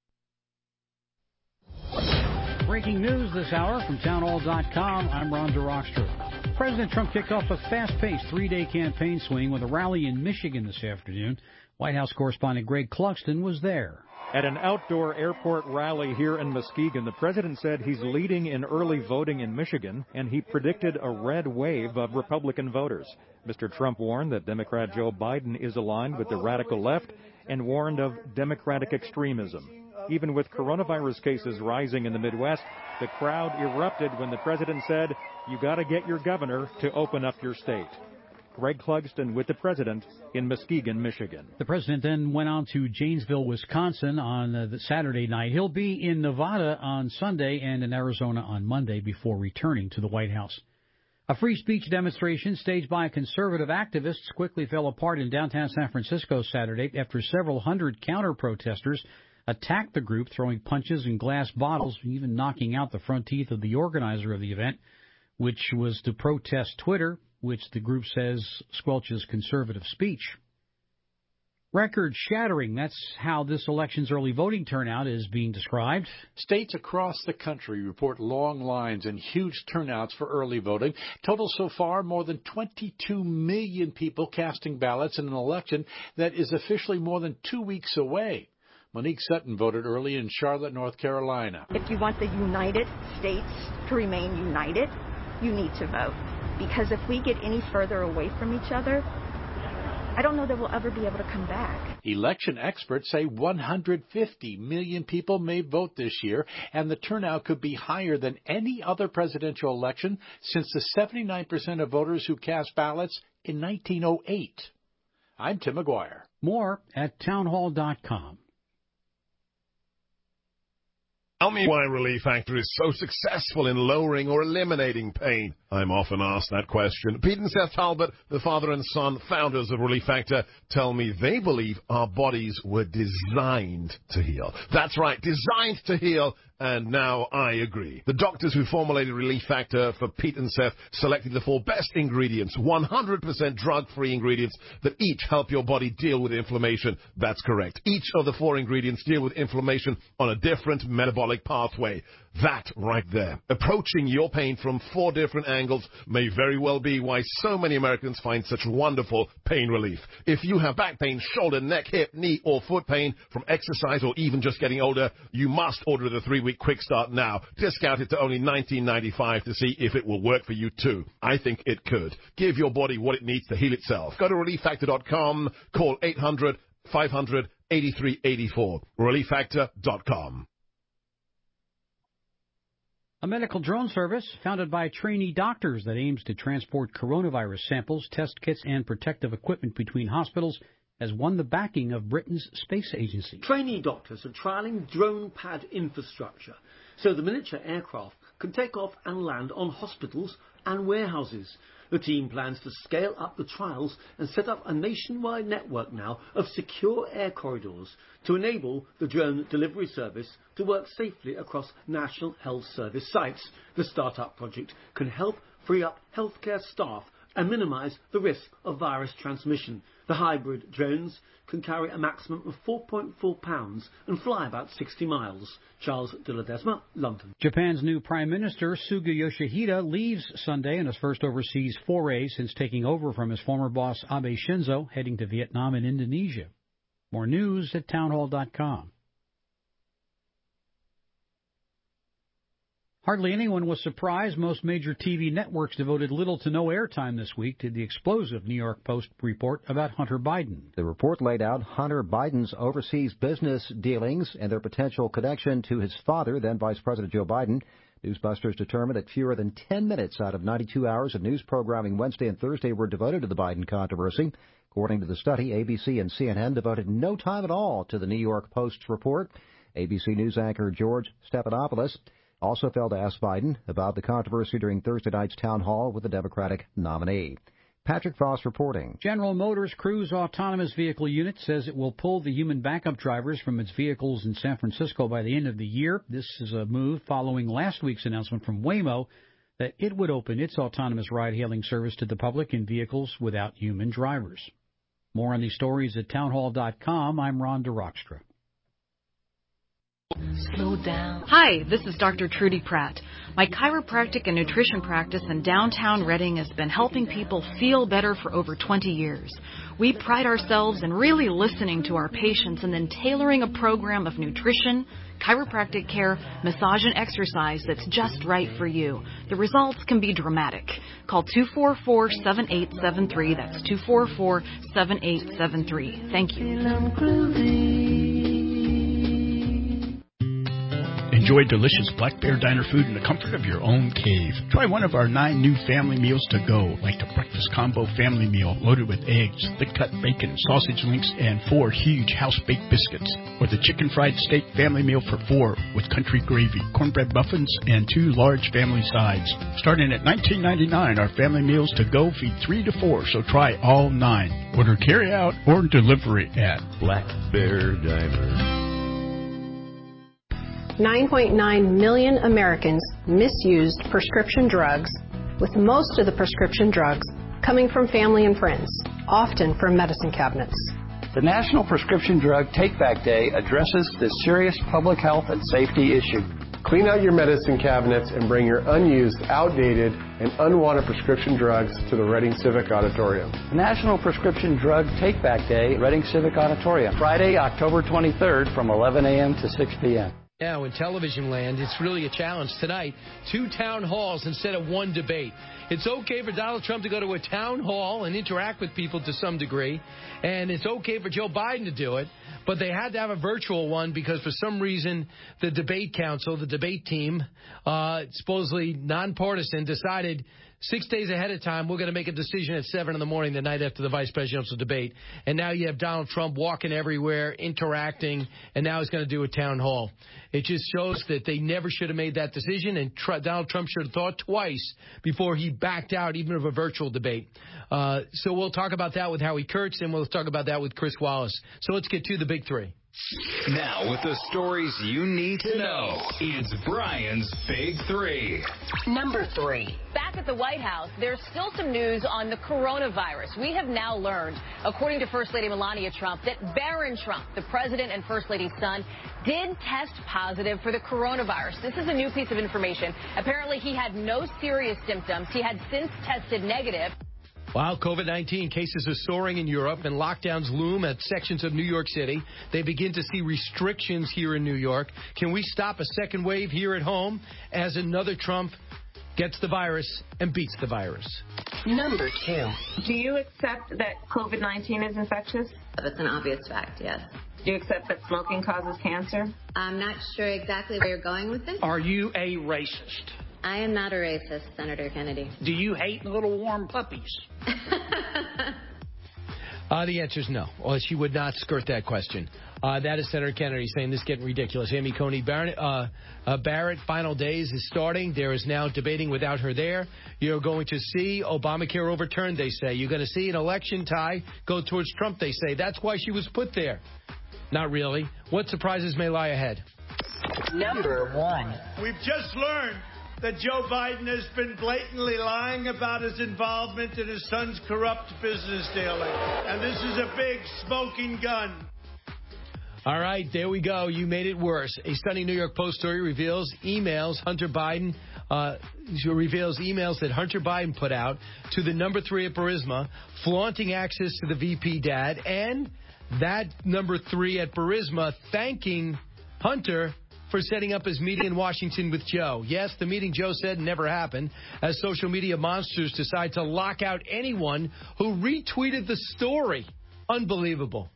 Breaking news this hour from townhall.com. I'm Ron DeRockstra. President Trump kicked off a fast-paced three-day campaign swing with a rally in Michigan this afternoon. White House correspondent Greg Clugston was there. At an outdoor airport rally here in Muskegon, the president said he's leading in early voting in Michigan, and he predicted a red wave of Republican voters. Mr. Trump warned that Democrat Joe Biden is aligned with the radical left and warned of Democratic extremism. Even with coronavirus cases rising in the Midwest, the crowd erupted when the president said, "You got to get your governor to open up your state." Greg Clugston with the president in Muskegon, Michigan. The president then went on to Janesville, Wisconsin on the Saturday night. He'll be in Nevada on Sunday and in Arizona on Monday before returning to the White House. A free speech demonstration staged by conservative activists quickly fell apart in downtown San Francisco Saturday after several hundred counter-protesters attacked the group, throwing punches and glass bottles, even knocking out the front teeth of the organizer of the event, which was to protest Twitter, which the group says squelches conservative speech. Record-shattering, that's how this election's early voting turnout is being described. States across the country report long lines and huge turnouts for early voting. Total so far, more than 22 million people casting ballots in an election that is officially more than 2 weeks away. Monique Sutton voted early in Charlotte, North Carolina. If you want the United States to remain united, you need to vote. Because if we get any further away from each other, I don't know that we'll ever be able to come back. Election experts say 150 million people may vote this year, and the turnout could be higher than any other presidential election since the 79% of voters who cast ballots in 1908. I'm Tim McGuire. More at townhall.com. Tell me why Relief Factor is so successful in lowering or eliminating pain. I'm often asked that question. Pete and Seth Talbot, the father and son founders of Relief Factor, tell me they believe our bodies were designed to heal. That's right, designed to heal, and now I agree. The doctors who formulated Relief Factor for Pete and Seth selected the 4 best ingredients, 100% drug-free ingredients that each help your body deal with inflammation. That's correct. Each of the 4 ingredients deal with inflammation on a different metabolic pathway. That right there. Approaching your pain from 4 different angles may very well be why so many Americans find such wonderful pain relief. If you have back pain, shoulder, neck, hip, knee, or foot pain from exercise or even just getting older, you must order the 3-week Quick Start now. Discounted to only $19.95 to see if it will work for you too. I think it could. Give your body what it needs to heal itself. Go to ReliefFactor.com. Call 800-500-8384. ReliefFactor.com. A medical drone service founded by trainee doctors that aims to transport coronavirus samples, test kits, and protective equipment between hospitals has won the backing of Britain's space agency. Trainee doctors are trialling drone pad infrastructure so the miniature aircraft can take off and land on hospitals and warehouses. The team plans to scale up the trials and set up a nationwide network now of secure air corridors to enable the drone delivery service to work safely across National Health Service sites. The startup project can help free up healthcare staff and minimise the risk of virus transmission. The hybrid drones can carry a maximum of 4.4 pounds and fly about 60 miles. Charles de Ledesma, London. Japan's new Prime Minister, Suga Yoshihide, leaves Sunday in his first overseas foray since taking over from his former boss Abe Shinzo, heading to Vietnam and Indonesia. More news at townhall.com. Hardly anyone was surprised. Most major TV networks devoted little to no airtime this week to the explosive New York Post report about Hunter Biden. The report laid out Hunter Biden's overseas business dealings and their potential connection to his father, then Vice President Joe Biden. Newsbusters determined that fewer than 10 minutes out of 92 hours of news programming Wednesday and Thursday were devoted to the Biden controversy. According to the study, ABC and CNN devoted no time at all to the New York Post's report. ABC News anchor George Stephanopoulos also failed to ask Biden about the controversy during Thursday night's town hall with the Democratic nominee. Patrick Voss reporting. General Motors Cruise Autonomous Vehicle Unit says it will pull the human backup drivers from its vehicles in San Francisco by the end of the year. This is a move following last week's announcement from Waymo that it would open its autonomous ride-hailing service to the public in vehicles without human drivers. More on these stories at townhall.com. I'm Ron DeRockstra. Slow down. Hi, this is Dr. Trudy Pratt. My chiropractic and nutrition practice in downtown Reading has been helping people feel better for over 20 years. We pride ourselves in really listening to our patients and then tailoring a program of nutrition, chiropractic care, massage, and exercise that's just right for you. The results can be dramatic. Call 244-7873. That's 244-7873. Thank you. Enjoy delicious Black Bear Diner food in the comfort of your own cave. Try one of our 9 new family meals to go, like the breakfast combo family meal loaded with eggs, thick-cut bacon, sausage links, and 4 huge house-baked biscuits. Or the chicken fried steak family meal for 4 with country gravy, cornbread muffins, and 2 large family sides. Starting at $19.99, our family meals to go feed 3 to 4, so try all 9. Order carry-out or delivery at Black Bear Diner. 9.9 million Americans misused prescription drugs, with most of the prescription drugs coming from family and friends, often from medicine cabinets. The National Prescription Drug Take-Back Day addresses this serious public health and safety issue. Clean out your medicine cabinets and bring your unused, outdated, and unwanted prescription drugs to the Reading Civic Auditorium. National Prescription Drug Take-Back Day, Reading Civic Auditorium, Friday, October 23rd from 11 a.m. to 6 p.m. Now, in television land, it's really a challenge. Tonight, 2 town halls instead of 1 debate. It's okay for Donald Trump to go to a town hall and interact with people to some degree, and it's okay for Joe Biden to do it, but they had to have a virtual one because for some reason the debate council, the debate team, supposedly nonpartisan, decided 6 days ahead of time, we're going to make a decision at 7 in the morning the night after the vice presidential debate. And now you have Donald Trump walking everywhere, interacting, and now he's going to do a town hall. It just shows that they never should have made that decision, and Donald Trump should have thought twice before he backed out even of a virtual debate. So we'll talk about that with Howie Kurtz, and we'll talk about that with Chris Wallace. So let's get to the big 3. Now, with the stories you need to know, it's Brian's Big 3. Number 3. Back at the White House, there's still some news on the coronavirus. We have now learned, according to First Lady Melania Trump, that Barron Trump, the president and First Lady's son, did test positive for the coronavirus. This is a new piece of information. Apparently, he had no serious symptoms. He had since tested negative. While COVID-19 cases are soaring in Europe and lockdowns loom at sections of New York City, they begin to see restrictions here in New York. Can we stop a second wave here at home as another Trump gets the virus and beats the virus? Number 2. Do you accept that COVID-19 is infectious? That's an obvious fact, yes. Do you accept that smoking causes cancer? I'm not sure exactly where you're going with this. Are you a racist? I am not a racist, Senator Kennedy. Do you hate little warm puppies? The answer is no. Well, she would not skirt that question. That is Senator Kennedy saying this is getting ridiculous. Amy Coney Barrett, final days is starting. There is now debating without her there. You're going to see Obamacare overturned, they say. You're going to see an election tie go towards Trump, they say. That's why she was put there. Not really. What surprises may lie ahead? Number 1. We've just learned that Joe Biden has been blatantly lying about his involvement in his son's corrupt business dealing. And this is a big smoking gun. All right, there we go. You made it worse. A stunning New York Post story reveals emails that Hunter Biden put out to the number 3 at Burisma, flaunting access to the VP dad, and that number 3 at Burisma thanking Hunter for setting up his meeting in Washington with Joe. Yes, the meeting Joe said never happened, as social media monsters decide to lock out anyone who retweeted the story. Unbelievable.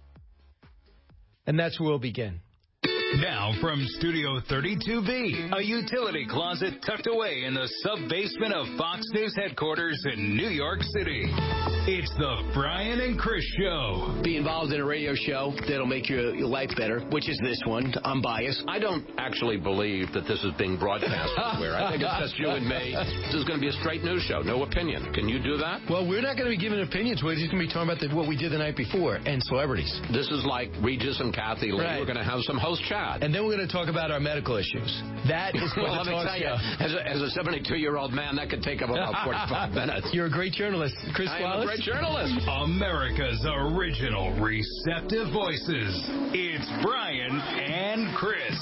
And that's where we'll begin. Now from Studio 32B, a utility closet tucked away in the sub-basement of Fox News headquarters in New York City. It's the Brian and Chris Show. Be involved in a radio show that'll make your life better, which is this one. I'm biased. I don't actually believe that this is being broadcast everywhere. I think it's just you and me. This is going to be a straight news show, no opinion. Can you do that? Well, we're not going to be giving opinions. We're just going to be talking about what we did the night before and celebrities. This is like Regis and Kathy Lee. Right. We're going to have some host chat. And then we're going to talk about our medical issues. That is what well, let me tell you, as a 72-year-old man, that could take up about 45 minutes. You're a great journalist. Chris Wallace? I am a great journalist. America's original receptive voices. It's Brian and Chris.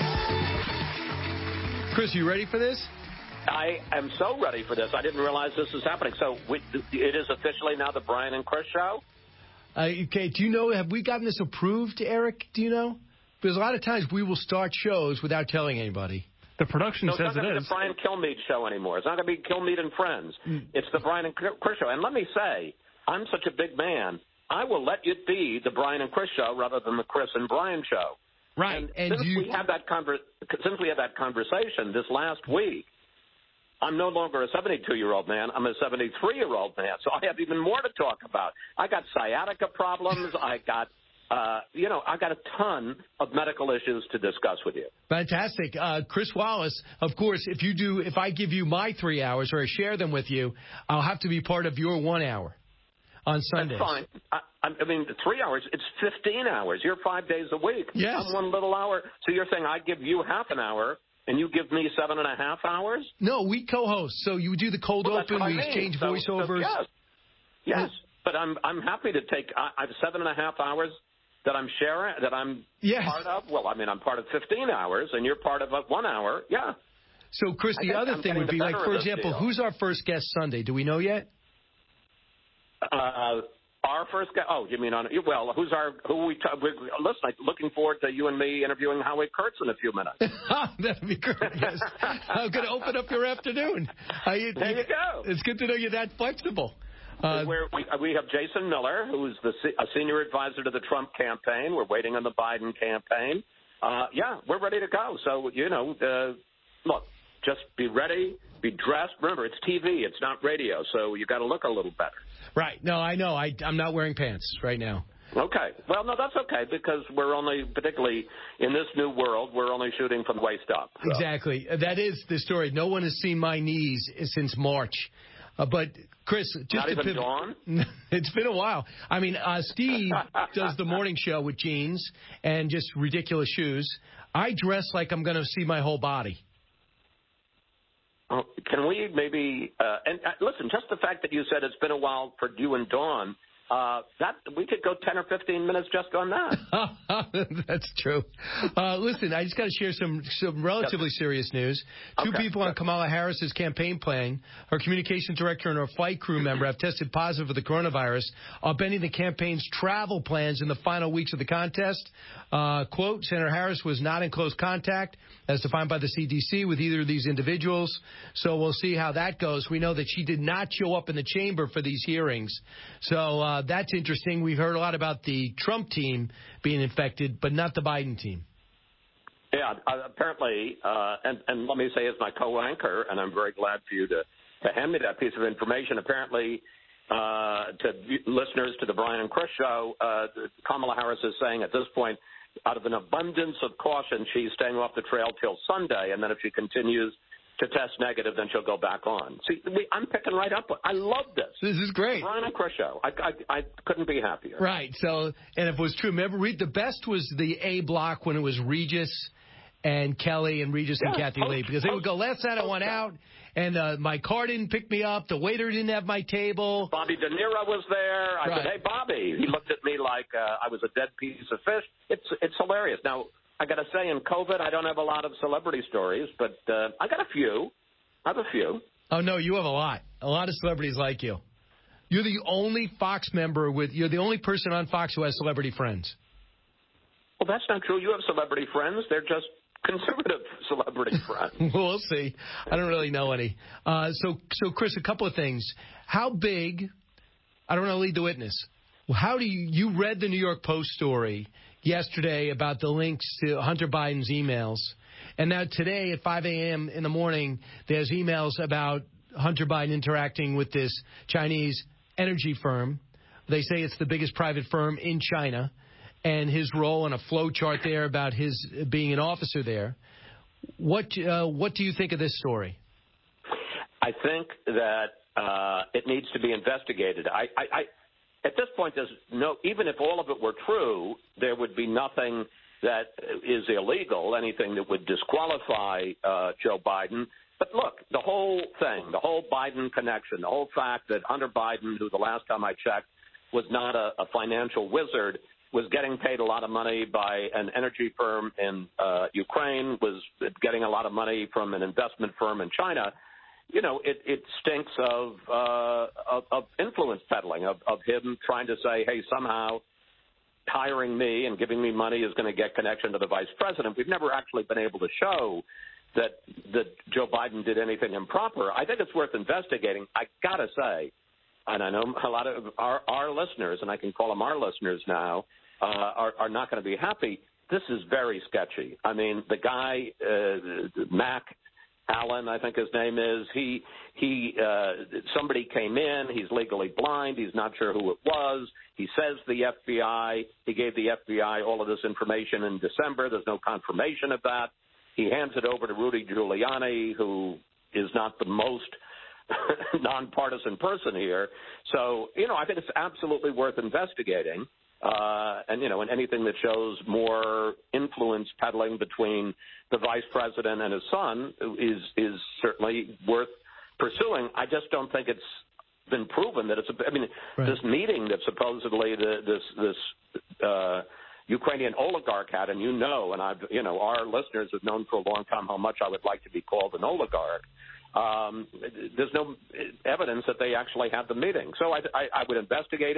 Chris, you ready for this? I am so ready for this. I didn't realize this was happening. So it is officially now the Brian and Chris show? Okay, do you know, have we gotten this approved, Eric? Do you know? Because a lot of times we will start shows without telling anybody. The production says it is. It's not going to be the Brian Kilmeade show anymore. It's not going to be Kilmeade and Friends. It's the Brian and Chris show. And let me say, I'm such a big man, I will let it be the Brian and Chris show rather than the Chris and Brian show. Right. And since we had that conversation this last week, I'm no longer a 72-year-old man. I'm a 73-year-old man. So I have even more to talk about. I got sciatica problems. I got I got a ton of medical issues to discuss with you. Fantastic. Chris Wallace, of course, if I give you my 3 hours or I share them with you, I'll have to be part of your 1 hour on Sundays. That's fine. I mean, 3 hours, it's 15 hours. You're 5 days a week. Yes. I'm 1 little hour. So you're saying I give you half an hour and you give me 7.5 hours? No, we co-host. So you do the cold open, we exchange voiceovers. Yes. But I'm happy to take 7.5 hours that I'm sharing, that I'm part of. Well, I mean, I'm part of 15 hours, and you're part of 1 hour. Yeah. So, Chris, the other thing would be, like, for example, who's our first guest Sunday? Do we know yet? Our first guy. Oh, you mean on? Well, listen, I'm looking forward to you and me interviewing Howie Kurtz in a few minutes. That'd be great. Yes, I'm going to open up your afternoon. There you go. It's good to know you're that flexible. We have Jason Miller, who's a senior advisor to the Trump campaign. We're waiting on the Biden campaign. We're ready to go. So, look, just be ready, be dressed. Remember, it's TV. It's not radio, so you got to look a little better. Right. No, I know. I'm not wearing pants right now. Okay. Well, no, that's okay because we're only, particularly in this new world, we're only shooting from the waist up. So. Exactly. That is the story. No one has seen my knees since March. But, Chris, just not even Dawn? It's been a while. I mean, Steve does the morning show with jeans and just ridiculous shoes. I dress like I'm going to see my whole body. Can we maybe listen? Just the fact that you said it's been a while for you and Dawn, that we could go 10 or 15 minutes just on that. That's true. Listen, I just got to share some relatively serious news. Two people on Kamala Harris's campaign plan, her communications director and her flight crew member, have tested positive for the coronavirus, upending the campaign's travel plans in the final weeks of the contest. Quote, Senator Harris was not in close contact, as defined by the CDC, with either of these individuals. So we'll see how that goes. We know that she did not show up in the chamber for these hearings. So that's interesting. We've heard a lot about the Trump team being infected, but not the Biden team. Yeah, apparently, and let me say as my co-anchor, and I'm very glad for you to hand me that piece of information, apparently to listeners to the Brian and Chris show, Kamala Harris is saying at this point, out of an abundance of caution, she's staying off the trail till Sunday, and then if she continues to test negative, then she'll go back on. See, I'm picking right up. I love this. This is great. Brian and Chris show. I couldn't be happier. Right. So, and if it was true, remember, the best was the A block when it was Regis and Kelly and Regis and Kathy Lee, because they would go, last night I went out, and my car didn't pick me up. The waiter didn't have my table. Bobby De Niro was there. I said, hey, Bobby. He looked at me like I was a dead piece of fish. It's hilarious. Now, I got to say, in COVID, I don't have a lot of celebrity stories, but I got a few. I have a few. Oh, no, you have a lot. A lot of celebrities like you. You're the only Fox member you're the only person on Fox who has celebrity friends. Well, that's not true. You have celebrity friends. They're just conservative celebrity friends. We'll see. I don't really know any. So, Chris, a couple of things. How big, I don't want to lead the witness. How do you read the New York Post story yesterday about the links to Hunter Biden's emails, and now today at 5 a.m. in the morning, there's emails about Hunter Biden interacting with this Chinese energy firm. They say it's the biggest private firm in China, and his role in a flow chart there about his being an officer there. What do you think of this story? I think that it needs to be investigated. At this point, there's even if all of it were true, there would be nothing that is illegal, anything that would disqualify Joe Biden. But look, the whole thing, the whole Biden connection, the whole fact that Hunter Biden, who the last time I checked was not a financial wizard, was getting paid a lot of money by an energy firm in Ukraine, was getting a lot of money from an investment firm in China. You know, it stinks of influence peddling, of him trying to say, hey, somehow hiring me and giving me money is going to get connection to the vice president. We've never actually been able to show that Joe Biden did anything improper. I think it's worth investigating. I got to say, and I know a lot of our listeners, and I can call them our listeners now, are not going to be happy. This is very sketchy. I mean, the guy, Mac Allen, I think his name is, somebody came in, he's legally blind, he's not sure who it was, he says the FBI, he gave the FBI all of this information in December, there's no confirmation of that, he hands it over to Rudy Giuliani, who is not the most nonpartisan person here, so, I think it's absolutely worth investigating. And anything that shows more influence peddling between the vice president and his son is certainly worth pursuing. I just don't think it's been proven that this meeting that supposedly this Ukrainian oligarch had, and and our listeners have known for a long time how much I would like to be called an oligarch. There's no evidence that they actually had the meeting. So I would investigate it.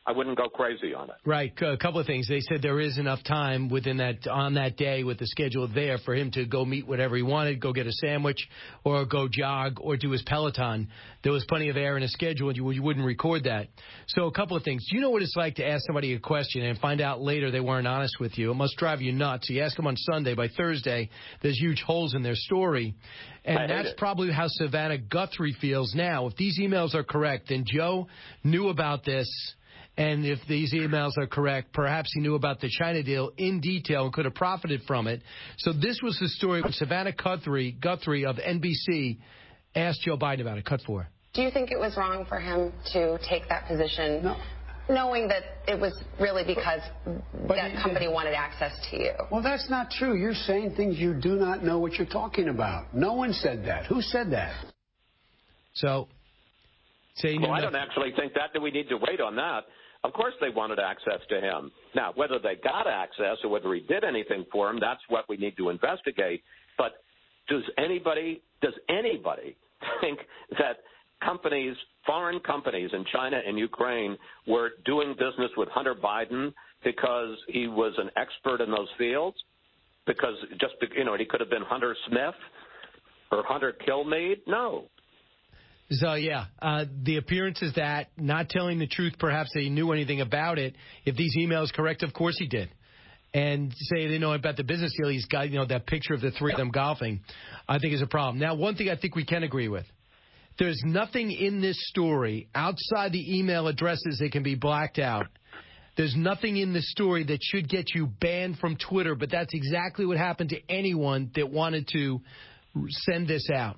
I wouldn't go crazy on it. Right. A couple of things. They said there is enough time on that day with the schedule there for him to go meet whatever he wanted, go get a sandwich or go jog or do his Peloton. There was plenty of air in his schedule, and you wouldn't record that. So a couple of things. Do you know what it's like to ask somebody a question and find out later they weren't honest with you? It must drive you nuts. So you ask them on Sunday. By Thursday, there's huge holes in their story. And that's probably how Savannah Guthrie feels now. If these emails are correct, then Joe knew about this. And if these emails are correct, perhaps he knew about the China deal in detail and could have profited from it. So this was the story when Savannah Guthrie of NBC asked Joe Biden about it. Cut 4. Do you think it was wrong for him to take that position, knowing that it was really because that company wanted access to you? Well, that's not true. You're saying things you do not know what you're talking about. No one said that. Who said that? So, well, I don't actually think that we need to wait on that. Of course they wanted access to him. Now, whether they got access or whether he did anything for him, that's what we need to investigate. But does anybody think that foreign companies in China and Ukraine were doing business with Hunter Biden because he was an expert in those fields? Because he could have been Hunter Smith or Hunter Kilmeade? No. So, the appearance is that, not telling the truth, perhaps that he knew anything about it. If these emails correct, of course he did. And say they didn't know about the business deal, he's got, that picture of the three of them golfing, I think is a problem. Now, one thing I think we can agree with. There's nothing in this story outside the email addresses that can be blacked out. There's nothing in the story that should get you banned from Twitter, but that's exactly what happened to anyone that wanted to send this out.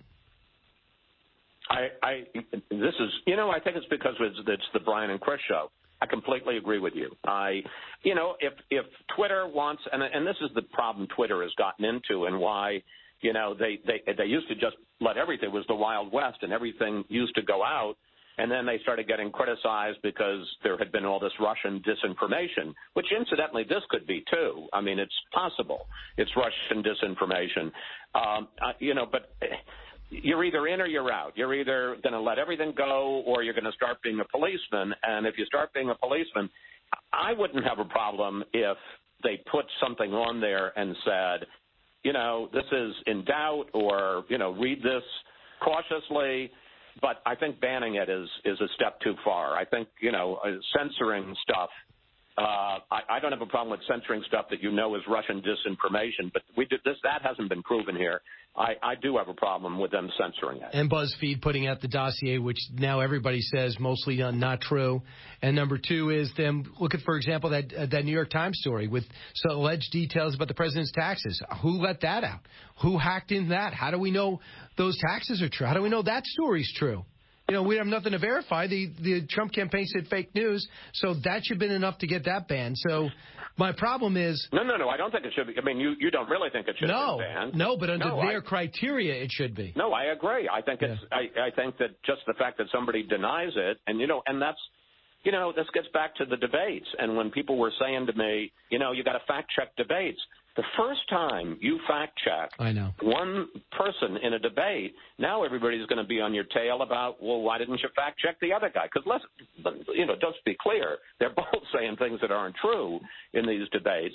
I think it's because it's the Brian and Chris show. I completely agree with you. If Twitter wants, and this is the problem Twitter has gotten into, and why, they used to just let everything, it was the Wild West, and everything used to go out, and then they started getting criticized because there had been all this Russian disinformation, which incidentally this could be too. I mean, it's possible it's Russian disinformation, but. You're either in or you're out. You're either going to let everything go or you're going to start being a policeman. And if you start being a policeman, I wouldn't have a problem if they put something on there and said, this is in doubt or, read this cautiously. But I think banning it is a step too far. I think, censoring stuff. I don't have a problem with censoring stuff that is Russian disinformation, but that hasn't been proven here. I do have a problem with them censoring it. And BuzzFeed putting out the dossier, which now everybody says mostly not true. And number two is them looking, for example, that New York Times story with some alleged details about the president's taxes. Who let that out? Who hacked in that? How do we know those taxes are true? How do we know that story's true? We have nothing to verify. The Trump campaign said fake news, so that should have been enough to get that banned. So my problem is... No, I don't think it should be. I mean, you don't really think it should have been banned. No, but under their criteria, it should be. No, I agree. I think I think that just the fact that somebody denies it, and that's... this gets back to the debates. And when people were saying to me, you got to fact-check debates, the first time you fact-check one person in a debate, now everybody's going to be on your tail about, well, why didn't you fact-check the other guy? Because, just be clear, they're both saying things that aren't true in these debates.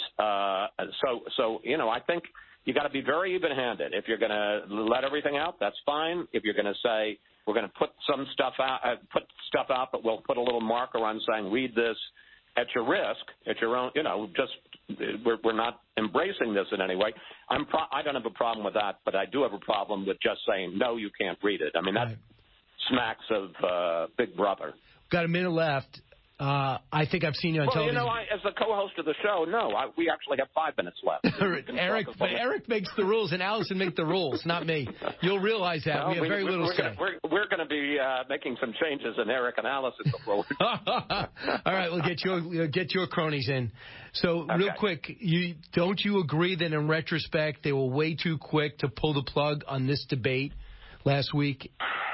I think you got to be very even-handed. If you're going to let everything out, that's fine. If you're going to say, we're going to put some stuff out, but we'll put a little marker on saying, read this at your risk, at your own, we're not embracing this in any way. I don't have a problem with that, but I do have a problem with just saying, no, you can't read it. I mean, that smacks of Big Brother. Got a minute left. I think I've seen you on television. As the co-host of the show, we actually have 5 minutes left. Eric makes the rules, and Allison makes the rules, not me. You'll realize that. We have very little say. We're going to be making some changes in Eric and Allison before. All right, we'll get your cronies in. So, real quick, don't you agree that in retrospect they were way too quick to pull the plug on this debate last week?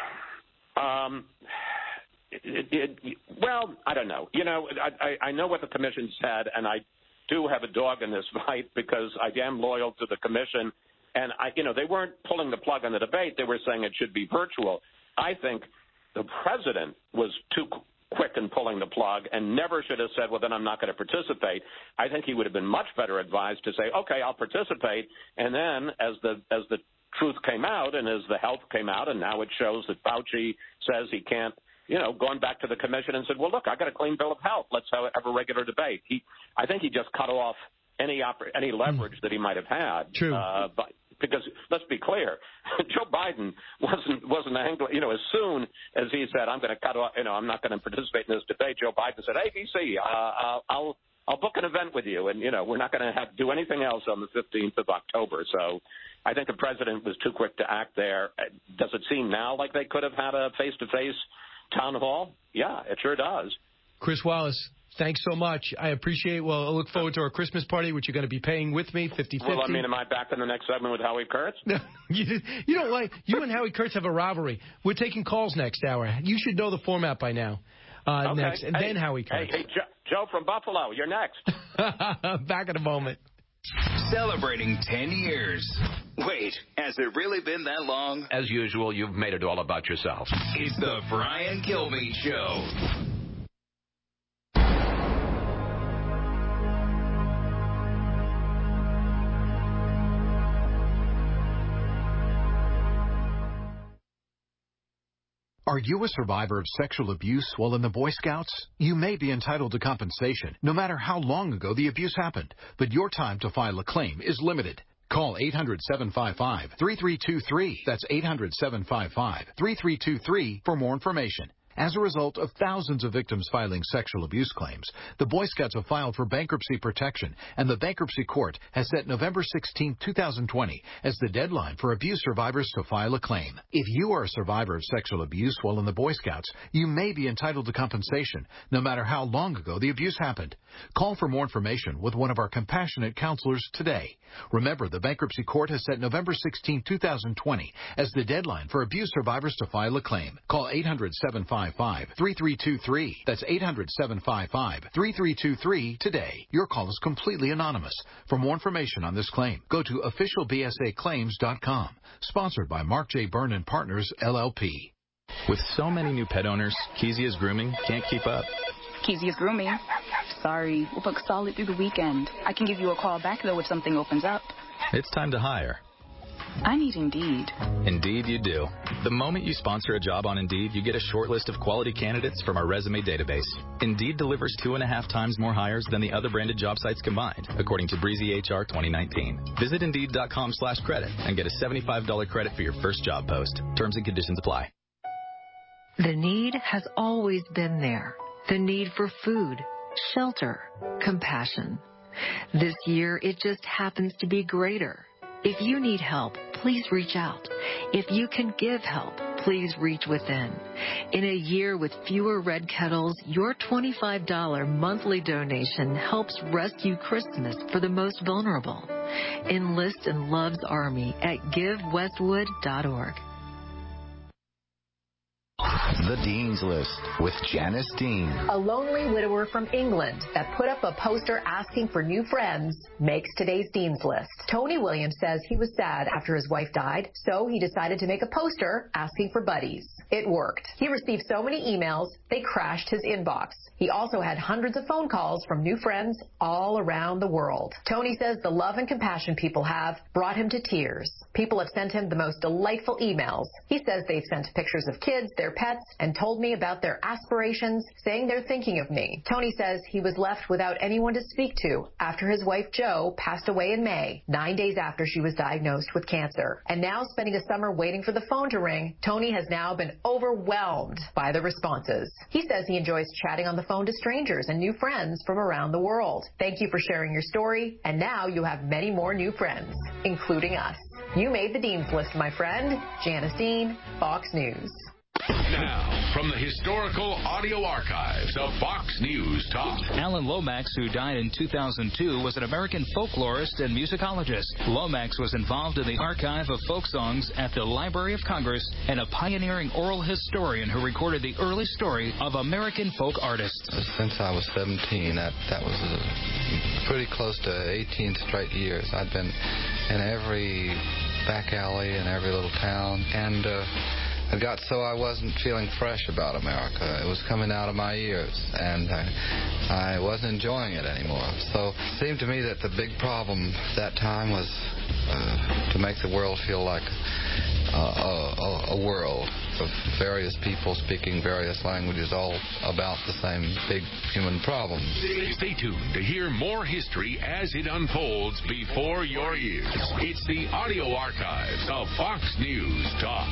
Well, I don't know. I know what the commission said, and I do have a dog in this fight because I am loyal to the commission. And they weren't pulling the plug on the debate; they were saying it should be virtual. I think the president was too quick in pulling the plug and never should have said, well, then I'm not going to participate. I think he would have been much better advised to say, okay, I'll participate. And then as the truth came out and as the health came out, and now it shows that Fauci says he can't, going back to the commission and said, well, look, I got a clean bill of health. Let's have a regular debate. I think he just cut off any leverage that he might have had. True. Because let's be clear, Joe Biden wasn't angry. As soon as he said, I'm going to cut off, I'm not going to participate in this debate, Joe Biden said, ABC, I'll book an event with you, and we're not going to do anything else on the 15th of October. So I think the president was too quick to act there. Does it seem now like they could have had a face-to-face town hall? Yeah, it sure does. Chris Wallace, thanks so much. I appreciate it. Well, I look forward to our Christmas party, which you're going to be paying with me, 50-50. Well, am I back in the next segment with Howie Kurtz? No, you don't like. You and Howie Kurtz have a rivalry. We're taking calls next hour. You should know the format by now. Okay. Next, and then Howie Kurtz. Hey, Joe from Buffalo, you're next. Back in a moment. Celebrating 10 years. Wait, has it really been that long? As usual, you've made it all about yourself. It's the Brian Kilmeade Show. Are you a survivor of sexual abuse while in the Boy Scouts? You may be entitled to compensation, no matter how long ago the abuse happened, but your time to file a claim is limited. Call 800-755-3323. That's 800-755-3323 for more information. As a result of thousands of victims filing sexual abuse claims, the Boy Scouts have filed for bankruptcy protection, and the Bankruptcy Court has set November 16, 2020 as the deadline for abuse survivors to file a claim. If you are a survivor of sexual abuse while in the Boy Scouts, you may be entitled to compensation, no matter how long ago the abuse happened. Call for more information with one of our compassionate counselors today. Remember, the Bankruptcy Court has set November 16, 2020 as the deadline for abuse survivors to file a claim. Call 800-755-3323. That's 800-755-3323 today. Your call is completely anonymous. For more information on this claim, go to officialbsaclaims.com. Sponsored by Mark J. Byrne and Partners, LLP. With so many new pet owners, Kezia's Grooming can't keep up. Kezia's Grooming. Sorry, we'll book solid through the weekend. I can give you a call back, though, if something opens up. It's time to hire. I need Indeed. Indeed you do. The moment you sponsor a job on Indeed, you get a short list of quality candidates from our resume database. Indeed delivers 2.5 times more hires than the other branded job sites combined, according to Breezy HR 2019. Visit Indeed.com/credit and get a $75 credit for your first job post. Terms and conditions apply. The need has always been there. The need for food, shelter, compassion. This year, it just happens to be greater. If you need help, please reach out. If you can give help, please reach within. In a year with fewer red kettles, your $25 monthly donation helps rescue Christmas for the most vulnerable. Enlist in Love's Army at GiveWestwood.org. The Dean's List with Janice Dean. A lonely widower from England that put up a poster asking for new friends makes today's Dean's List. Tony Williams says he was sad after his wife died, so he decided to make a poster asking for buddies. It worked. He received so many emails, they crashed his inbox. He also had hundreds of phone calls from new friends all around the world. Tony says the love and compassion people have brought him to tears. People have sent him the most delightful emails. He says they've sent pictures of kids, their pets, and told me about their aspirations, saying they're thinking of me. Tony says he was left without anyone to speak to after his wife Jo passed away in May, 9 days after she was diagnosed with cancer. And now, spending a summer waiting for the phone to ring, Tony has now been overwhelmed by the responses. He says he enjoys chatting on the phone to strangers and new friends from around the world. Thank you for sharing your story, and now you have many more new friends, including us. You made the Dean's List, my friend. Janice Dean, Fox News. Now, from the historical audio archives of Fox News Talk. Alan Lomax, who died in 2002, was an American folklorist and musicologist. Lomax was involved in the archive of folk songs at the Library of Congress and a pioneering oral historian who recorded the early story of American folk artists. Since I was 17, that was pretty close to 18 straight years. I'd been in every back alley in every little town, and it got so I wasn't feeling fresh about America. It was coming out of my ears, and I wasn't enjoying it anymore. So it seemed to me that the big problem that time was to make the world feel like a world of various people speaking various languages, all about the same big human problem. Stay tuned to hear more history as it unfolds before your ears. It's the audio archives of Fox News Talk.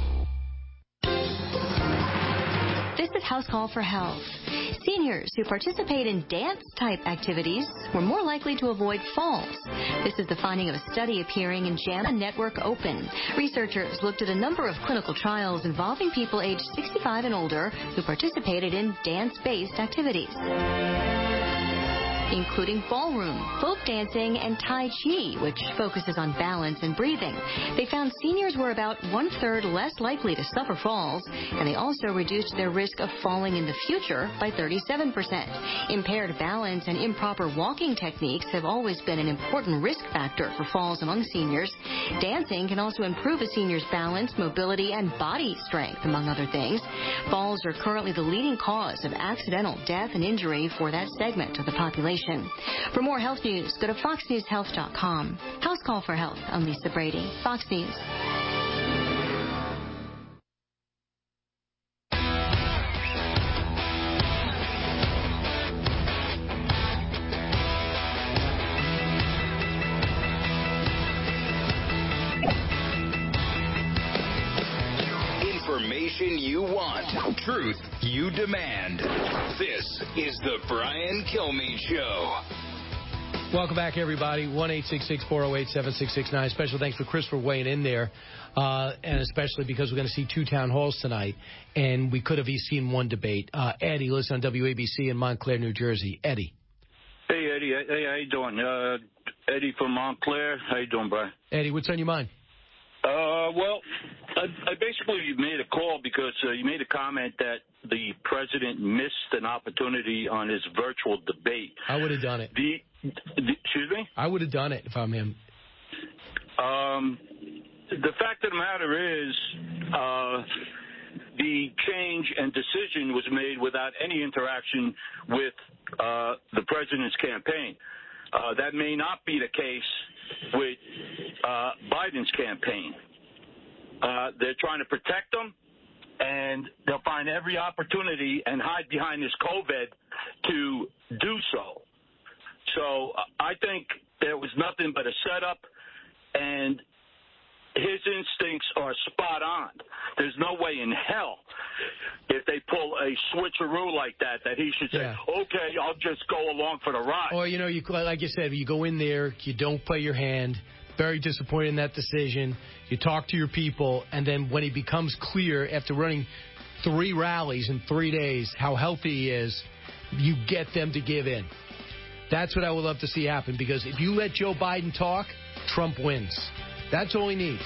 This is House Call for Health. Seniors who participate in dance-type activities were more likely to avoid falls. This is the finding of a study appearing in JAMA Network Open. Researchers looked at a number of clinical trials involving people aged 65 and older who participated in dance-based activities, including ballroom, folk dancing, and Tai Chi, which focuses on balance and breathing. They found seniors were about 1/3 less likely to suffer falls, and they also reduced their risk of falling in the future by 37%. Impaired balance and improper walking techniques have always been an important risk factor for falls among seniors. Dancing can also improve a senior's balance, mobility, and body strength, among other things. Falls are currently the leading cause of accidental death and injury for that segment of the population. For more health news, go to foxnewshealth.com. House Call for Health. I'm Lisa Brady, Fox News. Information you want. Truth you demand. This is the Brian Kilmeade Show. Welcome back, everybody. 1-866-408-7669. Special thanks for Chris for weighing in there, and especially because we're going to see 2 town halls tonight, and we could have seen one debate. Eddie, listen on WABC in Montclair, New Jersey. Eddie. Hey, Eddie. Hey, how you doing? Eddie from Montclair. How you doing, Brian? Eddie, what's on your mind? Well, I basically made a call because you made a comment that the president missed an opportunity on his virtual debate. I would have done it. Excuse me? I would have done it if I'm him. The fact of the matter is the change and decision was made without any interaction with the president's campaign. That may not be the case with Biden's campaign. They're trying to protect them, and they'll find every opportunity and hide behind this COVID to do so. So I think there was nothing but a setup, and his instincts are spot on. There's no way in hell, if they pull a switcheroo like that he should say, okay, I'll just go along for the ride. Or, like you said, you go in there, you don't play your hand, very disappointed in that decision, you talk to your people, and then when he becomes clear after running 3 rallies in 3 days how healthy he is, you get them to give in. That's what I would love to see happen, because if you let Joe Biden talk, Trump wins. That's all he needs.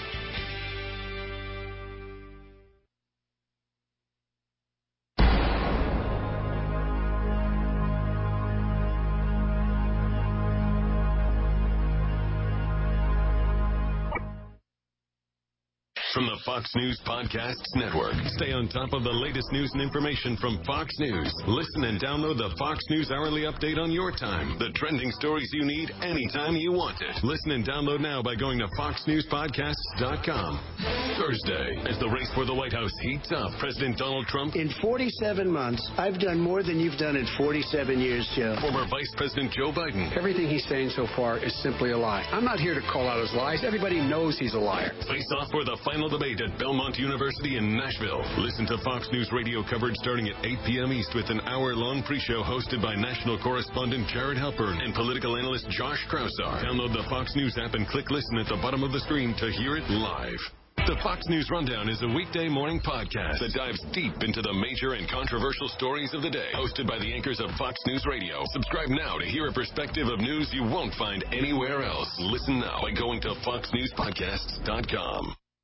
From the Fox News Podcasts Network. Stay on top of the latest news and information from Fox News. Listen and download the Fox News Hourly Update on your time. The trending stories you need anytime you want it. Listen and download now by going to foxnewspodcasts.com. Thursday, as the race for the White House heats up, President Donald Trump. In 47 months, I've done more than you've done in 47 years, Joe. Former Vice President Joe Biden. Everything he's saying so far is simply a lie. I'm not here to call out his lies. Everybody knows he's a liar. Face off for the final debate at Belmont University in Nashville. Listen to Fox News radio coverage starting at 8 p.m. East with an hour-long pre-show hosted by national correspondent Jared Halpern and political analyst Josh Krausar. Download the Fox News app and click listen at the bottom of the screen to hear it live. The Fox News Rundown is a weekday morning podcast that dives deep into the major and controversial stories of the day. Hosted by the anchors of Fox News Radio. Subscribe now to hear a perspective of news you won't find anywhere else. Listen now by going to foxnewspodcasts.com.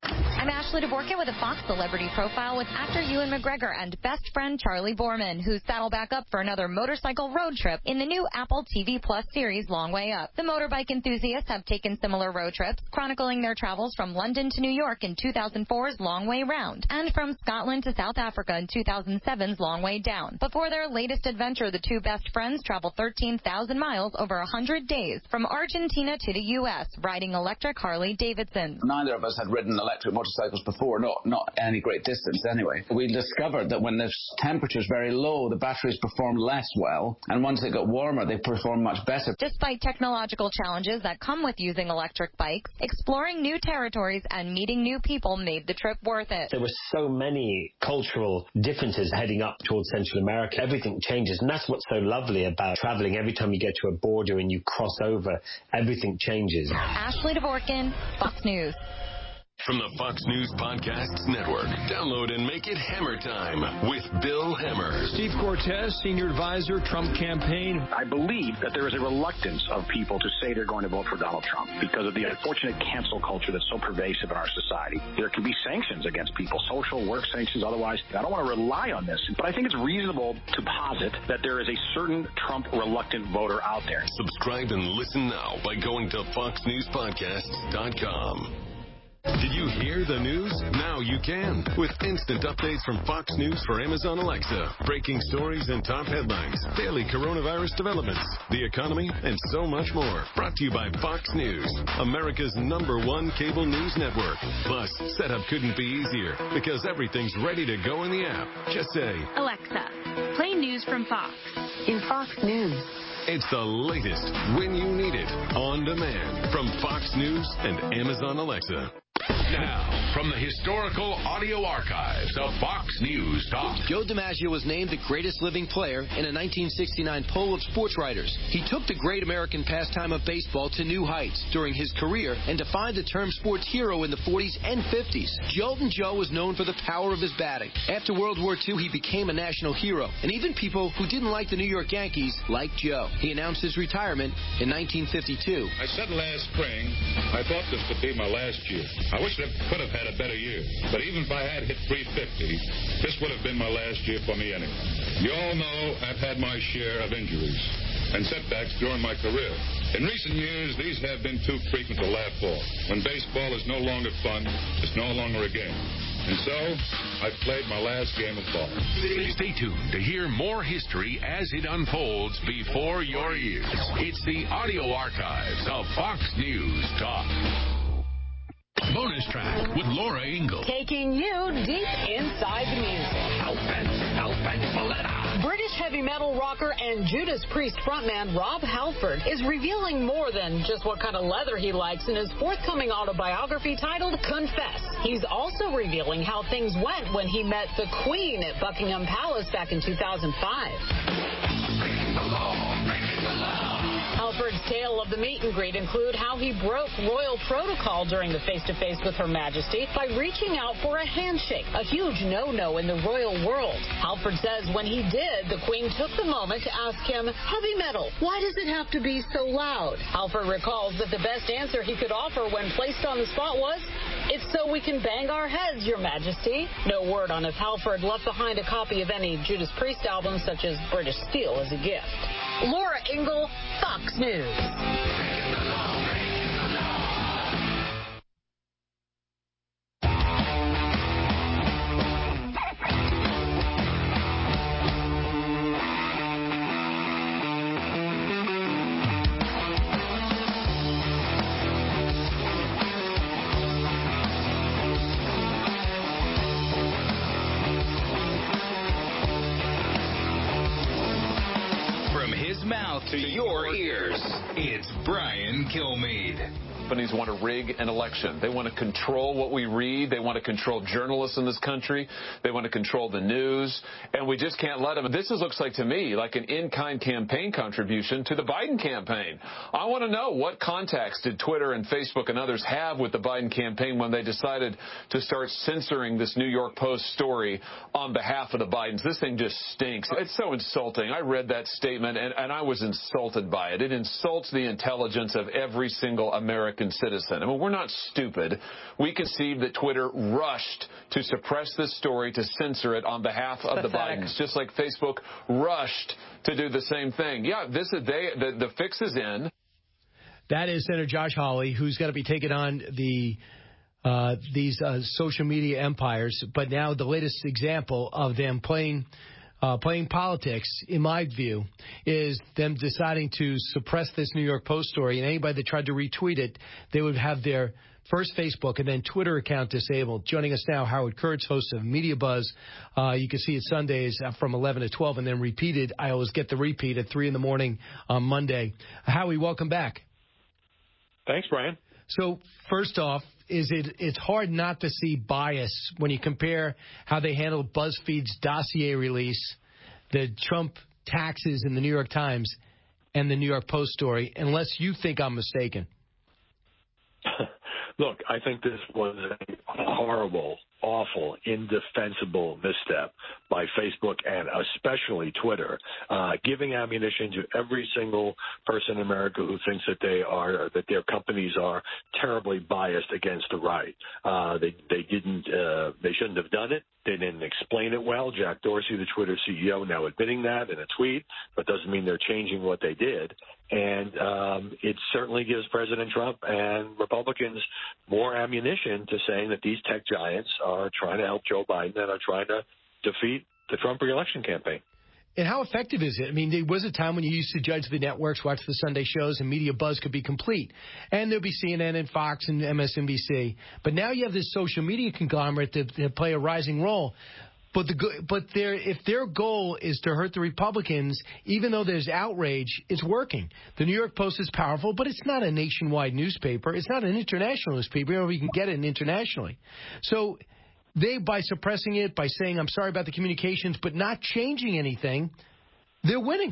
I'm Ashley Dvorkin with a Fox Celebrity Profile with actor Ewan McGregor and best friend Charlie Borman, who saddle back up for another motorcycle road trip in the new Apple TV Plus series Long Way Up. The motorbike enthusiasts have taken similar road trips, chronicling their travels from London to New York in 2004's Long Way Round, and from Scotland to South Africa in 2007's Long Way Down. Before their latest adventure, the two best friends traveled 13,000 miles over 100 days from Argentina to the U.S., riding electric Harley-Davidsons. Neither of us had ridden electric motorcycles before, not any great distance anyway. We discovered that when the temperature's very low, the batteries perform less well, and once it got warmer, they perform much better. Despite technological challenges that come with using electric bikes, exploring new territories and meeting new people made the trip worth it. There were so many cultural differences heading up towards Central America. Everything changes, and that's what's so lovely about traveling. Every time you get to a border and you cross over, everything changes. Ashley Dvorkin, Fox News. From the Fox News Podcasts Network, download and make it Hammer Time with Bill Hemmer. Steve Cortez, senior advisor, Trump campaign. I believe that there is a reluctance of people to say they're going to vote for Donald Trump because of the unfortunate cancel culture that's so pervasive in our society. There can be sanctions against people, social, work sanctions, otherwise. I don't want to rely on this, but I think it's reasonable to posit that there is a certain Trump-reluctant voter out there. Subscribe and listen now by going to foxnewspodcasts.com. Did you hear the news? Now you can. With instant updates from Fox News for Amazon Alexa, breaking stories and top headlines, daily coronavirus developments, the economy, and so much more. Brought to you by Fox News, America's #1 cable news network. Plus, setup couldn't be easier because everything's ready to go in the app. Just say, Alexa, play news from Fox. In Fox News. It's the latest when you need it, on demand, from Fox News and Amazon Alexa. Now, from the historical audio archives of Fox News Talk. Joe DiMaggio was named the greatest living player in a 1969 poll of sports writers. He took the great American pastime of baseball to new heights during his career and defined the term sports hero in the 40s and 50s. Joltin' Joe was known for the power of his batting. After World War II, he became a national hero, and even people who didn't like the New York Yankees liked Joe. He announced his retirement in 1952. I said last spring, I thought this would be my last year. I wish I could have had a better year, but even if I had hit 350, this would have been my last year for me anyway. You all know I've had my share of injuries and setbacks during my career. In recent years, these have been too frequent to laugh off. When baseball is no longer fun, it's no longer a game. And so, I've played my last game of ball. Stay tuned to hear more history as it unfolds before your ears. It's the audio archives of Fox News Talk. Bonus track with Laura Ingle. Taking you deep inside the music. British heavy metal rocker and Judas Priest frontman Rob Halford is revealing more than just what kind of leather he likes in his forthcoming autobiography titled Confess. He's also revealing how things went when he met the Queen at Buckingham Palace back in 2005. Halford's tale of the meet and greet include how he broke royal protocol during the face-to-face with Her Majesty by reaching out for a handshake, a huge no-no in the royal world. Halford says when he did, the Queen took the moment to ask him, heavy metal, why does it have to be so loud? Halford recalls that the best answer he could offer when placed on the spot was, it's so we can bang our heads, Your Majesty. No word on if Halford left behind a copy of any Judas Priest albums, such as British Steel, as a gift. Laura Ingle, Fox News. Mouth to your ears. It's Brian Kilmeade. Companies want to rig an election. They want to control what we read. They want to control journalists in this country. They want to control the news. And we just can't let them. This looks like to me like an in-kind campaign contribution to the Biden campaign. I want to know what contacts did Twitter and Facebook and others have with the Biden campaign when they decided to start censoring this New York Post story on behalf of the Bidens. This thing just stinks. It's so insulting. I read that statement and I was insulted by it. It insults the intelligence of every single American American citizen. I mean, we're not stupid. We conceive that Twitter rushed to suppress this story, to censor it on behalf of the Bidens, just like Facebook rushed to do the same thing. Yeah, the fix is in. That is Senator Josh Hawley, who's going to be taking on these social media empires. But now the latest example of them playing politics, in my view, is them deciding to suppress this New York Post story. And anybody that tried to retweet it, they would have their first Facebook and then Twitter account disabled. Joining us now, Howard Kurtz, host of Media Buzz. You can see it Sundays from 11 to 12 and then repeated. I always get the repeat at 3 in the morning on Monday. Howie, welcome back. Thanks, Brian. So first off, it's hard not to see bias when you compare how they handled BuzzFeed's dossier release, the Trump taxes in the New York Times, and the New York Post story, unless you think I'm mistaken. Look, I think this was a horrible, awful, indefensible misstep by Facebook and especially Twitter, giving ammunition to every single person in America who thinks that their companies are terribly biased against the right. They shouldn't have done it. They didn't explain it well. Jack Dorsey, the Twitter CEO, now admitting that in a tweet, but doesn't mean they're changing what they did. And it certainly gives President Trump and Republicans more ammunition to saying that these tech giants are trying to help Joe Biden and are trying to defeat the Trump reelection campaign. And how effective is it? I mean, there was a time when you used to judge the networks, watch the Sunday shows, and Media Buzz could be complete. And there'd be CNN and Fox and MSNBC. But now you have this social media conglomerate that play a rising role. But if their goal is to hurt the Republicans, even though there's outrage, it's working. The New York Post is powerful, but it's not a nationwide newspaper. It's not an international newspaper. You know, we can get it internationally. So they, by suppressing it, by saying, I'm sorry about the communications, but not changing anything, they're winning.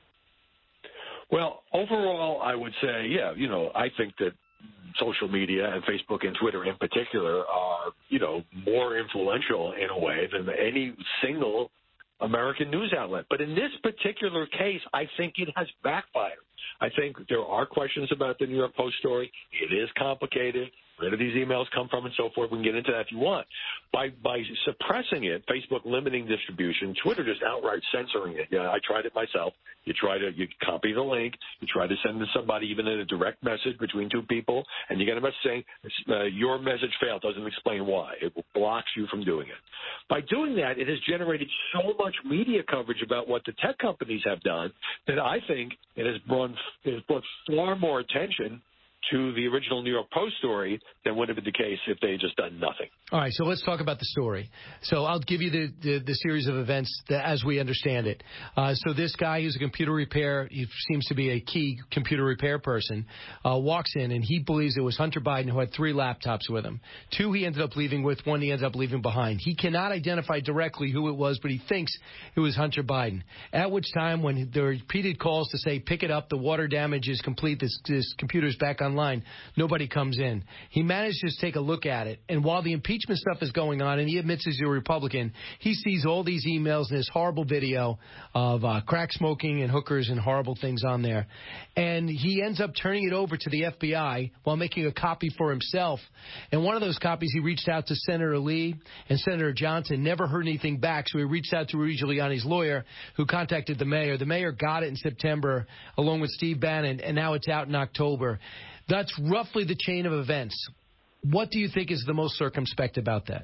Well, overall, I would say, yeah, I think that social media and Facebook and Twitter in particular are, more influential in a way than any single American news outlet. But in this particular case, I think it has backfired. I think there are questions about the New York Post story. It is complicated. Where do these emails come from and so forth? We can get into that if you want. By suppressing it, Facebook limiting distribution, Twitter just outright censoring it. I tried it myself. You copy the link, you try to send it to somebody, even in a direct message between two people, and you get a message saying your message failed, doesn't explain why. It blocks you from doing it. By doing that, it has generated so much media coverage about what the tech companies have done that I think it has brought far more attention to the original New York Post story than would have been the case if they had just done nothing. All right, so let's talk about the story. So I'll give you the series of events as we understand it. So this guy who's a computer repair, he seems to be a key computer repair person, walks in, and he believes it was Hunter Biden who had 3 laptops with him. 2 he ended up leaving with, 1 he ended up leaving behind. He cannot identify directly who it was, but he thinks it was Hunter Biden. At which time, when there were repeated calls to say, pick it up, the water damage is complete, this computer's back online, nobody comes in. He managed to just take a look at it, and while the impeachment stuff is going on, and he admits he's a Republican, he sees all these emails and this horrible video of crack smoking and hookers and horrible things on there. And he ends up turning it over to the FBI while making a copy for himself. And one of those copies, he reached out to Senator Lee and Senator Johnson, never heard anything back, so he reached out to Rudy Giuliani's lawyer, who contacted the mayor. The mayor got it in September, along with Steve Bannon, and now it's out in October. That's roughly the chain of events. What do you think is the most circumspect about that?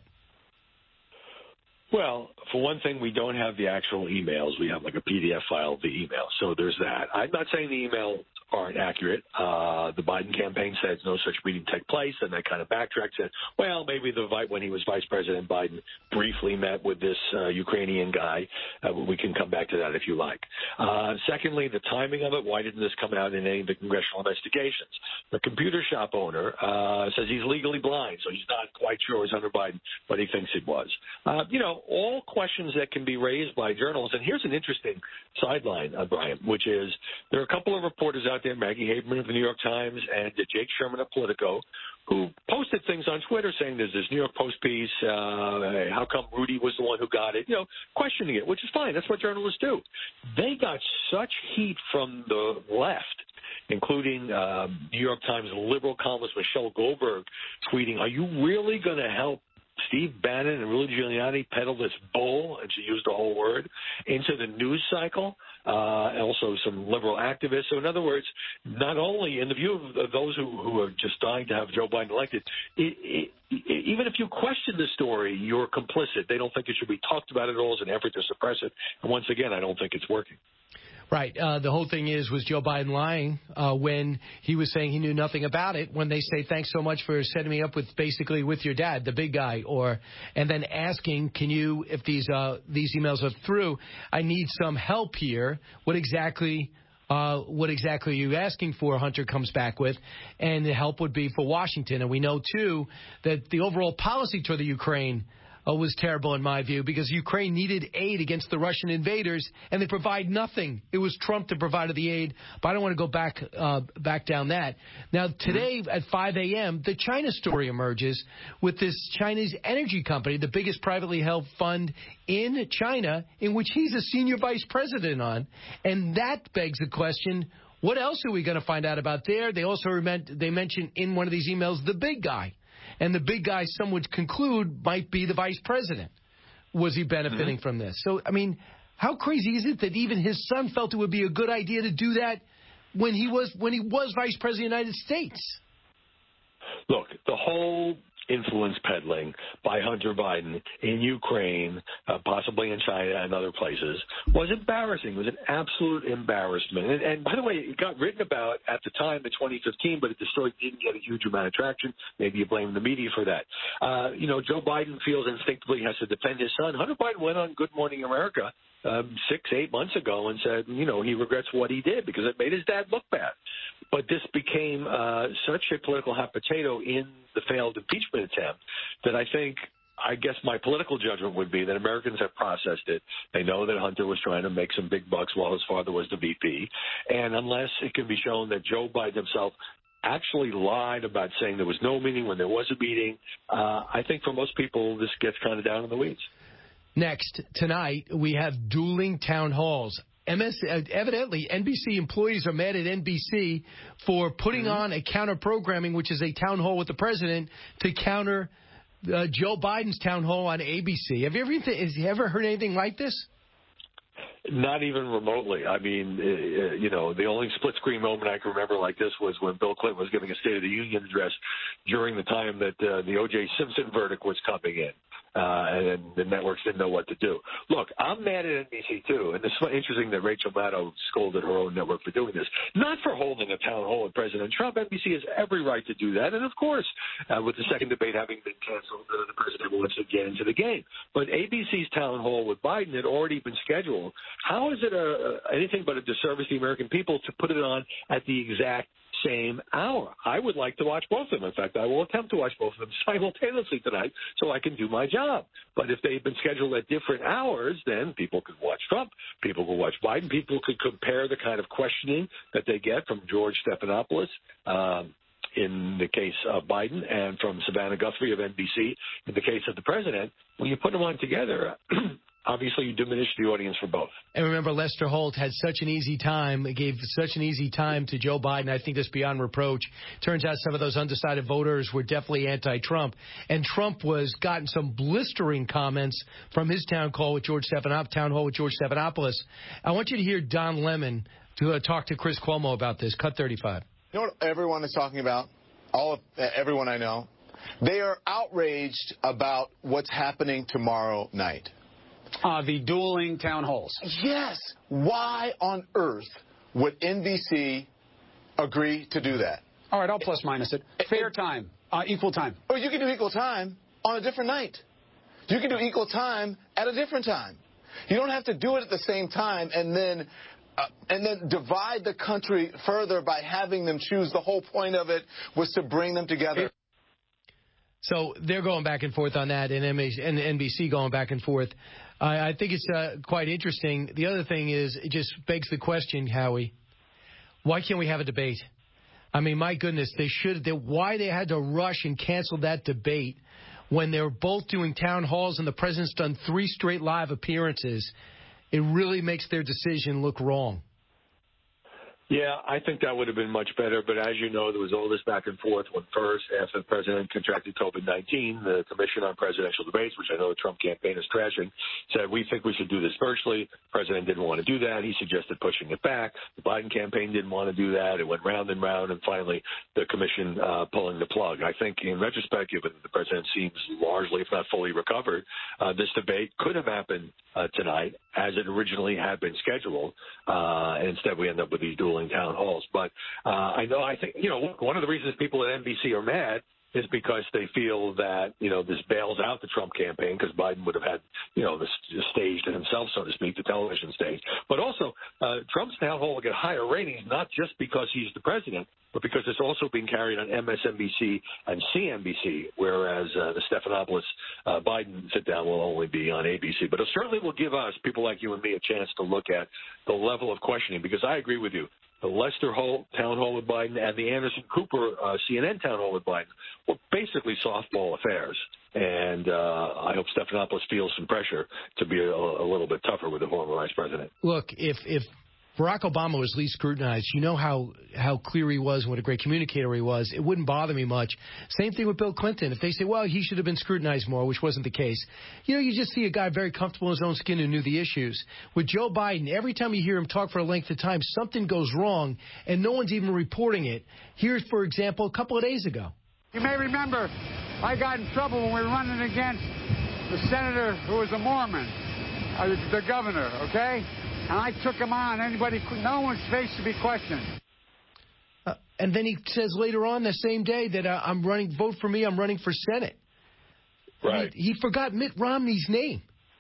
Well, for one thing, we don't have the actual emails. We have like a PDF file of the email. So there's that. I'm not saying the emails aren't accurate. The Biden campaign says no such meeting took place, and they kind of backtracked, said, well, maybe when he was Vice President, Biden briefly met with this Ukrainian guy. We can come back to that if you like. Secondly, the timing of it. Why didn't this come out in any of the congressional investigations? The computer shop owner says he's legally blind, so he's not quite sure it was Hunter Biden, but he thinks it was. All questions that can be raised by journalists. And here's an interesting sideline, Brian, which is there are a couple of reporters out there, Maggie Haberman of the New York Times and Jake Sherman of Politico, who posted things on Twitter saying there's this New York Post piece, how come Rudy was the one who got it, questioning it, which is fine. That's what journalists do. They got such heat from the left including New York Times liberal columnist Michelle Goldberg tweeting, "Are you really going to help Steve Bannon and Rudy Giuliani peddle this bull," and she used the whole word, into the news cycle, and also some liberal activists. So in other words, not only in the view of those who are just dying to have Joe Biden elected, even if you question the story, you're complicit. They don't think it should be talked about at all as an effort to suppress it. And once again, I don't think it's working. Right. The whole thing was Joe Biden lying when he was saying he knew nothing about it, when they say, thanks so much for setting me up with your dad, the big guy, and then asking, can you, if these emails are through, I need some help here. What exactly are you asking for? Hunter comes back with, and the help would be for Washington. And we know, too, that the overall policy toward the Ukraine was terrible in my view, because Ukraine needed aid against the Russian invaders, and they provide nothing. It was Trump that provided the aid, but I don't want to go back down that. Now, today at 5 a.m., the China story emerges with this Chinese energy company, the biggest privately held fund in China, in which he's a senior vice president on, and that begs the question, what else are we going to find out about there? They also mentioned in one of these emails the big guy. And the big guy, some would conclude, might be the vice president. Was he benefiting from this? So, I mean, how crazy is it that even his son felt it would be a good idea to do that when he was vice president of the United States? Look, the whole influence peddling by Hunter Biden in Ukraine, possibly in China and other places, was embarrassing. It was an absolute embarrassment. And by the way, it got written about at the time in 2015, but the story didn't get a huge amount of traction. Maybe you blame the media for that. Joe Biden feels instinctively he has to defend his son. Hunter Biden went on Good Morning America 6-8 months ago and said, he regrets what he did because it made his dad look bad. But this became such a political hot potato in the failed impeachment attempt that I guess my political judgment would be that Americans have processed it. They know that Hunter was trying to make some big bucks while his father was the VP. And unless it can be shown that Joe Biden himself actually lied about saying there was no meeting when there was a meeting, I think for most people this gets kind of down in the weeds. Next, tonight, we have dueling town halls. Evidently, NBC employees are mad at NBC for putting on a counter-programming, which is a town hall with the president, to counter Joe Biden's town hall on ABC. Have you ever heard anything like this? Not even remotely. I mean, the only split-screen moment I can remember like this was when Bill Clinton was giving a State of the Union address during the time that the O.J. Simpson verdict was coming in. And the networks didn't know what to do. Look, I'm mad at NBC, too. And it's interesting that Rachel Maddow scolded her own network for doing this. Not for holding a town hall with President Trump. NBC has every right to do that. And, of course, with the second debate having been canceled, the president wants to get into the game. But ABC's town hall with Biden had already been scheduled. How is it anything but a disservice to the American people to put it on at the exact same hour? I would like to watch both of them. In fact, I will attempt to watch both of them simultaneously tonight so I can do my job. But if they've been scheduled at different hours, then people could watch Trump, people could watch Biden, people could compare the kind of questioning that they get from George Stephanopoulos in the case of Biden and from Savannah Guthrie of NBC in the case of the president. When you put them on together, obviously you diminish the audience for both. And remember, Lester Holt had such an easy time, gave such an easy time to Joe Biden. I think that's beyond reproach. Turns out some of those undecided voters were definitely anti-Trump. And Trump was gotten some blistering comments from his town hall with George Stephanopoulos. I want you to hear Don Lemon to talk to Chris Cuomo about this. Cut 35. You know what everyone is talking about? Everyone I know. They are outraged about what's happening tomorrow night. The dueling town halls. Yes. Why on earth would NBC agree to do that? All right, I'll plus minus it. Fair time. Equal time. Or you can do equal time on a different night. You can do equal time at a different time. You don't have to do it at the same time and then divide the country further by having them choose. The whole point of it was to bring them together. So they're going back and forth on that, and NBC going back and forth. I think it's quite interesting. The other thing is, it just begs the question, Howie, why can't we have a debate? I mean, my goodness, why they had to rush and cancel that debate when they were both doing town halls and the president's done 3 straight live appearances. It really makes their decision look wrong. Yeah, I think that would have been much better. But as you know, there was all this back and forth when first, after the president contracted COVID-19, the Commission on Presidential Debates, which I know the Trump campaign is trashing, said, we think we should do this virtually. The president didn't want to do that. He suggested pushing it back. The Biden campaign didn't want to do that. It went round and round, and finally the commission pulling the plug. I think in retrospect, given the president seems largely, if not fully recovered, this debate could have happened tonight as it originally had been scheduled. And instead we end up with these dueling town halls. But I think one of the reasons people at NBC are mad is because they feel that, this bails out the Trump campaign because Biden would have had, the stage to himself, so to speak, the television stage. But also, Trump's town hall will get higher ratings, not just because he's the president, but because it's also being carried on MSNBC and CNBC, whereas the Stephanopoulos Biden sit-down will only be on ABC. But it certainly will give us, people like you and me, a chance to look at the level of questioning, because I agree with you. The Lester town hall with Biden and the Anderson Cooper CNN town hall with Biden were basically softball affairs. And I hope Stephanopoulos feels some pressure to be a little bit tougher with the former vice president. Look, if Barack Obama was least scrutinized, you know how clear he was and what a great communicator he was. It wouldn't bother me much. Same thing with Bill Clinton. If they say, well, he should have been scrutinized more, which wasn't the case. You just see a guy very comfortable in his own skin who knew the issues. With Joe Biden, every time you hear him talk for a length of time, something goes wrong, and no one's even reporting it. Here's, for example, a couple of days ago. You may remember I got in trouble when we were running against the senator who was a Mormon, the governor, okay? And I took him on. No one's face to be questioned. And then he says later on the same day that vote for me, I'm running for Senate. Right. He forgot Mitt Romney's name.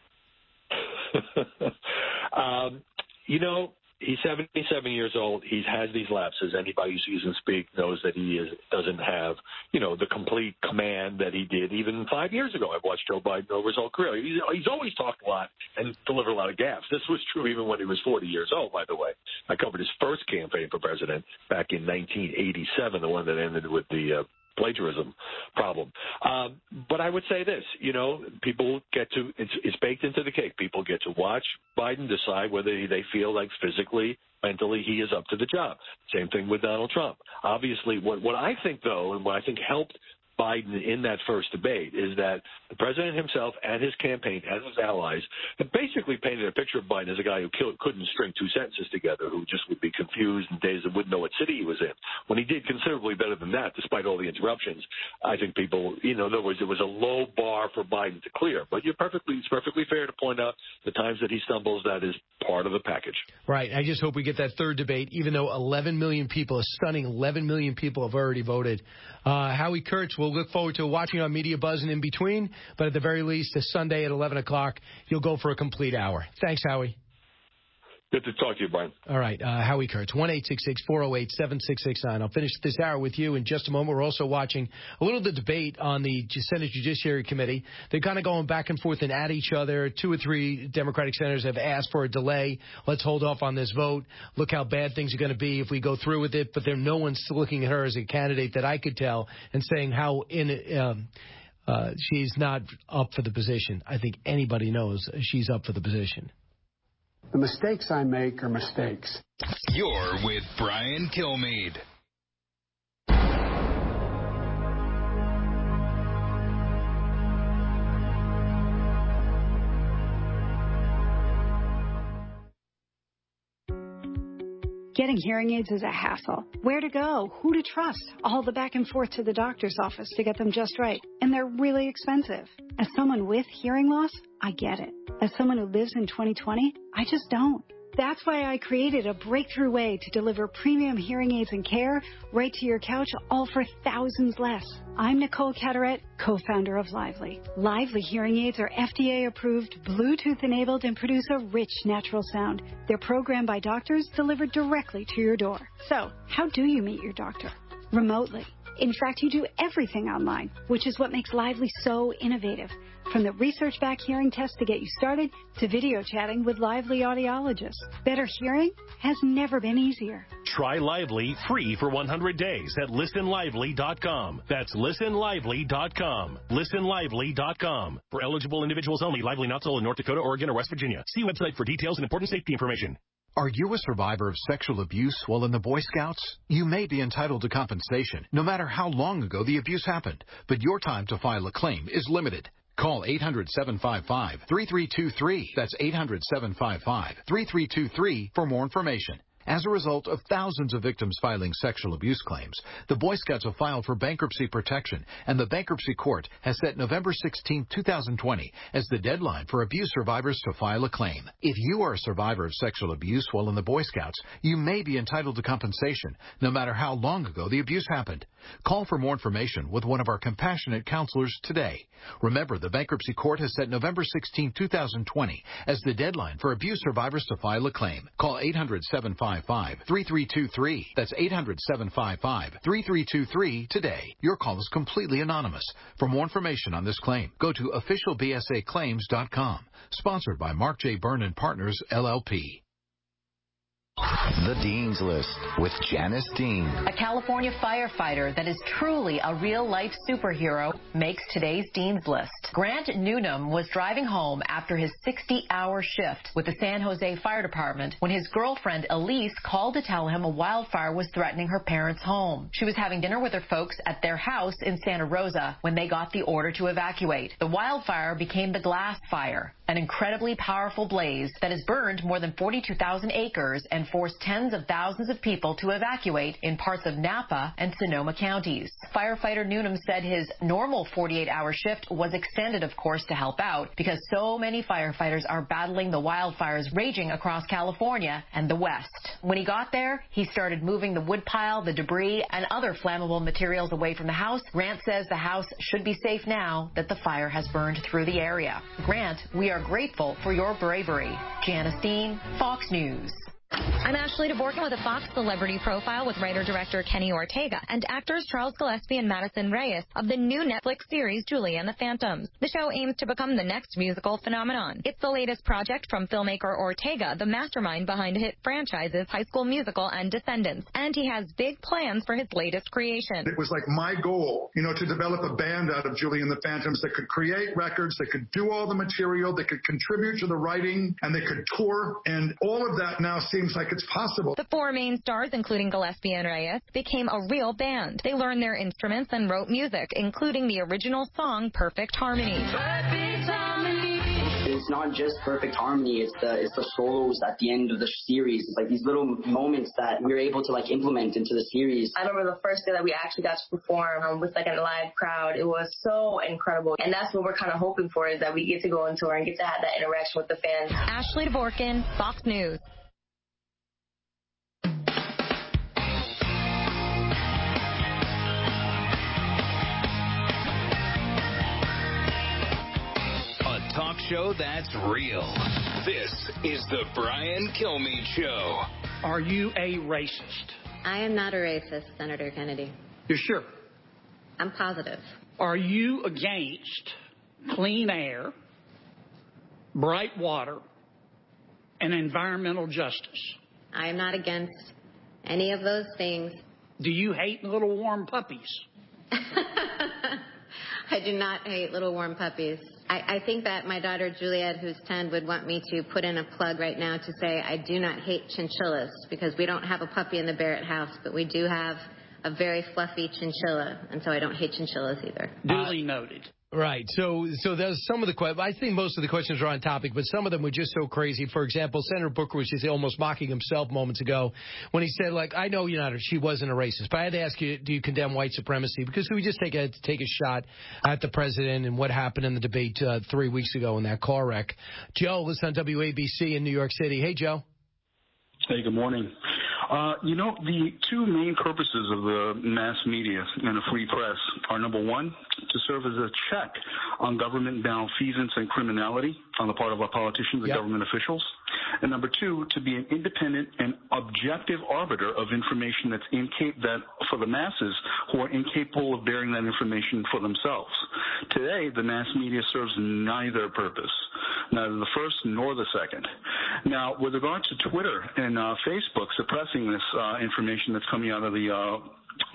He's 77 years old. He has these lapses. Anybody who sees him speak knows that he doesn't have, the complete command that he did even 5 years ago. I've watched Joe Biden over his whole career. He's always talked a lot and delivered a lot of gaffes. This was true even when he was 40 years old, by the way. I covered his first campaign for president back in 1987, the one that ended with the plagiarism problem. But I would say this, people get to, it's baked into the cake. People get to watch Biden decide whether they feel like physically, mentally, he is up to the job. Same thing with Donald Trump. Obviously, what I think, though, and what I think helped Biden in that first debate is that the president himself and his campaign and his allies have basically painted a picture of Biden as a guy who couldn't string two sentences together, who just would be confused in days and wouldn't know what city he was in. When he did considerably better than that, despite all the interruptions, I think people, in other words, it was a low bar for Biden to clear. But it's perfectly fair to point out the times that he stumbles, that is part of the package. Right. I just hope we get that third debate, even though 11 million people, a stunning 11 million people have already voted. Howie Kurtz, we'll look forward to watching on Media Buzz and in between, but at the very least, this Sunday at 11 o'clock, you'll go for a complete hour. Thanks, Howie. Good to talk to you, Brian. All right, Howie Kurtz, 1-866-408-7669. I'll finish this hour with you in just a moment. We're also watching a little of the debate on the Senate Judiciary Committee. They're kind of going back and forth and at each other. 2 or 3 Democratic senators have asked for a delay. Let's hold off on this vote. Look how bad things are going to be if we go through with it. But no one's looking at her as a candidate that I could tell and saying how she's not up for the position. I think anybody knows she's up for the position. The mistakes I make are mistakes. You're with Brian Kilmeade. Getting hearing aids is a hassle. Where to go? Who to trust? All the back and forth to the doctor's office to get them just right. And they're really expensive. As someone with hearing loss, I get it. As someone who lives in 2020, I just don't. That's why I created a breakthrough way to deliver premium hearing aids and care right to your couch, all for thousands less. I'm Nicole Cataret, co-founder of Lively. Lively hearing aids are FDA approved, Bluetooth enabled, and produce a rich natural sound. They're programmed by doctors, delivered directly to your door. So, how do you meet your doctor? Remotely. In fact, you do everything online, which is what makes Lively so innovative. From the research-backed hearing test to get you started to video chatting with Lively audiologists. Better hearing has never been easier. Try Lively free for 100 days at listenlively.com. That's listenlively.com. Listenlively.com. For eligible individuals only, Lively not sold in North Dakota, Oregon, or West Virginia. See website for details and important safety information. Are you a survivor of sexual abuse while in the Boy Scouts? You may be entitled to compensation, no matter how long ago the abuse happened, but your time to file a claim is limited. Call 800-755-3323. That's 800-755-3323 for more information. As a result of thousands of victims filing sexual abuse claims, the Boy Scouts have filed for bankruptcy protection, and the Bankruptcy Court has set November 16, 2020 as the deadline for abuse survivors to file a claim. If you are a survivor of sexual abuse while in the Boy Scouts, you may be entitled to compensation, no matter how long ago the abuse happened. Call for more information with one of our compassionate counselors today. Remember, the Bankruptcy Court has set November 16, 2020 as the deadline for abuse survivors to file a claim. Call 800-755-3323. That's 800-755-3323 today. Your call is completely anonymous. For more information on this claim, go to officialbsaclaims.com. Sponsored by Mark J. Byrne & Partners, LLP. The Dean's List with Janice Dean. A California firefighter that is truly a real-life superhero makes today's Dean's List. Grant Newnham was driving home after his 60-hour shift with the San Jose Fire Department when his girlfriend Elise called to tell him a wildfire was threatening her parents' home. She was having dinner with her folks at their house in Santa Rosa when they got the order to evacuate. The wildfire became the Glass Fire, an incredibly powerful blaze that has burned more than 42,000 acres and forced tens of thousands of people to evacuate in parts of Napa and Sonoma counties. Firefighter Newnham said his normal 48-hour shift was extended, of course, to help out because so many firefighters are battling the wildfires raging across California and the West. When he got there, he started moving the woodpile, the debris, and other flammable materials away from the house. Grant says the house should be safe now that the fire has burned through the area. Grant, we are grateful for your bravery. Janice Dean, Fox News. I'm Ashley DeVorkin with a Fox Celebrity Profile with writer-director Kenny Ortega and actors Charles Gillespie and Madison Reyes of the new Netflix series Julie and the Phantoms. The show aims to become the next musical phenomenon. It's the latest project from filmmaker Ortega, the mastermind behind hit franchises High School Musical and Descendants, and he has big plans for his latest creation. It was like my goal, to develop a band out of Julie and the Phantoms that could create records, that could do all the material, that could contribute to the writing, and they could tour, and all of that now seems like it's possible. The four main stars, including Gillespie and Reyes, became a real band. They learned their instruments and wrote music, including the original song Perfect Harmony. Perfect Harmony. It's not just Perfect Harmony, it's the solos at the end of the series. It's like these little moments that we're able to implement into the series. I remember the first day that we actually got to perform with a live crowd. It was so incredible. And that's what we're kind of hoping for, is that we get to go on tour and get to have that interaction with the fans. Ashley DeVorkin, Fox News. Talk show that's real. This is the Brian Kilmeade Show. Are you a racist? I am not a racist, Senator Kennedy. You're sure? I'm positive. Are you against clean air, bright water, and environmental justice? I am not against any of those things. Do you hate little warm puppies? I do not hate little warm puppies. I think that my daughter Juliet, who's 10, would want me to put in a plug right now to say I do not hate chinchillas, because we don't have a puppy in the Barrett house, but we do have a very fluffy chinchilla, and so I don't hate chinchillas either. Duly noted. Right. So there's some of the questions. I think most of the questions are on topic, but some of them were just so crazy. For example, Senator Booker was just almost mocking himself moments ago when he said, I know she wasn't a racist, but I had to ask you, do you condemn white supremacy? Because we just take a shot at the president and what happened in the debate 3 weeks ago in that car wreck. Joe, listen on WABC in New York City. Hey, Joe. Hey, good morning. The two main purposes of the mass media and a free press are, number one, to serve as a check on government malfeasance and criminality on the part of our politicians and government officials, and number two, to be an independent and objective arbiter of information that for the masses who are incapable of bearing that information for themselves. Today, the mass media serves neither purpose, neither the first nor the second. Now, with regard to Twitter and Facebook suppressing this information that's coming out of the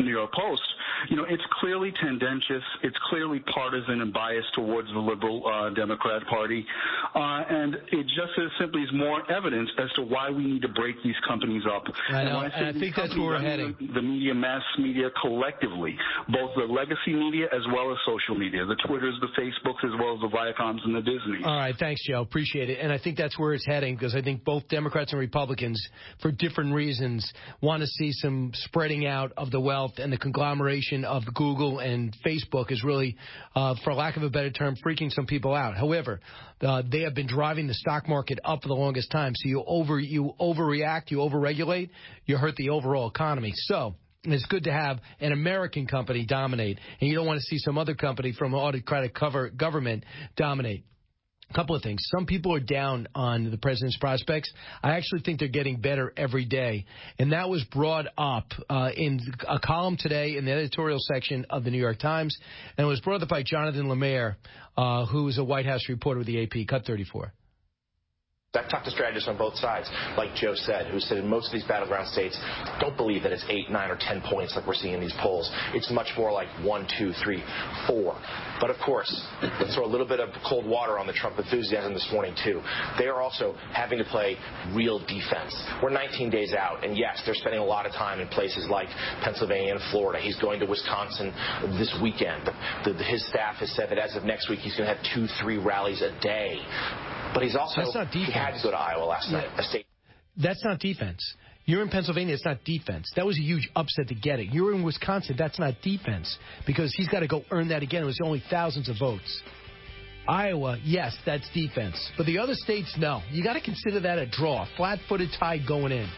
New York Post, it's clearly tendentious. It's clearly partisan and biased towards the liberal Democrat Party. And it just as simply is more evidence as to why we need to break these companies up. I know, and I think that's where we're heading. The media, mass media collectively, both the legacy media as well as social media, the Twitters, the Facebooks, as well as the Viacoms and the Disneys. All right, thanks, Joe. Appreciate it. And I think that's where it's heading, because I think both Democrats and Republicans, for different reasons, want to see some spreading out of the wealth, and the conglomeration of Google and Facebook is really, for lack of a better term, freaking some people out. However, they have been driving the stock market up for the longest time. So you overreact, you overregulate, you hurt the overall economy. So it's good to have an American company dominate, and you don't want to see some other company from autocratic government dominate. A couple of things. Some people are down on the president's prospects. I actually think they're getting better every day. And that was brought up in a column today in the editorial section of the New York Times. And it was brought up by Jonathan Lemire, who is a White House reporter with the AP. Cut 34. I've talked to strategists on both sides, like Joe said, who said in most of these battleground states don't believe that it's 8, 9, or 10 points like we're seeing in these polls. It's much more like 1, 2, 3, 4. But, of course, let's throw a little bit of cold water on the Trump enthusiasm this morning, too. They are also having to play real defense. We're 19 days out, and, yes, they're spending a lot of time in places like Pennsylvania and Florida. He's going to Wisconsin this weekend. His staff has said that as of next week he's going to have 2, 3 rallies a day. But he's also, he had to go to Iowa last night. That's not defense. You're in Pennsylvania, it's not defense. That was a huge upset to get it. You're in Wisconsin, that's not defense, because he's got to go earn that again. It was only thousands of votes. Iowa, yes, that's defense. But the other states, no. You got to consider that a draw, flat-footed tie going in.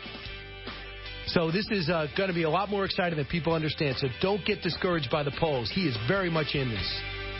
So this is going to be a lot more exciting than people understand. So don't get discouraged by the polls. He is very much in this.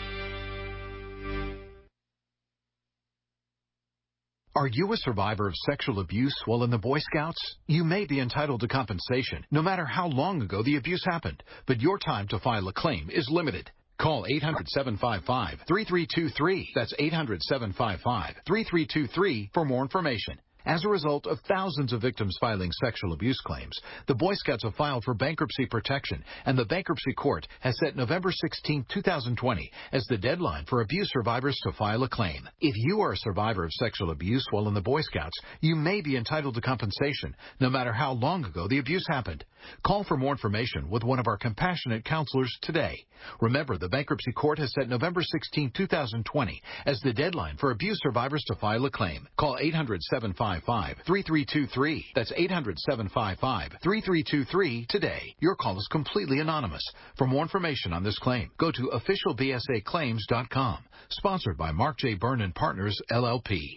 Are you a survivor of sexual abuse while in the Boy Scouts? You may be entitled to compensation, no matter how long ago the abuse happened, but your time to file a claim is limited. Call 800-755-3323. That's 800-755-3323 for more information. As a result of thousands of victims filing sexual abuse claims, the Boy Scouts have filed for bankruptcy protection, and the bankruptcy court has set November 16, 2020 as the deadline for abuse survivors to file a claim. If you are a survivor of sexual abuse while in the Boy Scouts, you may be entitled to compensation, no matter how long ago the abuse happened. Call for more information with one of our compassionate counselors today. Remember, the bankruptcy court has set November 16, 2020 as the deadline for abuse survivors to file a claim. Call 800-755-3323. That's 800-755-3323 today. Your call is completely anonymous. For more information on this claim, go to officialbsaclaims.com. Sponsored by Mark J. Byrne & Partners, LLP.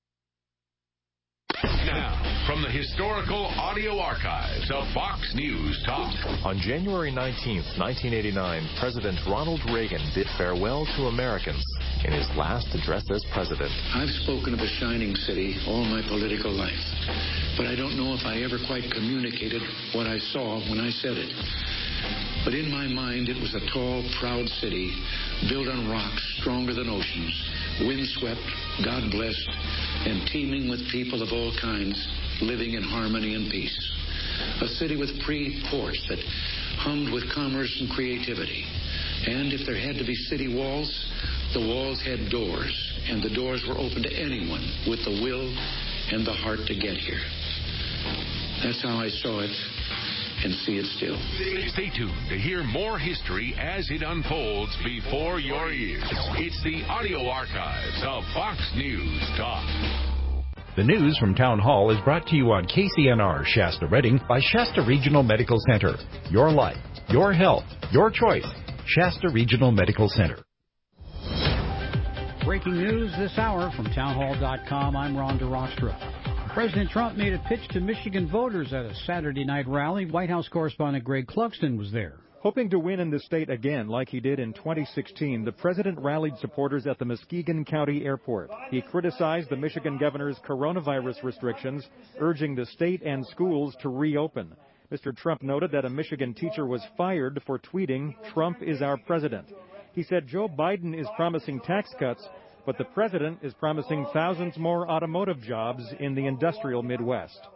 Now, from the historical audio archives of Fox News Talk. On January 19, 1989, President Ronald Reagan bid farewell to Americans in his last address as president. I've spoken of a shining city all my political life, but I don't know if I ever quite communicated what I saw when I said it. But in my mind, it was a tall, proud city built on rocks stronger than oceans, windswept, God-blessed, and teeming with people of all kinds living in harmony and peace. A city with free ports that hummed with commerce and creativity. And if there had to be city walls, the walls had doors, and the doors were open to anyone with the will and the heart to get here. That's how I saw it. And see it still. Stay tuned to hear more history as it unfolds before your ears. It's the audio archives of Fox News Talk. The news from Town Hall is brought to you on KCNR Shasta Redding by Shasta Regional Medical Center. Your life, your health, your choice. Shasta Regional Medical Center. Breaking news this hour from townhall.com. I'm Ron DeRockstra. President Trump made a pitch to Michigan voters at a Saturday night rally. White House correspondent Greg Clugston was there. Hoping to win in the state again like he did in 2016, the president rallied supporters at the Muskegon County Airport. He criticized the Michigan governor's coronavirus restrictions, urging the state and schools to reopen. Mr. Trump noted that a Michigan teacher was fired for tweeting, "Trump is our president." He said Joe Biden is promising tax cuts, but the president is promising thousands more automotive jobs in the industrial Midwest.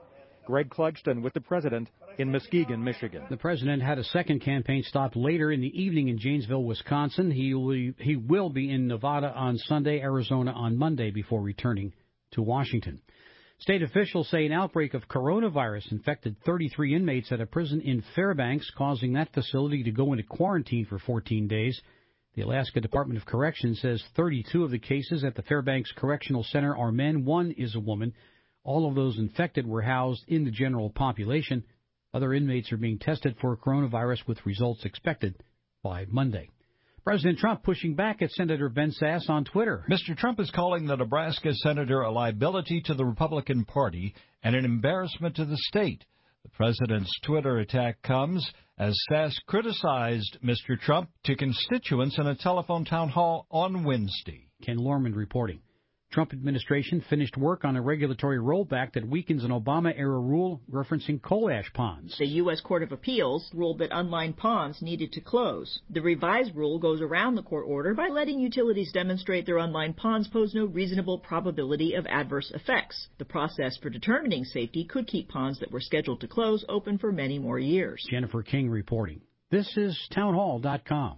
Greg Clugston with the president in Muskegon, Michigan. The president had a second campaign stop later in the evening in Janesville, Wisconsin. He will be in Nevada on Sunday, Arizona on Monday before returning to Washington. State officials say an outbreak of coronavirus infected 33 inmates at a prison in Fairbanks, causing that facility to go into quarantine for 14 days. The Alaska Department of Corrections says 32 of the cases at the Fairbanks Correctional Center are men. One is a woman. All of those infected were housed in the general population. Other inmates are being tested for coronavirus with results expected by Monday. President Trump pushing back at Senator Ben Sasse on Twitter. Mr. Trump is calling the Nebraska senator a liability to the Republican Party and an embarrassment to the state. The president's Twitter attack comes as Sasse criticized Mr. Trump to constituents in a telephone town hall on Wednesday. Ken Lorman reporting. Trump administration finished work on a regulatory rollback that weakens an Obama-era rule referencing coal ash ponds. The U.S. Court of Appeals ruled that unlined ponds needed to close. The revised rule goes around the court order by letting utilities demonstrate their unlined ponds pose no reasonable probability of adverse effects. The process for determining safety could keep ponds that were scheduled to close open for many more years. Jennifer King reporting. This is townhall.com.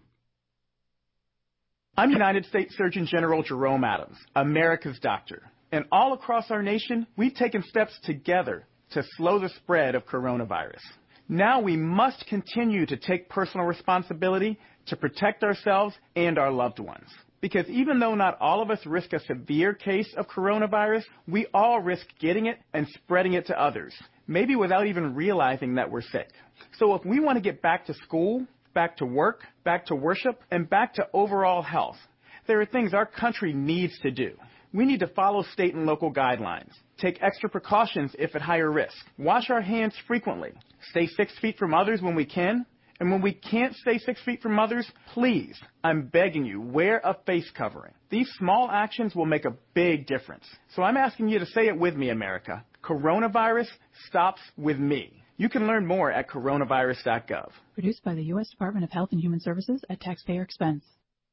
I'm United States Surgeon General Jerome Adams, America's doctor. And all across our nation, we've taken steps together to slow the spread of coronavirus. Now we must continue to take personal responsibility to protect ourselves and our loved ones. Because even though not all of us risk a severe case of coronavirus, we all risk getting it and spreading it to others, maybe without even realizing that we're sick. So if we want to get back to school, back to work, back to worship, and back to overall health, there are things our country needs to do. We need to follow state and local guidelines, take extra precautions if at higher risk, wash our hands frequently, stay 6 feet from others when we can, and when we can't stay 6 feet from others, please, I'm begging you, wear a face covering. These small actions will make a big difference. So I'm asking you to say it with me, America. Coronavirus stops with me. You can learn more at coronavirus.gov. Produced by the U.S. Department of Health and Human Services at taxpayer expense.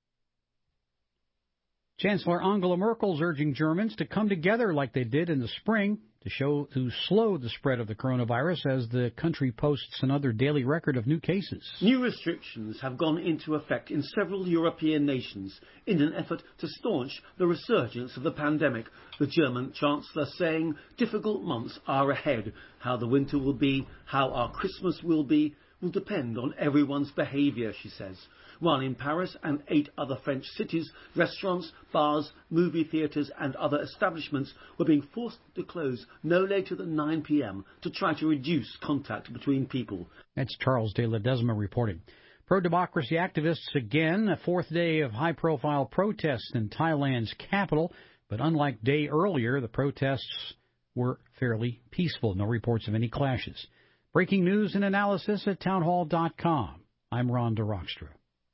Chancellor Angela Merkel's urging Germans to come together like they did in the spring to slow the spread of the coronavirus as the country posts another daily record of new cases. New restrictions have gone into effect in several European nations in an effort to staunch the resurgence of the pandemic. The German Chancellor saying difficult months are ahead. How the winter will be, how our Christmas will be, will depend on everyone's behaviour, she says. While in Paris and 8 other French cities, restaurants, bars, movie theatres and other establishments were being forced to close no later than 9 p.m. to try to reduce contact between people. That's Charles de Ledesma reporting. Pro-democracy activists again, a fourth day of high-profile protests in Thailand's capital. But unlike day earlier, the protests were fairly peaceful. No reports of any clashes. Breaking news and analysis at townhall.com. I'm Ron DeRockstra.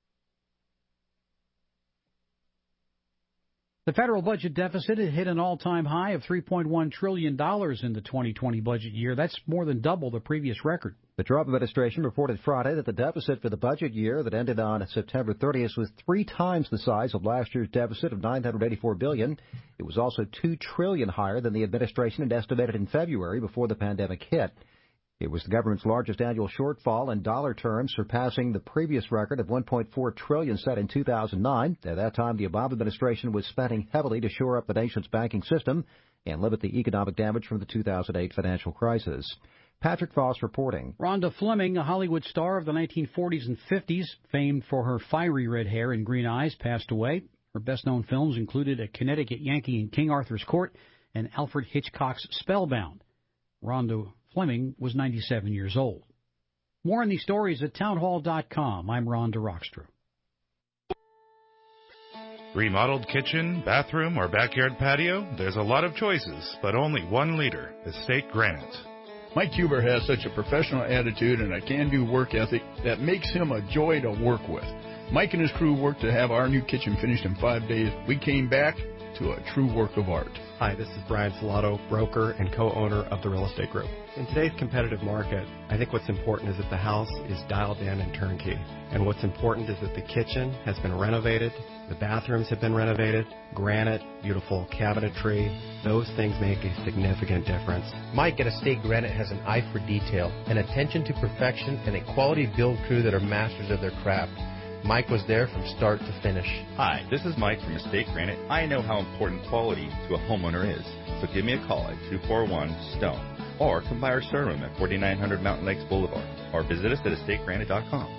The federal budget deficit had hit an all-time high of $3.1 trillion in the 2020 budget year. That's more than double the previous record. The Trump administration reported Friday that the deficit for the budget year that ended on September 30th was 3 times the size of last year's deficit of $984 billion. It was also $2 trillion higher than the administration had estimated in February before the pandemic hit. It was the government's largest annual shortfall in dollar terms, surpassing the previous record of $1.4 trillion set in 2009. At that time, the Obama administration was spending heavily to shore up the nation's banking system and limit the economic damage from the 2008 financial crisis. Patrick Voss reporting. Rhonda Fleming, a Hollywood star of the 1940s and 50s, famed for her fiery red hair and green eyes, passed away. Her best-known films included A Connecticut Yankee in King Arthur's Court and Alfred Hitchcock's Spellbound. Rhonda Fleming was 97 years old. More on these stories at townhall.com. I'm Ron DeRockstra. Remodeled kitchen, bathroom, or backyard patio? There's a lot of choices, but only one leader, Estate Granite. Mike Huber has such a professional attitude and a can-do work ethic that makes him a joy to work with. Mike and his crew worked to have our new kitchen finished in 5 days. We came back, to a true work of art. Hi, this is Brian Salato, broker and co-owner of the Real Estate Group. In today's competitive market, I think what's important is that the house is dialed in and turnkey. And what's important is that the kitchen has been renovated, the bathrooms have been renovated, granite, beautiful cabinetry. Those things make a significant difference. Mike at Estate Granite has an eye for detail, an attention to perfection, and a quality build crew that are masters of their craft. Mike was there from start to finish. Hi, this is Mike from Estate Granite. I know how important quality to a homeowner is, so give me a call at 241-STONE or come by our showroom at 4900 Mountain Lakes Boulevard or visit us at estategranite.com.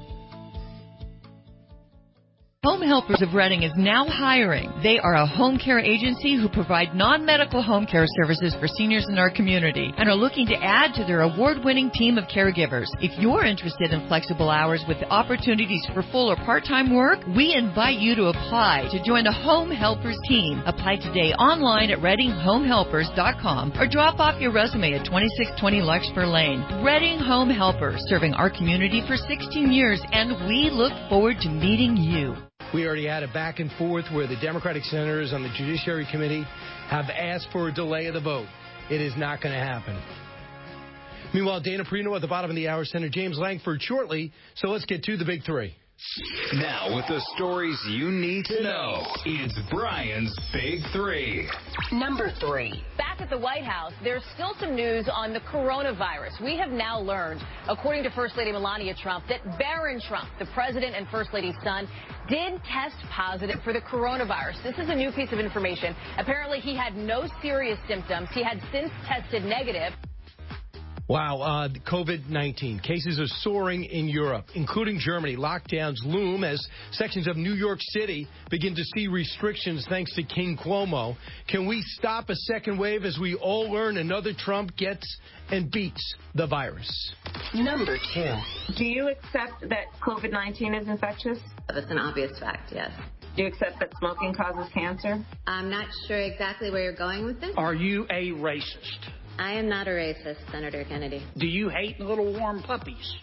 Home Helpers of Reading is now hiring. They are a home care agency who provide non-medical home care services for seniors in our community and are looking to add to their award-winning team of caregivers. If you're interested in flexible hours with opportunities for full or part-time work, we invite you to apply to join the Home Helpers team. Apply today online at ReadingHomeHelpers.com or drop off your resume at 2620 Larkspur Lane. Reading Home Helpers, serving our community for 16 years, and we look forward to meeting you. We already had a back and forth where the Democratic senators on the Judiciary Committee have asked for a delay of the vote. It is not going to happen. Meanwhile, Dana Perino at the bottom of the hour, Senator James Lankford shortly. So let's get to the big three. Now, with the stories you need to know, it's Brian's Big Three. Number 3. Back at the White House, there's still some news on the coronavirus. We have now learned, according to First Lady Melania Trump, that Barron Trump, the president and First Lady's son, did test positive for the coronavirus. This is a new piece of information. Apparently, he had no serious symptoms. He had since tested negative. Wow, COVID-19. Cases are soaring in Europe, including Germany. Lockdowns loom as sections of New York City begin to see restrictions thanks to King Cuomo. Can we stop a second wave as we all learn another Trump gets and beats the virus? Number 2. Do you accept that COVID-19 is infectious? That's an obvious fact, yes. Do you accept that smoking causes cancer? I'm not sure exactly where you're going with this. Are you a racist? I am not a racist, Senator Kennedy. Do you hate little warm puppies?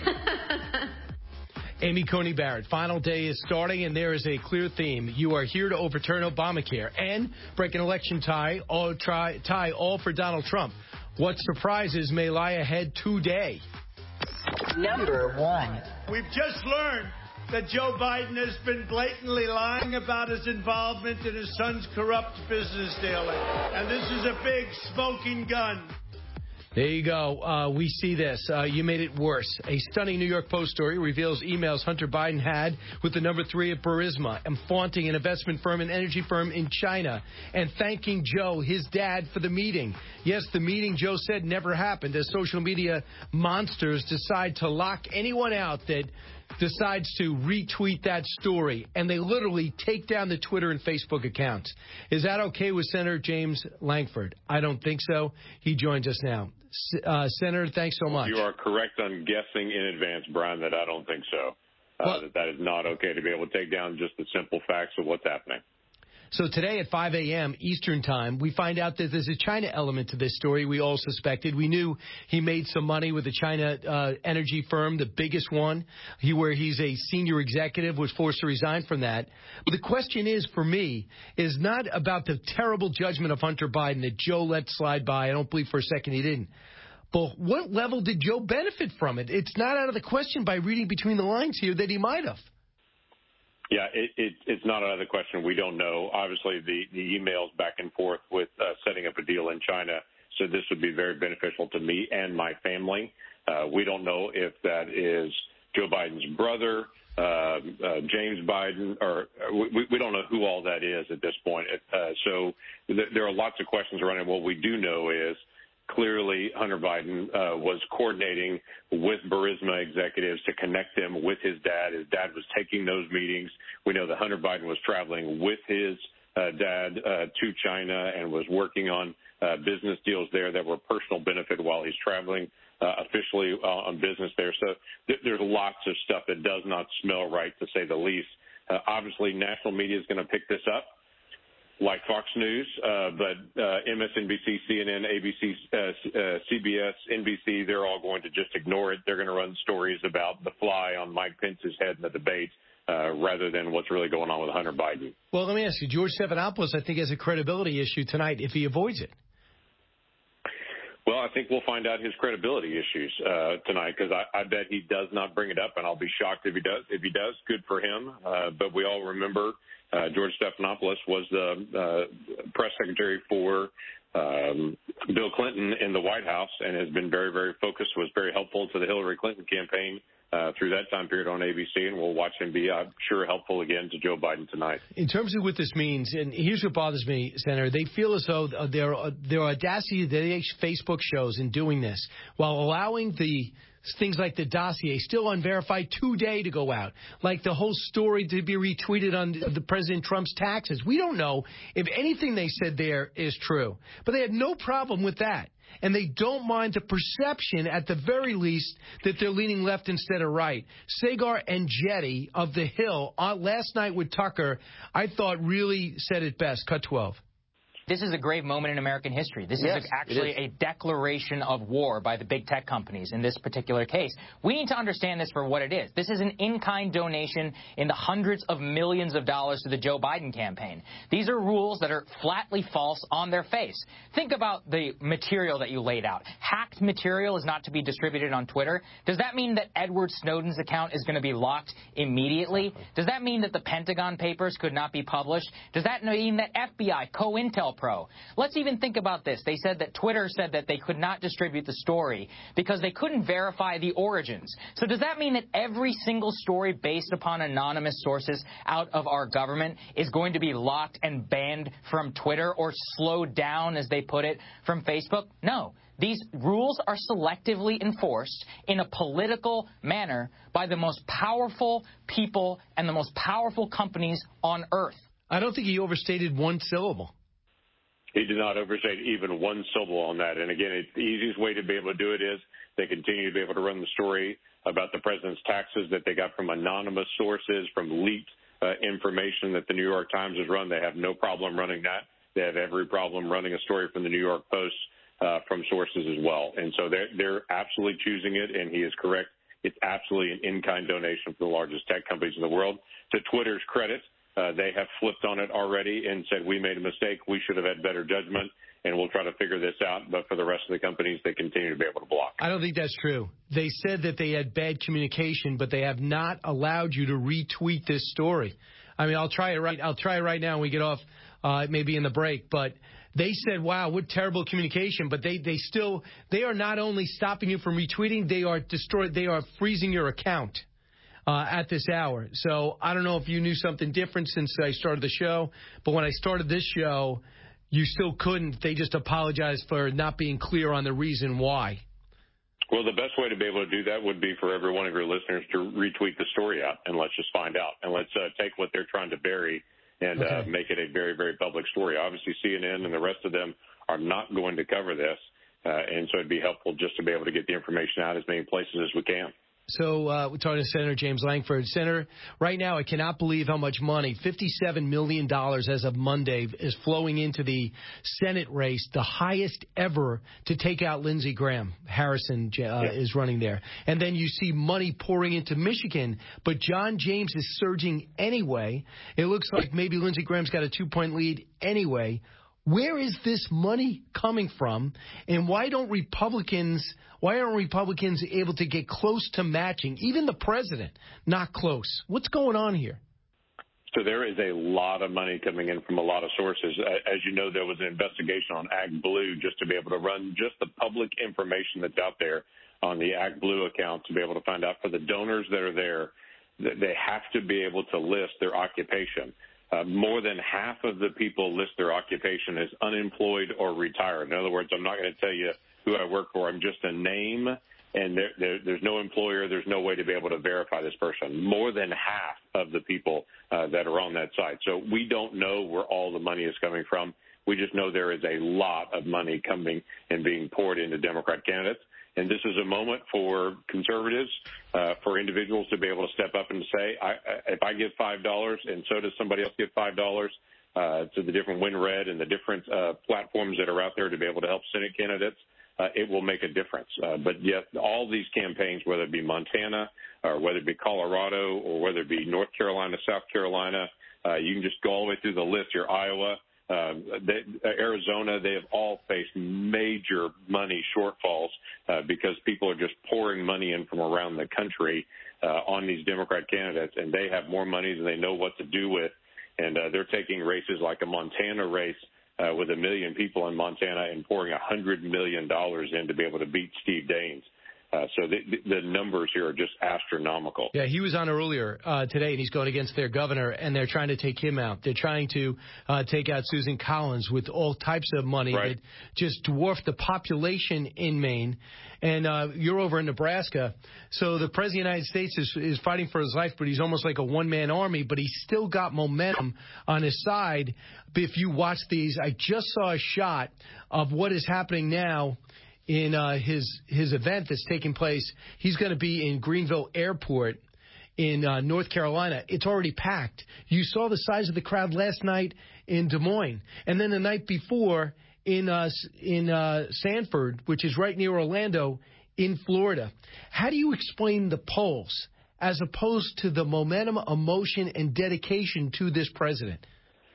Amy Coney Barrett, final day is starting, and there is a clear theme. You are here to overturn Obamacare and break an election tie, all for Donald Trump. What surprises may lie ahead today? Number 1. We've just learned that Joe Biden has been blatantly lying about his involvement in his son's corrupt business dealing. And this is a big smoking gun. There you go. We see this. You made it worse. A stunning New York Post story reveals emails Hunter Biden had with the number 3 at Burisma and flaunting an investment firm and energy firm in China and thanking Joe, his dad, for the meeting. Yes, the meeting Joe said never happened as social media monsters decide to lock anyone out that decides to retweet that story, and they literally take down the Twitter and Facebook accounts. Is that okay with Senator James Lankford? I don't think so. He joins us now. Senator, thanks so much. You are correct on guessing in advance, Brian, that I don't think so. That is not okay to be able to take down just the simple facts of what's happening. So today at 5 a.m. Eastern Time, we find out that there's a China element to this story we all suspected. We knew he made some money with the China energy firm, the biggest one, where he's a senior executive, was forced to resign from that. But the question is, for me, is not about the terrible judgment of Hunter Biden that Joe let slide by. I don't believe for a second he didn't. But what level did Joe benefit from it? It's not out of the question by reading between the lines here that he might have. Yeah, it's not out of the question. We don't know. Obviously, the emails back and forth with setting up a deal in China, so this would be very beneficial to me and my family. We don't know if that is Joe Biden's brother, James Biden, or we don't know who all that is at this point. So there are lots of questions around it. What we do know is clearly Hunter Biden was coordinating with Burisma executives to connect them with his dad. His dad was taking those meetings. We know that Hunter Biden was traveling with his dad to China and was working on business deals there that were personal benefit while he's traveling officially on business there. So there's lots of stuff that does not smell right, to say the least. Obviously, national media is going to pick this up, like Fox News, but MSNBC, CNN, ABC, CBS, NBC, they're all going to just ignore it. They're going to run stories about the fly on Mike Pence's head in the debate. rather than what's really going on with Hunter Biden. Well, let me ask you, George Stephanopoulos, I think, has a credibility issue tonight if he avoids it. Well, I think we'll find out his credibility issues tonight, because I bet he does not bring it up, and I'll be shocked if he does. If he does, good for him. But we all remember George Stephanopoulos was the press secretary for Bill Clinton in the White House and has been very, very focused, was very helpful to the Hillary Clinton campaign through that time period on ABC, and we'll watch him be, I'm sure, helpful again to Joe Biden tonight. In terms of what this means, and here's what bothers me, Senator, they feel as though their audacity that Facebook shows in doing this, while allowing the things like the dossier, still unverified, today to go out, like the whole story to be retweeted on the President Trump's taxes. We don't know if anything they said there is true, but they had no problem with that. And they don't mind the perception, at the very least, that they're leaning left instead of right. Sagar and Jetty of The Hill, last night with Tucker, I thought really said it best. Cut 12. This is a grave moment in American history. This is actually a declaration of war by the big tech companies in this particular case. We need to understand this for what it is. This is an in-kind donation in the hundreds of millions of dollars to the Joe Biden campaign. These are rules that are flatly false on their face. Think about the material that you laid out. Hacked material is not to be distributed on Twitter. Does that mean that Edward Snowden's account is going to be locked immediately? Does that mean that the Pentagon Papers could not be published? Does that mean that FBI, COINTELPRO? Let's even think about this. They said that Twitter said that they could not distribute the story because they couldn't verify the origins. So does that mean that every single story based upon anonymous sources out of our government is going to be locked and banned from Twitter, or slowed down, as they put it, from Facebook? No. These rules are selectively enforced in a political manner by the most powerful people and the most powerful companies on earth. I don't think he overstated one syllable. He did not overstate even one syllable on that. And again, the easiest way to be able to do it is they continue to be able to run the story about the president's taxes that they got from anonymous sources, from leaked information that the New York Times has run. They have no problem running that. They have every problem running a story from the New York Post from sources as well. And so they're absolutely choosing it, and he is correct. It's absolutely an in-kind donation from the largest tech companies in the world. To Twitter's credit, they have flipped on it already and said, we made a mistake. We should have had better judgment, and we'll try to figure this out. But for the rest of the companies, they continue to be able to block. I don't think that's true. They said that they had bad communication, but they have not allowed you to retweet this story. I mean, I'll try it right now when we get off, maybe in the break. But they said, wow, what terrible communication. But they are not only stopping you from retweeting, they are freezing your account at this hour. So I don't know if you knew something different since I started the show, but when I started this show, you still couldn't. They just apologized for not being clear on the reason why. Well, the best way to be able to do that would be for every one of your listeners to retweet the story out, and let's just find out. And let's take what they're trying to bury and make it a very, very public story. Obviously, CNN and the rest of them are not going to cover this, and so it'd be helpful just to be able to get the information out as many places as we can. So we're talking to Senator James Lankford. Senator, right now I cannot believe how much money, $57 million as of Monday, is flowing into the Senate race, the highest ever to take out Lindsey Graham. Harrison is running there. And then you see money pouring into Michigan, but John James is surging anyway. It looks like maybe Lindsey Graham's got a 2-point lead anyway. Where is this money coming from, and why aren't Republicans able to get close to matching? Even the president, not close. What's going on here? So there is a lot of money coming in from a lot of sources. As you know, there was an investigation on AgBlue just to be able to run just the public information that's out there on the AgBlue account to be able to find out for the donors that are there, that they have to be able to list their occupation. More than half of the people list their occupation as unemployed or retired. In other words, I'm not going to tell you who I work for. I'm just a name, and there's no employer. There's no way to be able to verify this person. More than half of the people that are on that site. So we don't know where all the money is coming from. We just know there is a lot of money coming and being poured into Democrat candidates. And this is a moment for conservatives, for individuals to be able to step up and say, if I give $5 and so does somebody else give $5 to the different WinRed and the different platforms that are out there to be able to help Senate candidates, it will make a difference. But yet all these campaigns, whether it be Montana or whether it be Colorado or whether it be North Carolina, South Carolina, you can just go all the way through the list here, Iowa, Arizona, they have all faced major money shortfalls because people are just pouring money in from around the country on these Democrat candidates, and they have more money than they know what to do with. And they're taking races like a Montana race with 1 million people in Montana and pouring $100 million in to be able to beat Steve Daines. So the numbers here are just astronomical. Yeah, he was on earlier today, and he's going against their governor, and they're trying to take him out. They're trying to take out Susan Collins with all types of money that just dwarf the population in Maine. And you're over in Nebraska, so the President of the United States is fighting for his life, but he's almost like a one-man army, but he's still got momentum on his side. If you watch these, I just saw a shot of what is happening now in his event that's taking place. He's going to be in Greenville Airport in North Carolina. It's already packed. You saw the size of the crowd last night in Des Moines, and then the night before in Sanford, which is right near Orlando in Florida. How do you explain the polls as opposed to the momentum, emotion, and dedication to this president?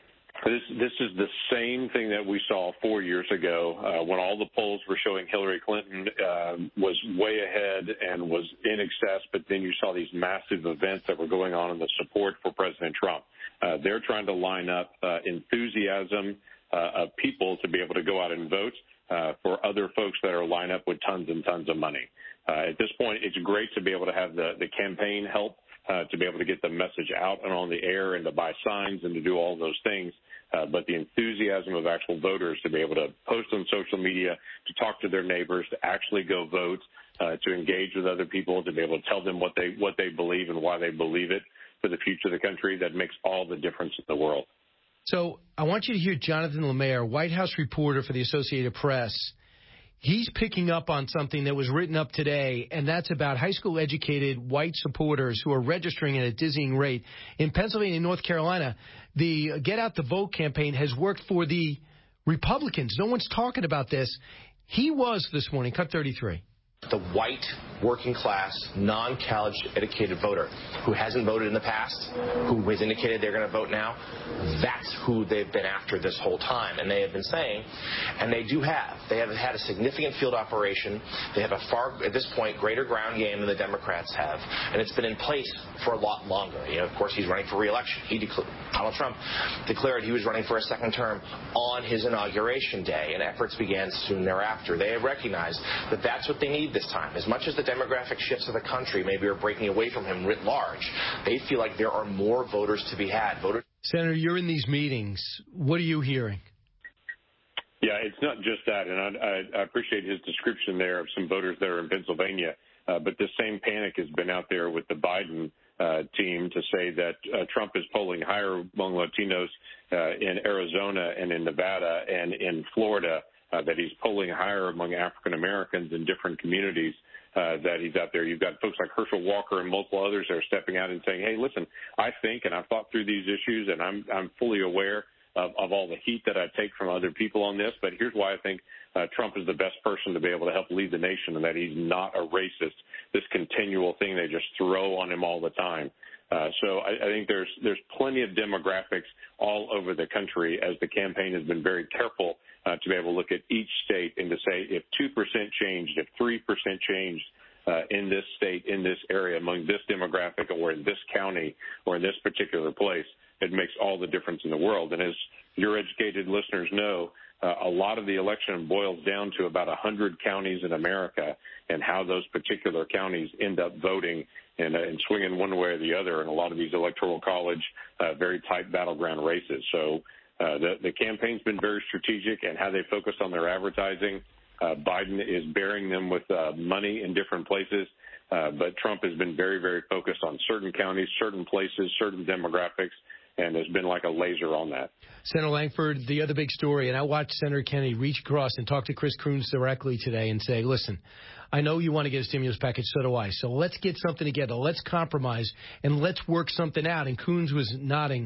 This is the same thing that we saw 4 years ago when all the polls were showing Hillary Clinton was way ahead and was in excess, but then you saw these massive events that were going on in the support for President Trump. They're trying to line up enthusiasm of people to be able to go out and vote for other folks that are lined up with tons and tons of money. At this point, it's great to be able to have the campaign help to be able to get the message out and on the air and to buy signs and to do all those things. But the enthusiasm of actual voters to be able to post on social media, to talk to their neighbors, to actually go vote, to engage with other people, to be able to tell them what they believe and why they believe it for the future of the country, that makes all the difference in the world. So I want you to hear Jonathan Lemaire, White House reporter for the Associated Press. He's picking up on something that was written up today, and that's about high school educated white supporters who are registering at a dizzying rate. In Pennsylvania and North Carolina, the Get Out the Vote campaign has worked for the Republicans. No one's talking about this. He was this morning, cut 33. The white, working-class, non-college educated voter who hasn't voted in the past, who has indicated they're going to vote now, that's who they've been after this whole time. And they have been saying, and they have had a significant field operation. They have a far, at this point, greater ground game than the Democrats have. And it's been in place for a lot longer. You know, of course, he's running for re-election. Donald Trump declared he was running for a second term on his inauguration day, and efforts began soon thereafter. They have recognized that that's what they need this time. As much as the demographic shifts of the country maybe are breaking away from him writ large, they feel like there are more voters to be had. Senator, you're in these meetings. What are you hearing? Yeah, it's not just that, and I appreciate his description there of some voters that are in Pennsylvania, but the same panic has been out there with the Biden team to say that Trump is polling higher among Latinos in Arizona and in Nevada and in Florida, that he's polling higher among African Americans in different communities, that he's out there. You've got folks like Herschel Walker and multiple others that are stepping out and saying, hey, listen, I think and I've thought through these issues and I'm fully aware of all the heat that I take from other people on this, but here's why I think Trump is the best person to be able to help lead the nation, and that he's not a racist, this continual thing they just throw on him all the time. So I think there's plenty of demographics all over the country, as the campaign has been very careful to be able to look at each state and to say if 2% changed, if 3% changed in this state, in this area, among this demographic, or in this county, or in this particular place, it makes all the difference in the world. And as your educated listeners know, a lot of the election boils down to about 100 counties in America and how those particular counties end up voting and swinging one way or the other in a lot of these electoral college, very tight battleground races. So the campaign's been very strategic in how they focus on their advertising. Biden is bearing them with money in different places, but Trump has been very, very focused on certain counties, certain places, certain demographics, and has been like a laser on that. Senator Langford, the other big story, and I watched Senator Kennedy reach across and talk to Chris Coons directly today and say, listen, I know you want to get a stimulus package, so do I. So let's get something together. Let's compromise, and let's work something out. And Coons was nodding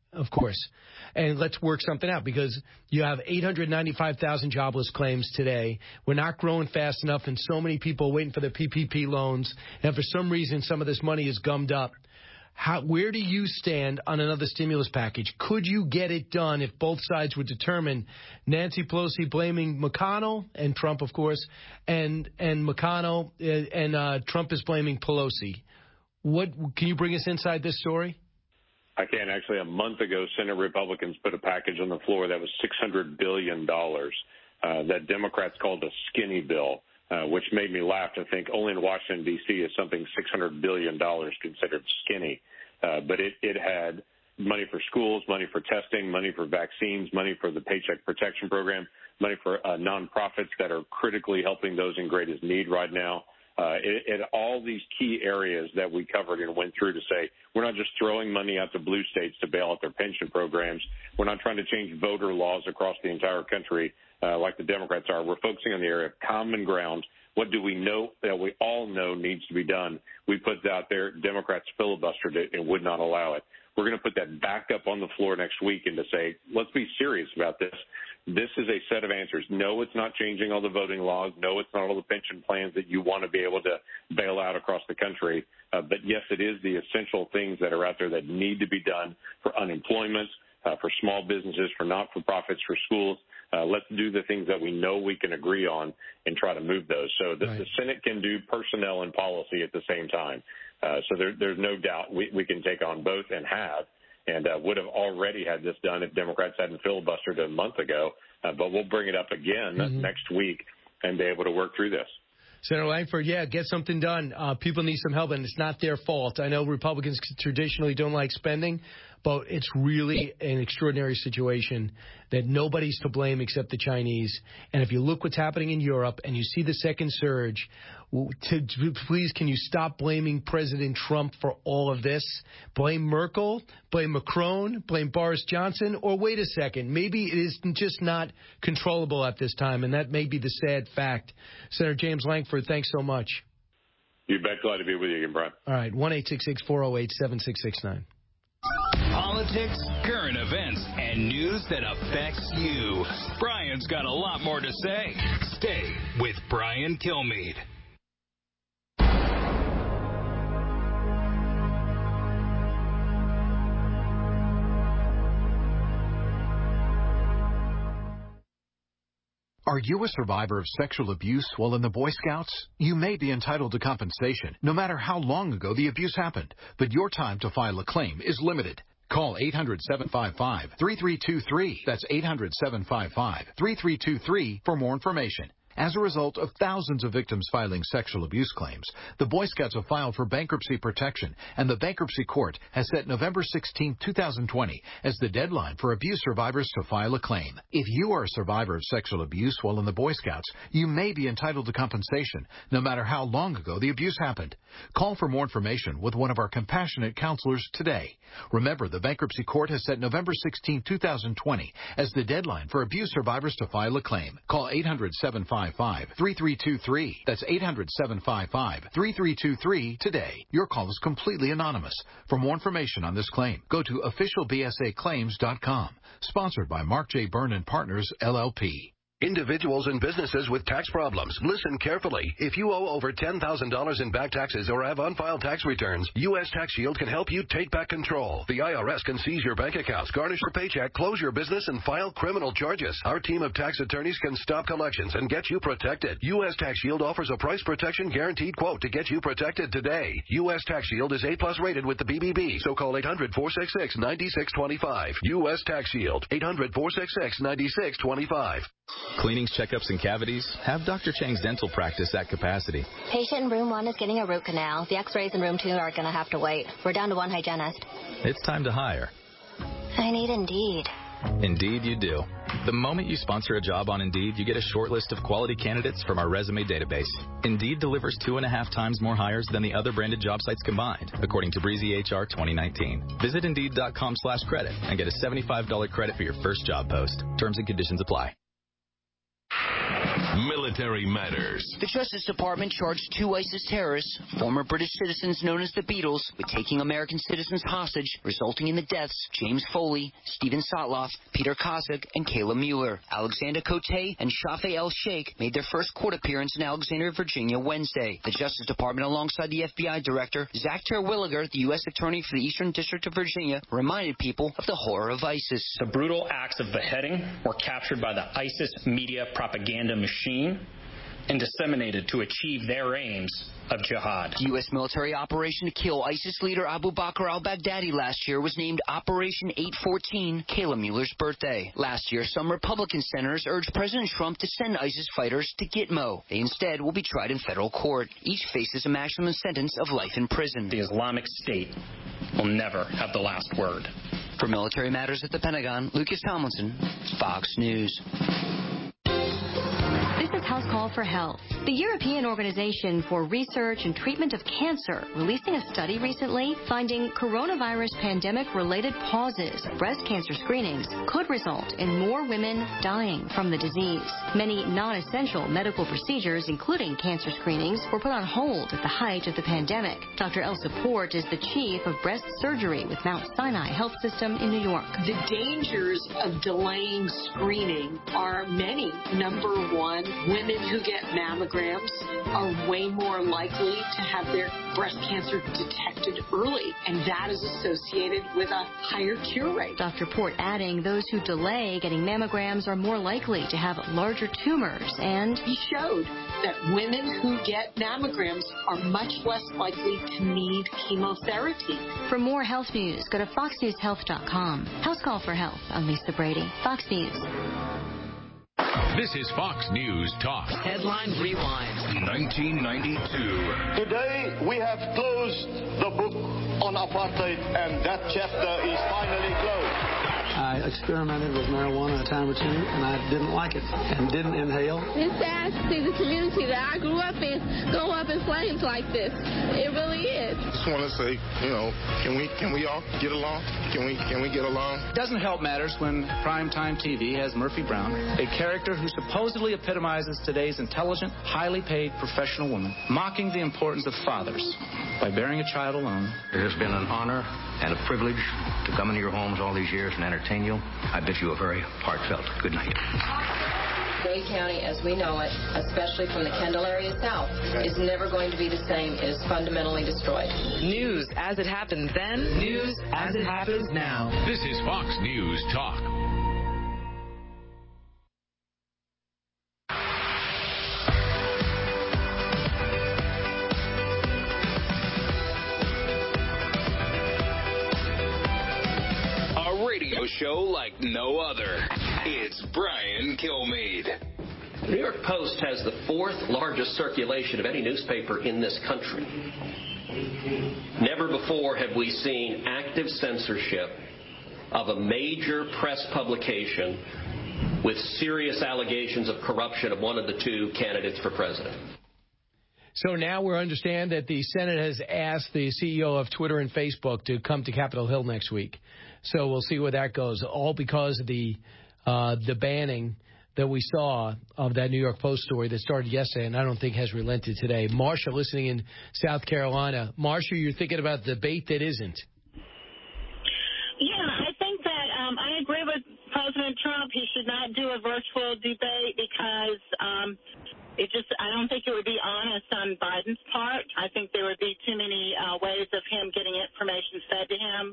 Of course. And let's work something out, because you have 895,000 jobless claims today. We're not growing fast enough, and so many people are waiting for the PPP loans. And for some reason, some of this money is gummed up. Where do you stand on another stimulus package? Could you get it done if both sides would determine Nancy Pelosi blaming McConnell and Trump, of course, and McConnell and Trump is blaming Pelosi? Can you bring us inside this story? I can. Actually, a month ago, Senate Republicans put a package on the floor that was $600 billion that Democrats called a skinny bill, which made me laugh to think only in Washington, D.C. is something $600 billion considered skinny. But it had money for schools, money for testing, money for vaccines, money for the Paycheck Protection Program, money for nonprofits that are critically helping those in greatest need right now. In all these key areas that we covered and went through to say we're not just throwing money out to blue states to bail out their pension programs. We're not trying to change voter laws across the entire country like the Democrats are. We're focusing on the area of common ground. What do we know that we all know needs to be done? We put that out there. Democrats filibustered it and would not allow it. We're going to put that back up on the floor next week and to say, let's be serious about this. This is a set of answers. No, it's not changing all the voting laws. No, it's not all the pension plans that you want to be able to bail out across the country. But, yes, it is the essential things that are out there that need to be done for unemployment, for small businesses, for not-for-profits, for schools. Let's do the things that we know we can agree on and try to move those. So the Senate can do personnel and policy at the same time. So there's no doubt we can take on both and have. And would have already had this done if Democrats hadn't filibustered a month ago. But we'll bring it up again next week and be able to work through this. Senator Langford, get something done. People need some help, and it's not their fault. I know Republicans traditionally don't like spending, but it's really an extraordinary situation that nobody's to blame except the Chinese. And if you look what's happening in Europe and you see the second surge, please, can you stop blaming President Trump for all of this? Blame Merkel, blame Macron, blame Boris Johnson, or wait a second, maybe it is just not controllable at this time, and that may be the sad fact. Senator James Langford, thanks so much. You bet. Glad to be with you again, Brian. All right, 1-866-408-7669. Politics, current events, and news that affects you. Brian's got a lot more to say. Stay with Brian Kilmeade. Are you a survivor of sexual abuse while in the Boy Scouts? You may be entitled to compensation, no matter how long ago the abuse happened, but your time to file a claim is limited. Call 800-755-3323. That's 800-755-3323 for more information. As a result of thousands of victims filing sexual abuse claims, the Boy Scouts have filed for bankruptcy protection, and the Bankruptcy Court has set November 16, 2020 as the deadline for abuse survivors to file a claim. If you are a survivor of sexual abuse while in the Boy Scouts, you may be entitled to compensation, no matter how long ago the abuse happened. Call for more information with one of our compassionate counselors today. Remember, the Bankruptcy Court has set November 16, 2020 as the deadline for abuse survivors to file a claim. Call 800-755-3323. That's 800-755-3323 today. Your call is completely anonymous. For more information on this claim, go to officialbsaclaims.com. Sponsored by Mark J. Byrne and Partners, LLP. Individuals and businesses with tax problems, listen carefully. If you owe over $10,000 in back taxes or have unfiled tax returns, U.S. Tax Shield can help you take back control. The IRS can seize your bank accounts, garnish your paycheck, close your business, and file criminal charges. Our team of tax attorneys can stop collections and get you protected. U.S. Tax Shield offers a price protection guaranteed quote to get you protected today. U.S. Tax Shield is A+ rated with the BBB, so call 800-466-9625. U.S. Tax Shield, 800-466-9625. Cleanings, checkups, and cavities? Have Dr. Chang's dental practice at capacity. Patient in room 1 is getting a root canal. The x-rays in room 2 are going to have to wait. We're down to 1 hygienist. It's time to hire. I need Indeed. Indeed you do. The moment you sponsor a job on Indeed, you get a short list of quality candidates from our resume database. Indeed delivers 2.5 times more hires than the other branded job sites combined, according to Breezy HR 2019. Visit Indeed.com/credit and get a $75 credit for your first job post. Terms and conditions apply. Military Matters. The Justice Department charged 2 ISIS terrorists, former British citizens known as the Beatles, with taking American citizens hostage, resulting in the deaths of James Foley, Stephen Sotloff, Peter Kosik, and Kayla Mueller. Alexander Cote and Shafee El-Sheikh made their first court appearance in Alexandria, Virginia, Wednesday. The Justice Department, alongside the FBI Director, Zach Terwilliger, the U.S. Attorney for the Eastern District of Virginia, reminded people of the horror of ISIS. The brutal acts of beheading were captured by the ISIS media propaganda machine and disseminated to achieve their aims of jihad. The U.S. military operation to kill ISIS leader Abu Bakr al-Baghdadi last year was named Operation 814, Kayla Mueller's birthday. Last year, some Republican senators urged President Trump to send ISIS fighters to Gitmo. They instead will be tried in federal court. Each faces a maximum sentence of life in prison. The Islamic State will never have the last word. For Military Matters at the Pentagon, Lucas Tomlinson, Fox News. This is House Call for Health. The European Organization for Research and Treatment of Cancer releasing a study recently finding coronavirus pandemic-related pauses of breast cancer screenings could result in more women dying from the disease. Many non-essential medical procedures, including cancer screenings, were put on hold at the height of the pandemic. Dr. Elsa Port is the chief of breast surgery with Mount Sinai Health System in New York. The dangers of delaying screening are many. Number one, women who get mammograms are way more likely to have their breast cancer detected early, and that is associated with a higher cure rate. Dr. Port adding those who delay getting mammograms are more likely to have larger tumors, and he showed that women who get mammograms are much less likely to need chemotherapy. For more health news, go to foxnewshealth.com. House Call for Health. I'm Lisa Brady, Fox News. This is Fox News Talk. Headline Rewind. 1992. Today, we have closed the book on apartheid, and that chapter is finally closed. I experimented with marijuana a time or two, and I didn't like it and didn't inhale. It's sad to see the community that I grew up in go up in flames like this. It really is. Just want to say, can we all get along? Can we get along? It doesn't help matters when primetime TV has Murphy Brown, a character who supposedly epitomizes today's intelligent, highly paid professional woman, mocking the importance of fathers by bearing a child alone. It has been an honor and a privilege to come into your homes all these years and entertain you. I bid you a very heartfelt good night. Dade County, as we know it, especially from the Kendall area south, is never going to be the same. It is fundamentally destroyed. News as it happened then, news as it happens now. This is Fox News Talk. Show like no other. It's Brian Kilmeade. The New York Post has the 4th largest circulation of any newspaper in this country. Never before have we seen active censorship of a major press publication with serious allegations of corruption of one of the 2 candidates for president. So now we understand that the Senate has asked the CEO of Twitter and Facebook to come to Capitol Hill next week. So we'll see where that goes, all because of the banning that we saw of that New York Post story that started yesterday and I don't think has relented today. Marsha, listening in South Carolina. Marsha, you're thinking about the debate that isn't. Yeah, I think that I agree with President Trump. He should not do a virtual debate because I don't think it would be honest on Biden's part. I think there would be too many ways of him getting information fed to him.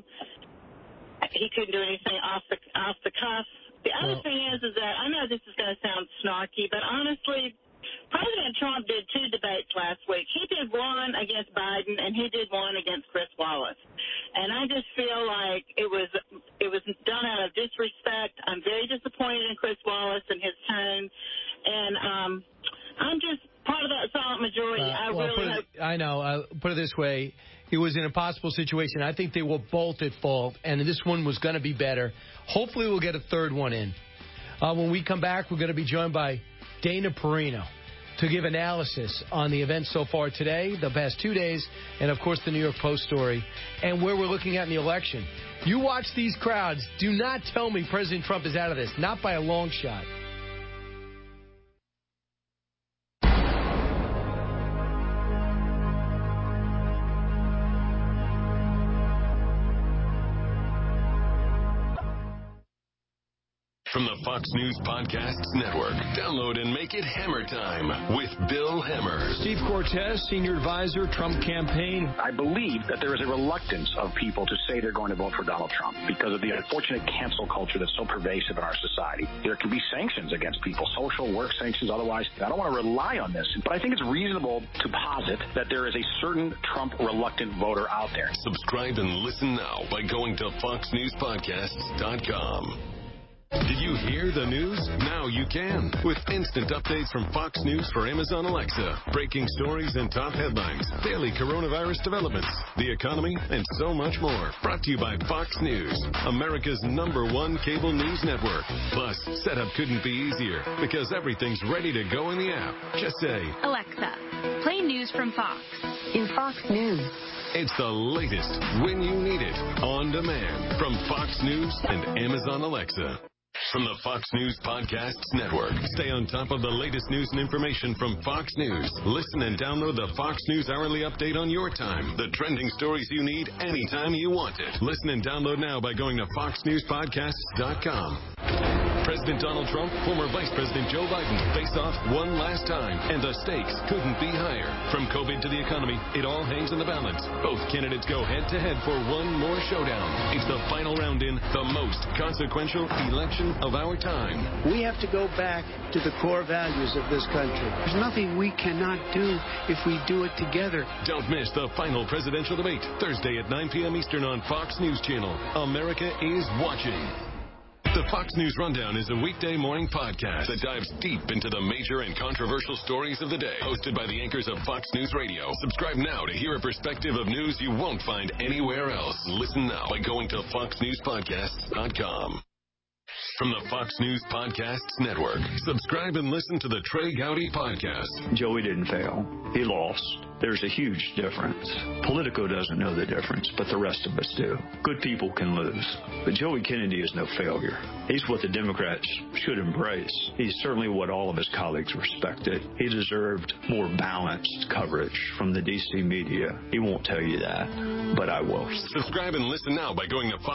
He couldn't do anything off the cuff. The other thing is that I know this is going to sound snarky, but honestly, President Trump did 2 debates last week. He did one against Biden, and he did one against Chris Wallace. And I just feel like it was done out of disrespect. I'm very disappointed in Chris Wallace and his tone, and I'm just part of that silent majority. I know. I'll put it this way. It was an impossible situation. I think they were both at fault, and this one was going to be better. Hopefully we'll get a third one in. When we come back, we're going to be joined by Dana Perino to give analysis on the events so far today, the past 2 days, and, of course, the New York Post story, and where we're looking at in the election. You watch these crowds. Do not tell me President Trump is out of this. Not by a long shot. from the Fox News Podcasts Network. Download and make it Hammer Time with Bill Hammer. Steve Cortez, Senior Advisor, Trump Campaign. I believe that there is a reluctance of people to say they're going to vote for Donald Trump because of the unfortunate cancel culture that's so pervasive in our society. There can be sanctions against people, social, work sanctions, otherwise. I don't want to rely on this, but I think it's reasonable to posit that there is a certain Trump-reluctant voter out there. Subscribe and listen now by going to FoxNewsPodcasts.com. Did you hear the news? Now you can. With instant updates from Fox News for Amazon Alexa. Breaking stories and top headlines. Daily coronavirus developments. The economy, and so much more. Brought to you by Fox News, America's #1 cable news network. Plus, setup couldn't be easier because everything's ready to go in the app. Just say, Alexa, play news from Fox. In Fox News. It's the latest when you need it. On demand from Fox News and Amazon Alexa. From the Fox News Podcasts Network. Stay on top of the latest news and information from Fox News. Listen and download the Fox News Hourly Update on your time. The trending stories you need anytime you want it. Listen and download now by going to FoxNewsPodcasts.com. President Donald Trump, former Vice President Joe Biden face off one last time, and the stakes couldn't be higher. From COVID to the economy, it all hangs in the balance. Both candidates go head-to-head for one more showdown. It's the final round in the most consequential election of our time. We have to go back to the core values of this country. There's nothing we cannot do if we do it together. Don't miss the final presidential debate, Thursday at 9 p.m. Eastern on Fox News Channel. America is watching. The Fox News Rundown is a weekday morning podcast that dives deep into the major and controversial stories of the day. Hosted by the anchors of Fox News Radio. Subscribe now to hear a perspective of news you won't find anywhere else. Listen now by going to FoxNewsPodcasts.com. From the Fox News Podcasts Network. Subscribe and listen to the Trey Gowdy Podcast. Joey didn't fail. He lost. There's a huge difference. Politico doesn't know the difference, but the rest of us do. Good people can lose. But Joey Kennedy is no failure. He's what the Democrats should embrace. He's certainly what all of his colleagues respected. He deserved more balanced coverage from the D.C. media. He won't tell you that, but I will. Subscribe and listen now by going to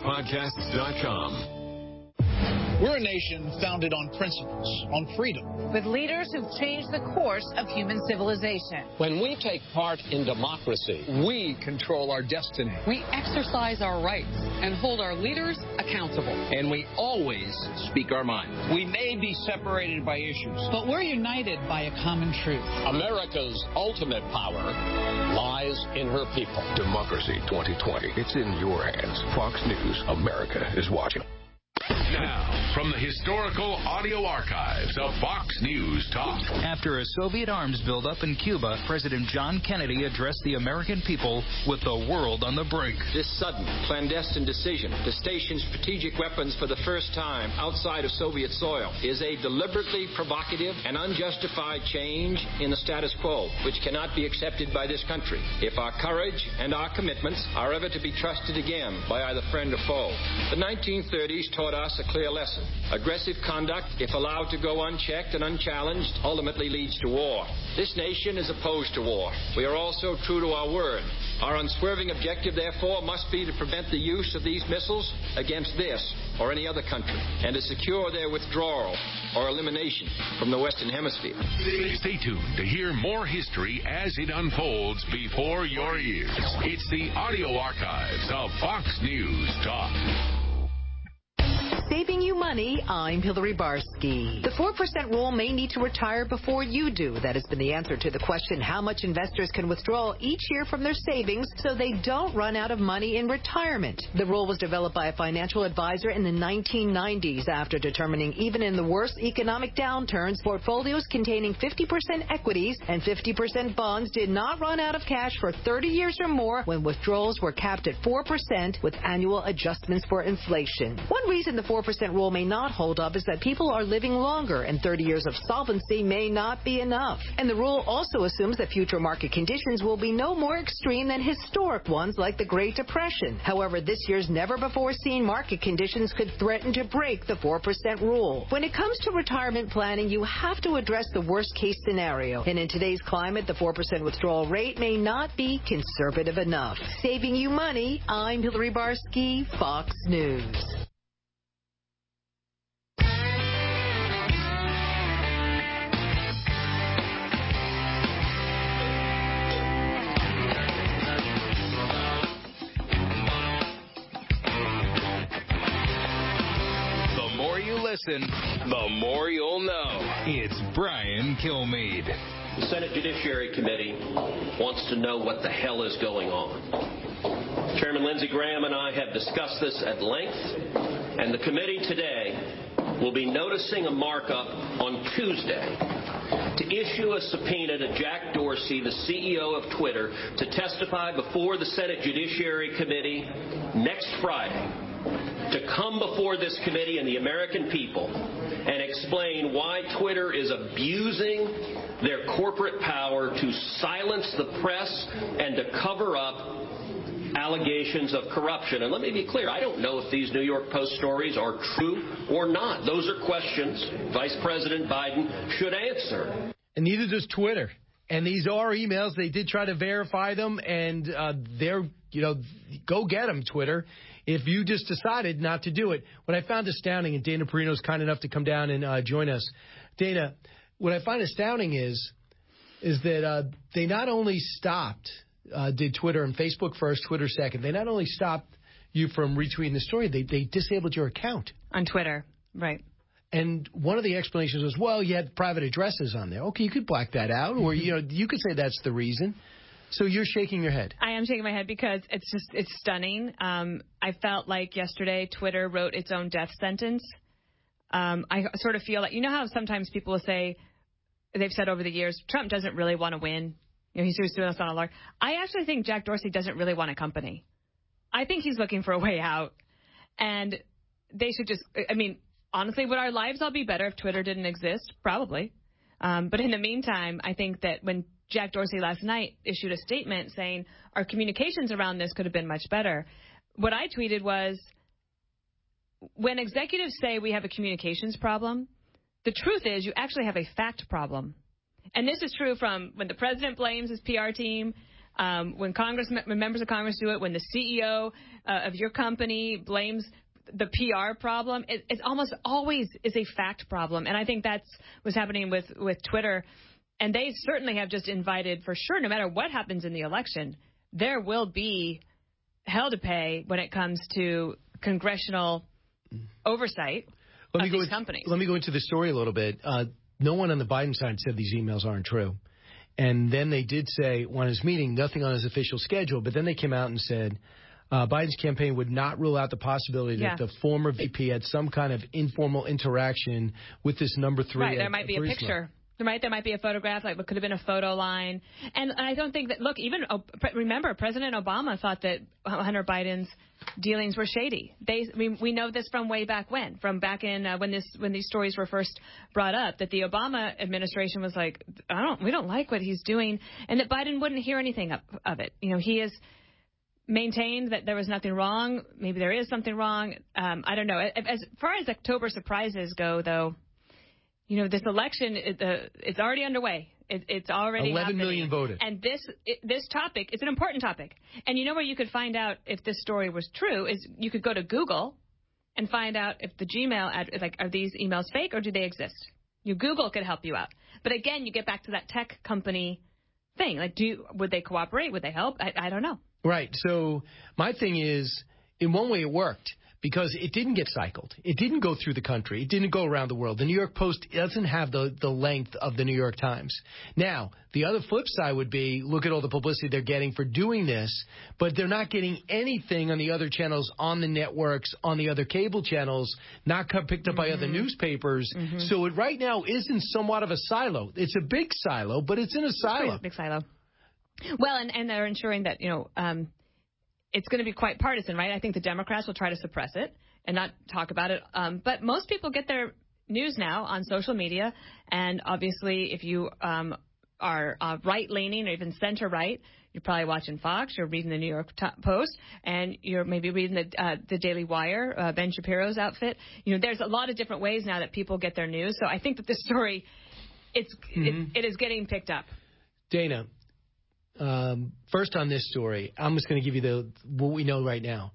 FoxNewsPodcasts.com. We're a nation founded on principles, on freedom. With leaders who've changed the course of human civilization. When we take part in democracy, we control our destiny. We exercise our rights and hold our leaders accountable. And we always speak our mind. We may be separated by issues, but we're united by a common truth. America's ultimate power lies in her people. Democracy 2020. It's in your hands. Fox News. America is watching. Now, from the historical audio archives of Fox News Talk. After a Soviet arms buildup in Cuba, President John Kennedy addressed the American people with the world on the brink. This sudden, clandestine decision to station strategic weapons for the first time outside of Soviet soil is a deliberately provocative and unjustified change in the status quo, which cannot be accepted by this country if our courage and our commitments are ever to be trusted again by either friend or foe. The 1930s taught us a clear lesson. Aggressive conduct, if allowed to go unchecked and unchallenged, ultimately leads to war. This nation is opposed to war. We are also true to our word. Our unswerving objective, therefore, must be to prevent the use of these missiles against this or any other country, and to secure their withdrawal or elimination from the Western Hemisphere. Stay tuned to hear more history as it unfolds before your ears. It's the audio archives of Fox News Talk. Saving you money, I'm Hillary Barsky. The 4% rule may need to retire before you do. That has been the answer to the question how much investors can withdraw each year from their savings so they don't run out of money in retirement. The rule was developed by a financial advisor in the 1990s after determining even in the worst economic downturns, portfolios containing 50% equities and 50% bonds did not run out of cash for 30 years or more when withdrawals were capped at 4% with annual adjustments for inflation. One reason the 4% rule may not hold up is that people are living longer and 30 years of solvency may not be enough. And the rule also assumes that future market conditions will be no more extreme than historic ones like the Great Depression. However, this year's never-before-seen market conditions could threaten to break the 4% rule. When it comes to retirement planning, you have to address the worst-case scenario. And in today's climate, the 4% withdrawal rate may not be conservative enough. Saving you money, I'm Hillary Barsky, Fox News. listen, the more you'll know. It's Brian Kilmeade. The Senate Judiciary Committee wants to know what the hell is going on. Chairman Lindsey Graham and I have discussed this at length, and the committee today will be noticing a markup on Tuesday to issue a subpoena to Jack Dorsey, the CEO of Twitter, to testify before the Senate Judiciary Committee next Friday, to come before this committee and the American people and explain why Twitter is abusing their corporate power to silence the press and to cover up allegations of corruption. And let me be clear, I don't know if these New York Post stories are true or not. Those are questions Vice President Biden should answer. And neither does Twitter. And these are emails. They did try to verify them, and they're, go get them, Twitter, if you just decided not to do it. What I found astounding, and Dana Perino is kind enough to come down and join us. Dana, what I find astounding is that they not only stopped did Twitter and Facebook first, Twitter second. They not only stopped you from retweeting the story, they disabled your account. On Twitter, right. And one of the explanations was, well, you had private addresses on there. Okay, you could black that out, or you could say that's the reason. So you're shaking your head. I am shaking my head because it's stunning. I felt like yesterday Twitter wrote its own death sentence. I sort of feel like, how sometimes people will say, they've said over the years, Trump doesn't really want to win. He's just doing us on a lark. I actually think Jack Dorsey doesn't really want a company. I think he's looking for a way out. And they should just, honestly, would our lives all be better if Twitter didn't exist? Probably. But in the meantime, I think that when Jack Dorsey last night issued a statement saying our communications around this could have been much better, what I tweeted was, when executives say we have a communications problem, the truth is you actually have a fact problem. And this is true from when the president blames his PR team, when members of Congress do it, when the CEO of your company blames the PR problem. It almost always is a fact problem. And I think that's what's happening with Twitter. And they certainly have just invited, for sure, no matter what happens in the election, there will be hell to pay when it comes to congressional oversight of these companies. Let me go into the story a little bit. No one on the Biden side said these emails aren't true. And then they did say on his meeting, nothing on his official schedule. But then they came out and said Biden's campaign would not rule out the possibility that the former VP had some kind of informal interaction with this number 3. Right, there might be a picture. Right, there might be a photograph, like what could have been a photo line. And I don't think that, look, even, remember, President Obama thought that Hunter Biden's dealings were shady. We know this from way back when, from back in when these stories were first brought up, that the Obama administration was like, we don't like what he's doing, and that Biden wouldn't hear anything of it. He has maintained that there was nothing wrong. Maybe there is something wrong. I don't know. As far as October surprises go, though, this election, it's already underway. It's already 11 million voted. And this topic, it's an important topic. And where you could find out if this story was true is you could go to Google and find out if the Gmail, are these emails fake or do they exist? Google could help you out. But again, you get back to that tech company thing. Would they cooperate? Would they help? I don't know. Right. So my thing is, in one way it worked. Because it didn't get cycled. It didn't go through the country. It didn't go around the world. The New York Post doesn't have the length of the New York Times. Now, the other flip side would be, look at all the publicity they're getting for doing this, but they're not getting anything on the other channels, on the networks, on the other cable channels, not picked up by other newspapers. Mm-hmm. So it right now is in somewhat of a silo. It's a big silo, but it's in a silo. It's a big silo. Well, and they're ensuring that, it's going to be quite partisan, right? I think the Democrats will try to suppress it and not talk about it. But most people get their news now on social media. And obviously, if you are right-leaning or even center-right, you're probably watching Fox, you're reading the New York Post, and you're maybe reading the Daily Wire, Ben Shapiro's outfit. There's a lot of different ways now that people get their news. So I think that this story, it is getting picked up. Dana. First on this story, I'm just going to give you what we know right now.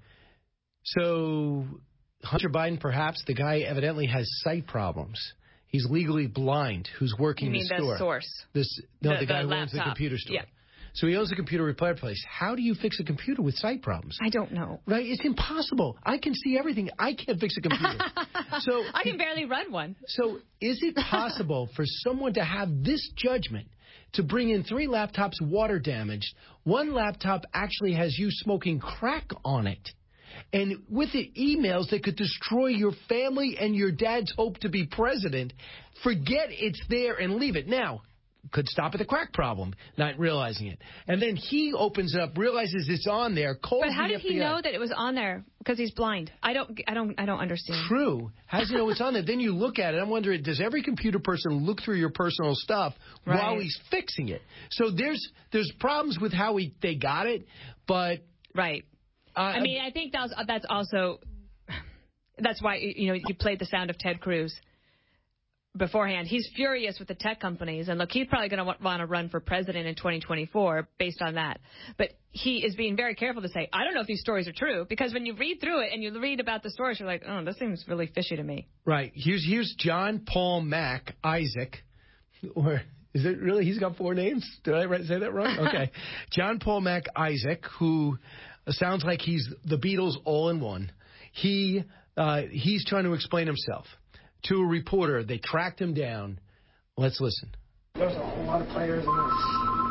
So Hunter Biden, perhaps the guy evidently has sight problems. He's legally blind who's working the store. You mean the source? The guy who owns the computer store. Yeah. So he owns a computer repair place. How do you fix a computer with site problems? I don't know. Right? It's impossible. I can see everything. I can't fix a computer. So I can barely run one. So is it possible for someone to have this judgment to bring in 3 laptops water damaged? One laptop actually has you smoking crack on it. And with it, emails that could destroy your family and your dad's hope to be president. Forget it's there and leave it. Now, could stop at the crack problem, not realizing it. And then he opens it up, realizes it's on there, calls the FBI. But how did he know that it was on there? Because he's blind. I don't understand. True. How does he know it's on there? Then you look at it. I'm wondering, does every computer person look through your personal stuff while he's fixing it? So there's problems with how they got it, but right. I mean, I think that's also why you played the sound of Ted Cruz beforehand. He's furious with the tech companies, and look, he's probably going to want to run for president in 2024 based on that. But he is being very careful to say, I don't know if these stories are true, because when you read through it and you read about the stories, you're like, oh, this seems really fishy to me. Right. Here's John Paul Mac Isaac, or is it really? He's got 4 names. Did I say that wrong? Okay. John Paul Mac Isaac, who sounds like he's the Beatles all in one. He's trying to explain himself to a reporter. They tracked him down. Let's listen. There's a whole lot of players in this.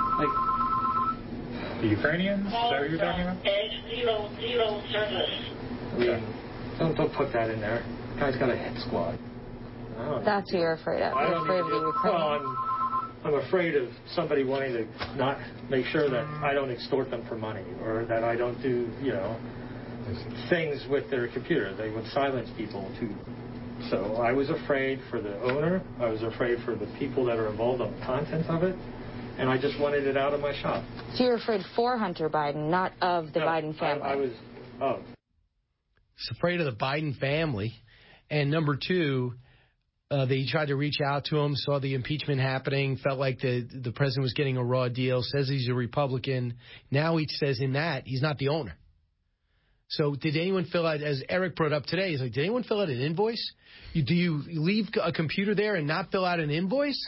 Like the Ukrainians? Is that what you're talking about? Zero service. I mean, don't put that in there. The guy's got a hit squad. That's what you're afraid of. You're afraid of the Ukrainians. Well, I'm afraid of somebody wanting to not make sure that I don't extort them for money, or that I don't do, things with their computer. They would silence people too. So I was afraid for the owner. I was afraid for the people that are involved on the content of it, and I just wanted it out of my shop. So you're afraid for Hunter Biden, not of the Biden family. I was of. He's afraid of the Biden family, and number 2. They tried to reach out to him, saw the impeachment happening, felt like the president was getting a raw deal, says he's a Republican. Now he says in that he's not the owner. So did anyone fill out, as Eric brought up today, he's like, did anyone fill out an invoice? Do you leave a computer there and not fill out an invoice?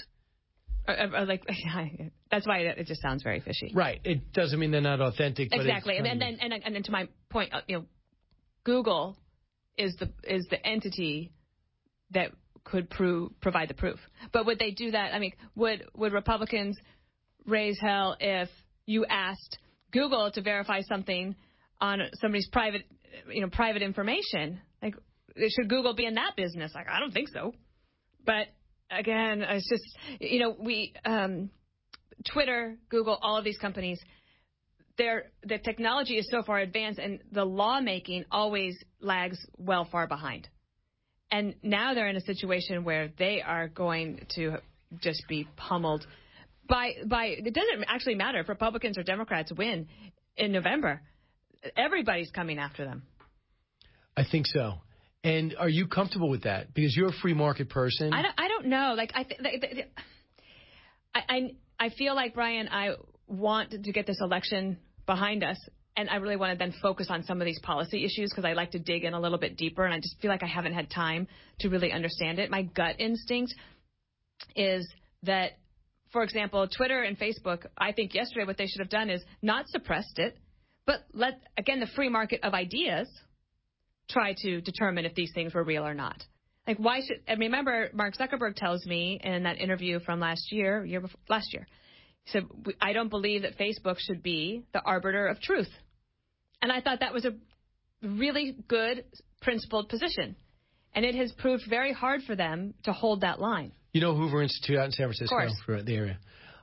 That's why it just sounds very fishy. Right. It doesn't mean they're not authentic. Exactly. But and then to my point, Google is the entity that could provide the proof. But would they do that? I mean, would Republicans raise hell if you asked Google to verify something on somebody's private information? Like, should Google be in that business? Like, I don't think so. But again, it's just, Twitter, Google, all of these companies, the technology is so far advanced, and the lawmaking always lags well far behind. And now they're in a situation where they are going to just be pummeled by it doesn't actually matter if Republicans or Democrats win in November. Everybody's coming after them. I think so. And are you comfortable with that? Because you're a free market person. I don't know. Like I feel like, Brian, I want to get this election behind us. And I really want to then focus on some of these policy issues because I like to dig in a little bit deeper, and I just feel like I haven't had time to really understand it. My gut instinct is that, for example, Twitter and Facebook, I think yesterday what they should have done is not suppressed it, but let, again, the free market of ideas try to determine if these things were real or not. Like, why should, I remember Mark Zuckerberg tells me in that interview from last year, he said, I don't believe that Facebook should be the arbiter of truth. And I thought that was a really good, principled position. And it has proved very hard for them to hold that line. You know Hoover Institute out in San Francisco? Of course. For the area.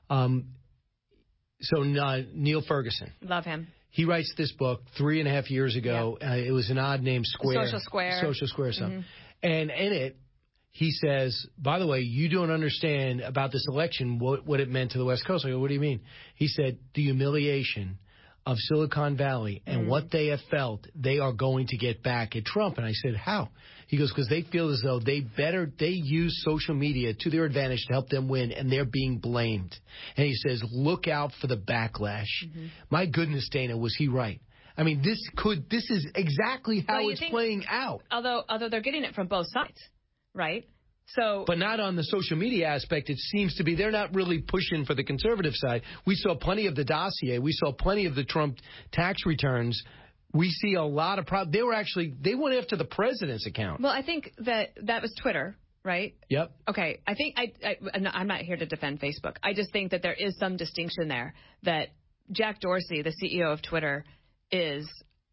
So Neil Ferguson. Love him. He writes this book 3.5 years ago. Yeah. It was an odd name, Square. Social Square. Social Square something. Mm-hmm. And in it, he says, by the way, you don't understand about this election what it meant to the West Coast. I go, what do you mean? He said, the humiliation of Silicon Valley and what they have felt, they are going to get back at Trump. And I said, how? He goes, because they feel as though they use social media to their advantage to help them win, and they're being blamed. And he says, look out for the backlash. Mm-hmm. My goodness, Dana, was he right? I mean, this is exactly how it's playing out. Although they're getting it from both sides, right? But not on the social media aspect. It seems to be they're not really pushing for the conservative side. We saw plenty of the dossier. We saw plenty of the Trump tax returns. We see a lot of problems. They went after the president's account. Well, I think that was Twitter, right? Yep. Okay. I think I'm not here to defend Facebook. I just think that there is some distinction there that Jack Dorsey, the CEO of Twitter, is,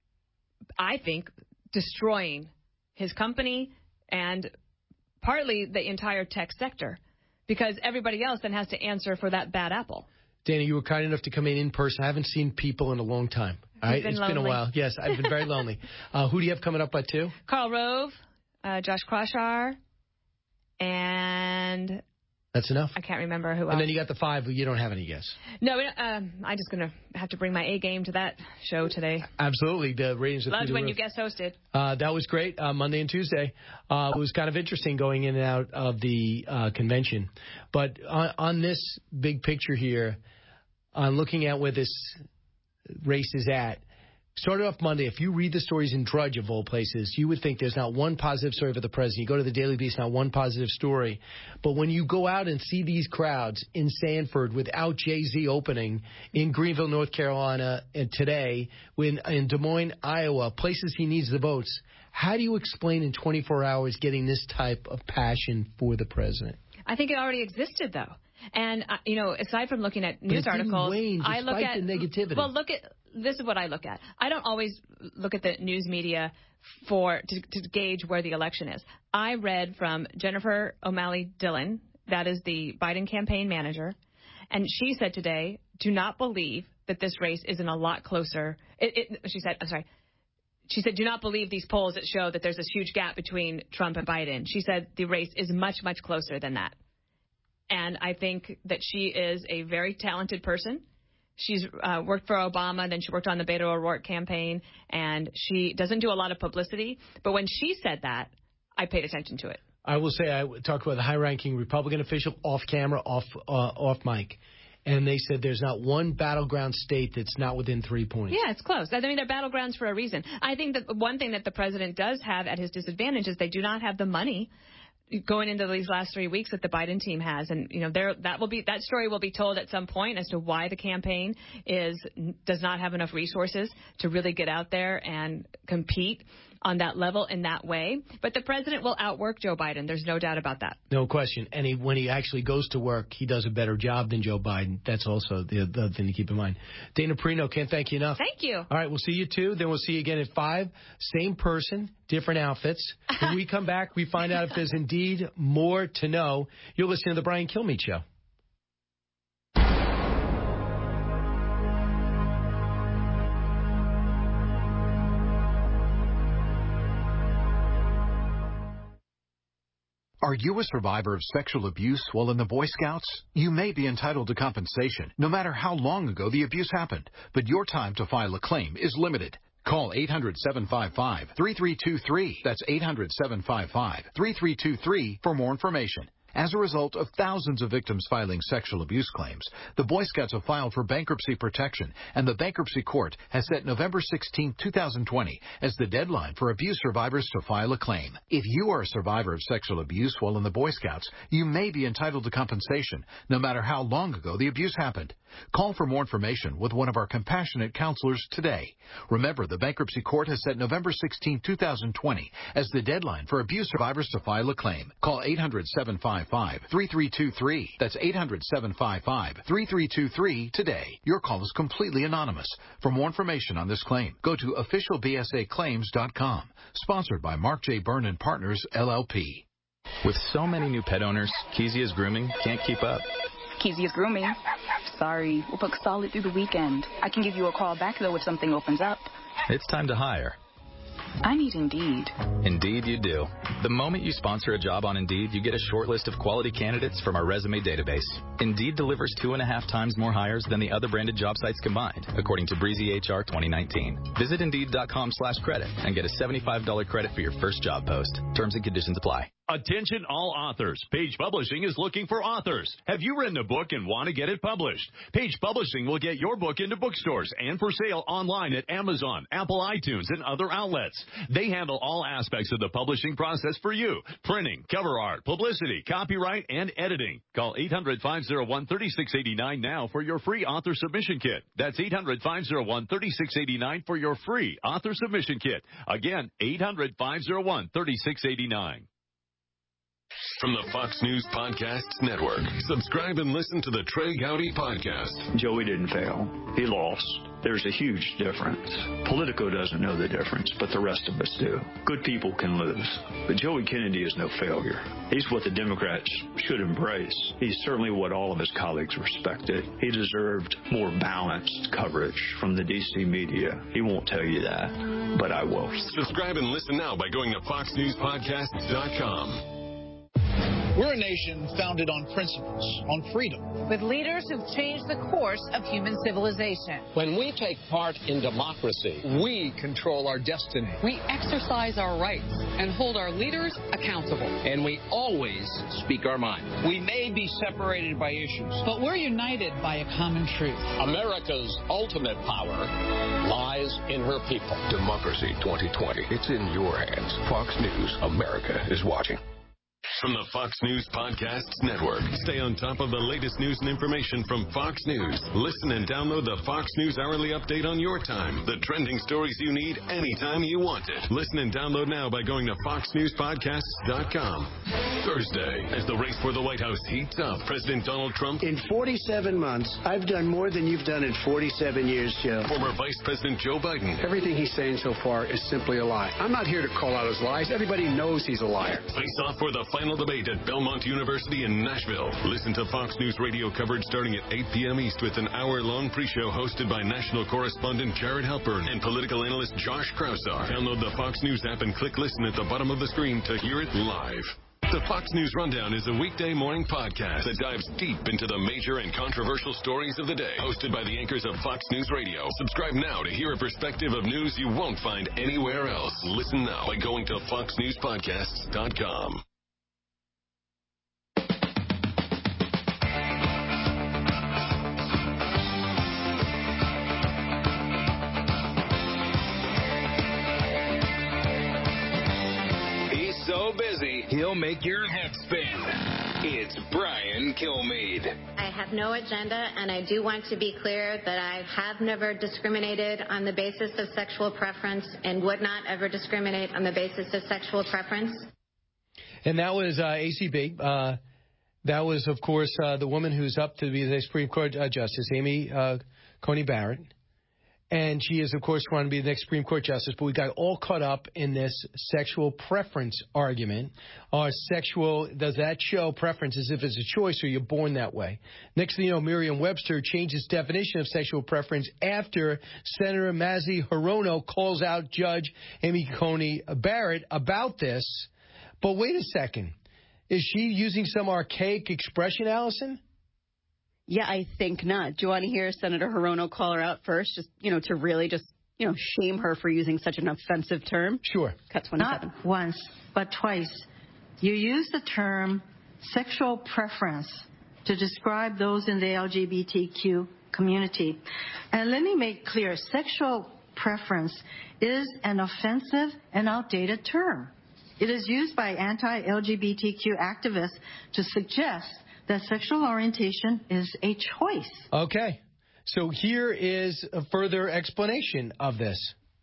I think, destroying his company and partly the entire tech sector, because everybody else then has to answer for that bad apple. Dana, you were kind enough to come in person. I haven't seen people in a long time. All right? It's been a while. Yes, I've been very lonely. Who do you have coming up at 2? Karl Rove, Josh Kloshar, and... That's enough? I can't remember who else. And then you got the 5 who you don't have any guess. No, I'm just going to have to bring my A game to that show today. Absolutely. The ratings are loved when you guest hosted. That was great. Monday and Tuesday. It was kind of interesting going in and out of the convention. But on this big picture here, on looking at where this race is at, started off Monday. If you read the stories in Drudge, of all places, you would think there's not one positive story for the president. You go to the Daily Beast, not one positive story. But when you go out and see these crowds in Sanford without Jay-Z opening, in Greenville, North Carolina, and today, in Des Moines, Iowa, places he needs the votes, how do you explain in 24 hours getting this type of passion for the president? I think it already existed, though. And, aside from looking at news articles, I look at the negativity. Well, this is what I look at. I don't always look at the news media to gauge where the election is. I read from Jennifer O'Malley Dillon, that is the Biden campaign manager, and she said today, do not believe that this race isn't a lot closer. She said, do not believe these polls that show that there's this huge gap between Trump and Biden. She said the race is much, much closer than that. And I think that she is a very talented person. She's worked for Obama, then she worked on the Beto O'Rourke campaign, and she doesn't do a lot of publicity. But when she said that, I paid attention to it. I will say I talked with a high-ranking Republican official off camera, off mic, and they said there's not one battleground state that's not within 3 points. Yeah, it's close. I mean, they're battlegrounds for a reason. I think that one thing that the president does have at his disadvantage is they do not have the money going into these last 3 weeks that the Biden team has. And, that story will be told at some point as to why the campaign does not have enough resources to really get out there and compete on that level in that way. But the president will outwork Joe Biden. There's no doubt about that. No question. And when he actually goes to work, he does a better job than Joe Biden. That's also the other thing to keep in mind. Dana Perino, can't thank you enough. Thank you. All right, we'll see you 2. Then we'll see you again at 5. Same person, different outfits. When we come back, we find out if there's indeed more to know. You're listening to The Brian Kilmeade Show. Are you a survivor of sexual abuse while in the Boy Scouts? You may be entitled to compensation, no matter how long ago the abuse happened, but your time to file a claim is limited. Call 800-755-3323. That's 800-755-3323 for more information. As a result of thousands of victims filing sexual abuse claims, the Boy Scouts have filed for bankruptcy protection, and the Bankruptcy Court has set November 16, 2020 as the deadline for abuse survivors to file a claim. If you are a survivor of sexual abuse while in the Boy Scouts, you may be entitled to compensation, no matter how long ago the abuse happened. Call for more information with one of our compassionate counselors today. Remember, the Bankruptcy Court has set November 16, 2020 as the deadline for abuse survivors to file a claim. Call 800-755-3323. That's 800-755-3323 today. Your call is completely anonymous. For more information on this claim, go to officialbsaclaims.com. Sponsored by Mark J. Byrne and Partners, LLP. With so many new pet owners, Kezia's Grooming can't keep up. Kezia's Grooming. Sorry, we'll book solid through the weekend. I can give you a call back, though, if something opens up. It's time to hire. I need Indeed. Indeed you do. The moment you sponsor a job on Indeed, you get a short list of quality candidates from our resume database. Indeed delivers 2.5 times more hires than the other branded job sites combined, according to Breezy HR 2019. Visit Indeed.com/credit and get a $75 credit for your first job post. Terms and conditions apply. Attention all authors. Page Publishing is looking for authors. Have you written a book and want to get it published? Page Publishing will get your book into bookstores and for sale online at Amazon, Apple iTunes, and other outlets. They handle all aspects of the publishing process for you. Printing, cover art, publicity, copyright, and editing. Call 800-501-3689 now for your free author submission kit. That's 800-501-3689 for your free author submission kit. Again, 800-501-3689. From the Fox News Podcasts Network, subscribe and listen to the Trey Gowdy Podcast. Joey didn't fail. He lost. There's a huge difference. Politico doesn't know the difference, but the rest of us do. Good people can lose. But Joey Kennedy is no failure. He's what the Democrats should embrace. He's certainly what all of his colleagues respected. He deserved more balanced coverage from the D.C. media. He won't tell you that, but I will. Subscribe and listen now by going to FoxNewsPodcasts.com. We're a nation founded on principles, on freedom. With leaders who've changed the course of human civilization. When we take part in democracy, We control our destiny. We exercise our rights and hold our leaders accountable. and we always speak our mind. We may be separated by issues, But we're united by a common truth. America's ultimate power lies in her people. Democracy 2020. It's in your hands. Fox News. America is watching. From the Fox News Podcasts Network, stay on top of the latest news and information from Fox News. Listen and download the Fox News Hourly Update on your time. The trending stories you need anytime you want it. Listen and download now by going to FoxNewsPodcasts.com. Thursday, as the race for the White House heats up, President Donald Trump. In 47 months, I've done more than you've done in 47 years, Joe. Former Vice President Joe Biden. Everything he's saying so far is simply a lie. I'm not here to call out his lies. Everybody knows he's a liar. Face off for the final debate at Belmont University in Nashville. Listen to Fox News radio coverage starting at 8 p.m. East with an hour-long pre-show hosted by national correspondent Jared Halpern and political analyst Josh Krausar. Download the Fox News app and click listen at the bottom of the screen to hear it live. The Fox News Rundown is a weekday morning podcast that dives deep into the major and controversial stories of the day. Hosted by the anchors of Fox News Radio. Subscribe now to hear a perspective of news you won't find anywhere else. Listen now by going to FoxNewsPodcasts.com. So busy, he'll make your head spin. It's Brian Kilmeade. I have no agenda, and I do want to be clear that I have never discriminated on the basis of sexual preference and would not ever discriminate on the basis of sexual preference. And that was ACB. That was, of course, the woman who's up to be the Supreme Court Justice, Amy Coney Barrett. And she is, of course, going to be the next Supreme Court justice. But we got all caught up in this sexual preference argument. Does that show preference as if it's a choice or you're born that way? Next thing you know, Merriam-Webster changed its definition of sexual preference after Senator Mazie Hirono calls out Judge Amy Coney Barrett about this. But wait a second. Is she using some archaic expression, Allison? Yeah, I think not. Do you want to hear Senator Hirono call her out first, just, to really just, shame her for using such an offensive term? Sure. Cut 27. Not once, but twice. You use the term sexual preference to describe those in the LGBTQ community. And let me make clear, sexual preference is an offensive and outdated term. It is used by anti-LGBTQ activists to suggest that sexual orientation is a choice. Okay. So here is a further explanation of this.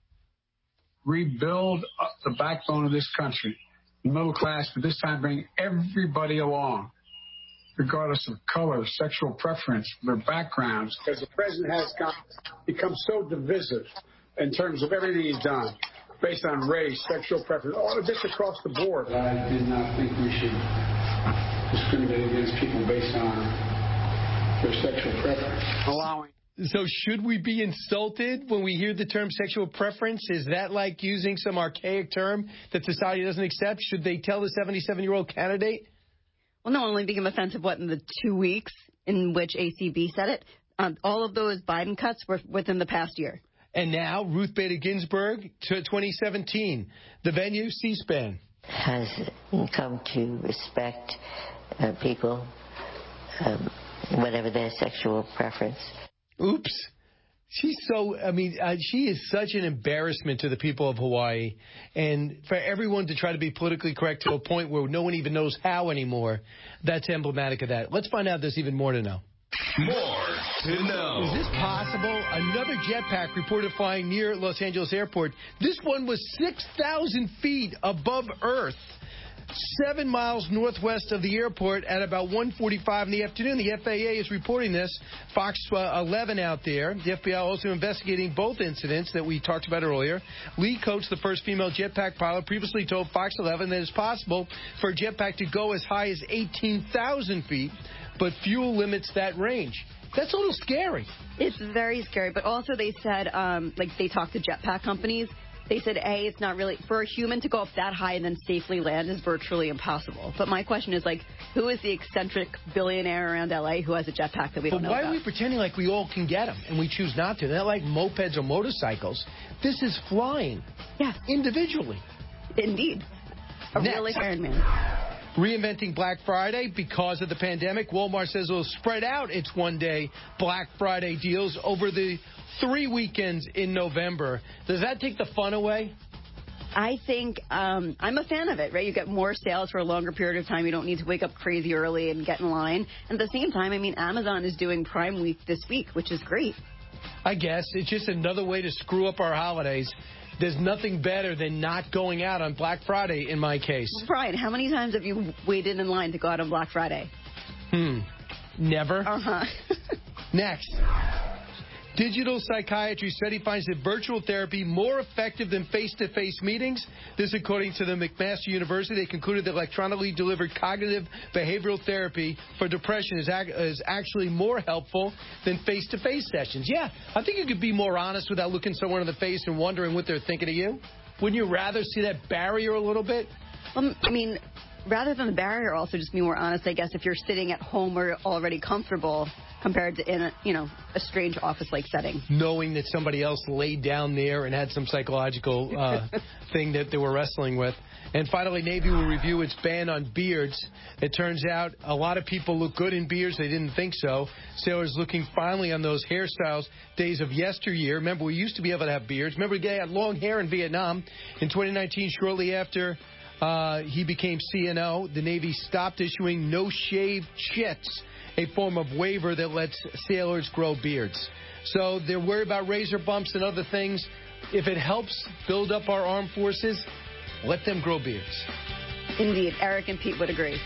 Rebuild the backbone of this country, the middle class, but this time bring everybody along, regardless of color, sexual preference, their backgrounds. Because the president has become so divisive in terms of everything he's done, based on race, sexual preference, all of this across the board. I did not think we should discriminate against people based on their sexual preference. So should we be insulted when we hear the term sexual preference? Is that like using some archaic term that society doesn't accept? Should they tell the 77-year-old candidate? Well, no, only became offensive, in the 2 weeks in which ACB said it? All of those Biden cuts were within the past year. And now, Ruth Bader Ginsburg, 2017, the venue, C-SPAN. Has come to respect people, whatever their sexual preference. Oops. She's she is such an embarrassment to the people of Hawaii. And for everyone to try to be politically correct to a point where no one even knows how anymore, that's emblematic of that. Let's find out there's even more to know. More to know. Is this possible? Another jetpack reported flying near Los Angeles Airport. This one was 6,000 feet above Earth, 7 miles northwest of the airport at about 1:45 in the afternoon. The FAA is reporting this. Fox 11 out there. The FBI also investigating both incidents that we talked about earlier. Lee Coates, the first female jetpack pilot, previously told Fox 11 that it's possible for a jetpack to go as high as 18,000 feet, but fuel limits that range. That's a little scary. It's very scary, but also they said, they talked to jetpack companies. They said, A, it's not really, for a human to go up that high and then safely land is virtually impossible. But my question is, who is the eccentric billionaire around L.A. who has a jetpack that we don't know about? But why are we pretending like we all can get them and we choose not to? They're not like mopeds or motorcycles. This is flying. Yeah. Individually. Indeed. Really Iron Man. Reinventing Black Friday because of the pandemic. Walmart says it will spread out its one-day Black Friday deals over the 3 weekends in November. Does that take the fun away? I think I'm a fan of it, right? You get more sales for a longer period of time. You don't need to wake up crazy early and get in line. And at the same time, Amazon is doing Prime Week this week, which is great. I guess. It's just another way to screw up our holidays. There's nothing better than not going out on Black Friday in my case. Brian, how many times have you waited in line to go out on Black Friday? Never. Uh-huh. Next. Digital psychiatry study finds that virtual therapy more effective than face-to-face meetings. This, according to the McMaster University, they concluded that electronically delivered cognitive behavioral therapy for depression is actually more helpful than face-to-face sessions. Yeah, I think you could be more honest without looking someone in the face and wondering what they're thinking of you. Wouldn't you rather see that barrier a little bit? Rather than the barrier, also just be more honest, I guess, if you're sitting at home or already comfortable compared to in a strange office-like setting. Knowing that somebody else laid down there and had some psychological thing that they were wrestling with. And finally, Navy will review its ban on beards. It turns out a lot of people look good in beards. They didn't think so. Sailors looking finally on those hairstyles days of yesteryear. Remember, we used to be able to have beards. Remember, they had long hair in Vietnam. In 2019, shortly after he became CNO, the Navy stopped issuing no-shave chits, a form of waiver that lets sailors grow beards. So they're worried about razor bumps and other things. If it helps build up our armed forces, let them grow beards. Indeed. Eric and Pete would agree.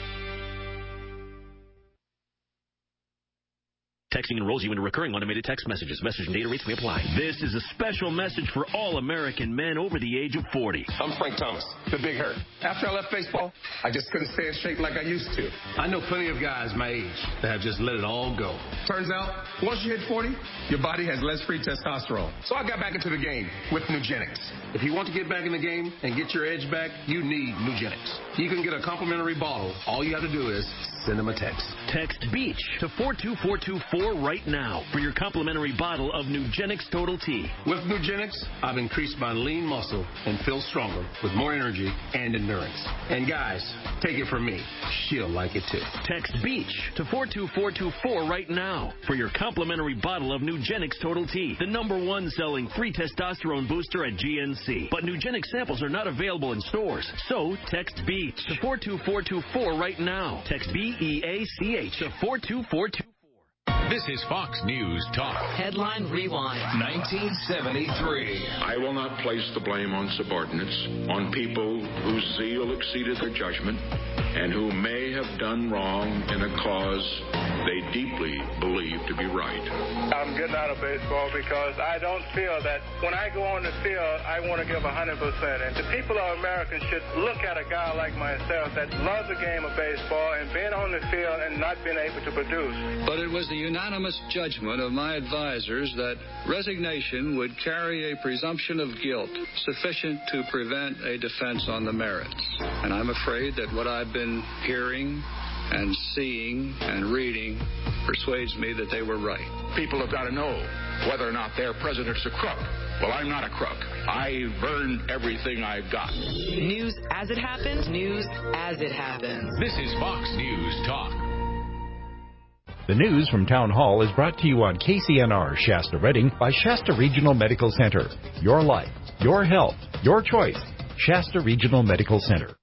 Texting enrolls you into recurring automated text messages. Message and data rates may apply. This is a special message for all American men over the age of 40. I'm Frank Thomas, the Big Hurt. After I left baseball, I just couldn't stay in shape like I used to. I know plenty of guys my age that have just let it all go. Turns out, once you hit 40, your body has less free testosterone. So I got back into the game with Nugenics. If you want to get back in the game and get your edge back, you need Nugenics. You can get a complimentary bottle. All you have to do is send them a text. Text BEACH to 42424 right now for your complimentary bottle of Nugenics Total T. With Nugenics, I've increased my lean muscle and feel stronger with more energy and endurance. And guys, take it from me. She'll like it too. Text BEACH to 42424 right now for your complimentary bottle of Nugenics Total T, the #1 selling free testosterone booster at GNC. But Nugenics samples are not available in stores, so text BEACH to 42424 right now. Text BEACH to 42424. This is Fox News Talk. Headline Rewind. 1973. I will not place the blame on subordinates, on people whose zeal exceeded their judgment, and who may have done wrong in a cause they deeply believe to be right. I'm getting out of baseball because I don't feel that when I go on the field, I want to give 100%. And the people of America should look at a guy like myself that loves the game of baseball and being on the field and not being able to produce. But it was the unanimous judgment of my advisors that resignation would carry a presumption of guilt sufficient to prevent a defense on the merits. And I'm afraid that what I've been hearing and seeing and reading persuades me that they were right. People have got to know whether or not their president's a crook. Well, I'm not a crook. I've earned everything I've got. News as it happens, news as it happens. This is Fox News Talk. The news from Town Hall is brought to you on KCNR Shasta Redding by Shasta Regional Medical Center. Your life, your health, your choice. Shasta Regional Medical Center.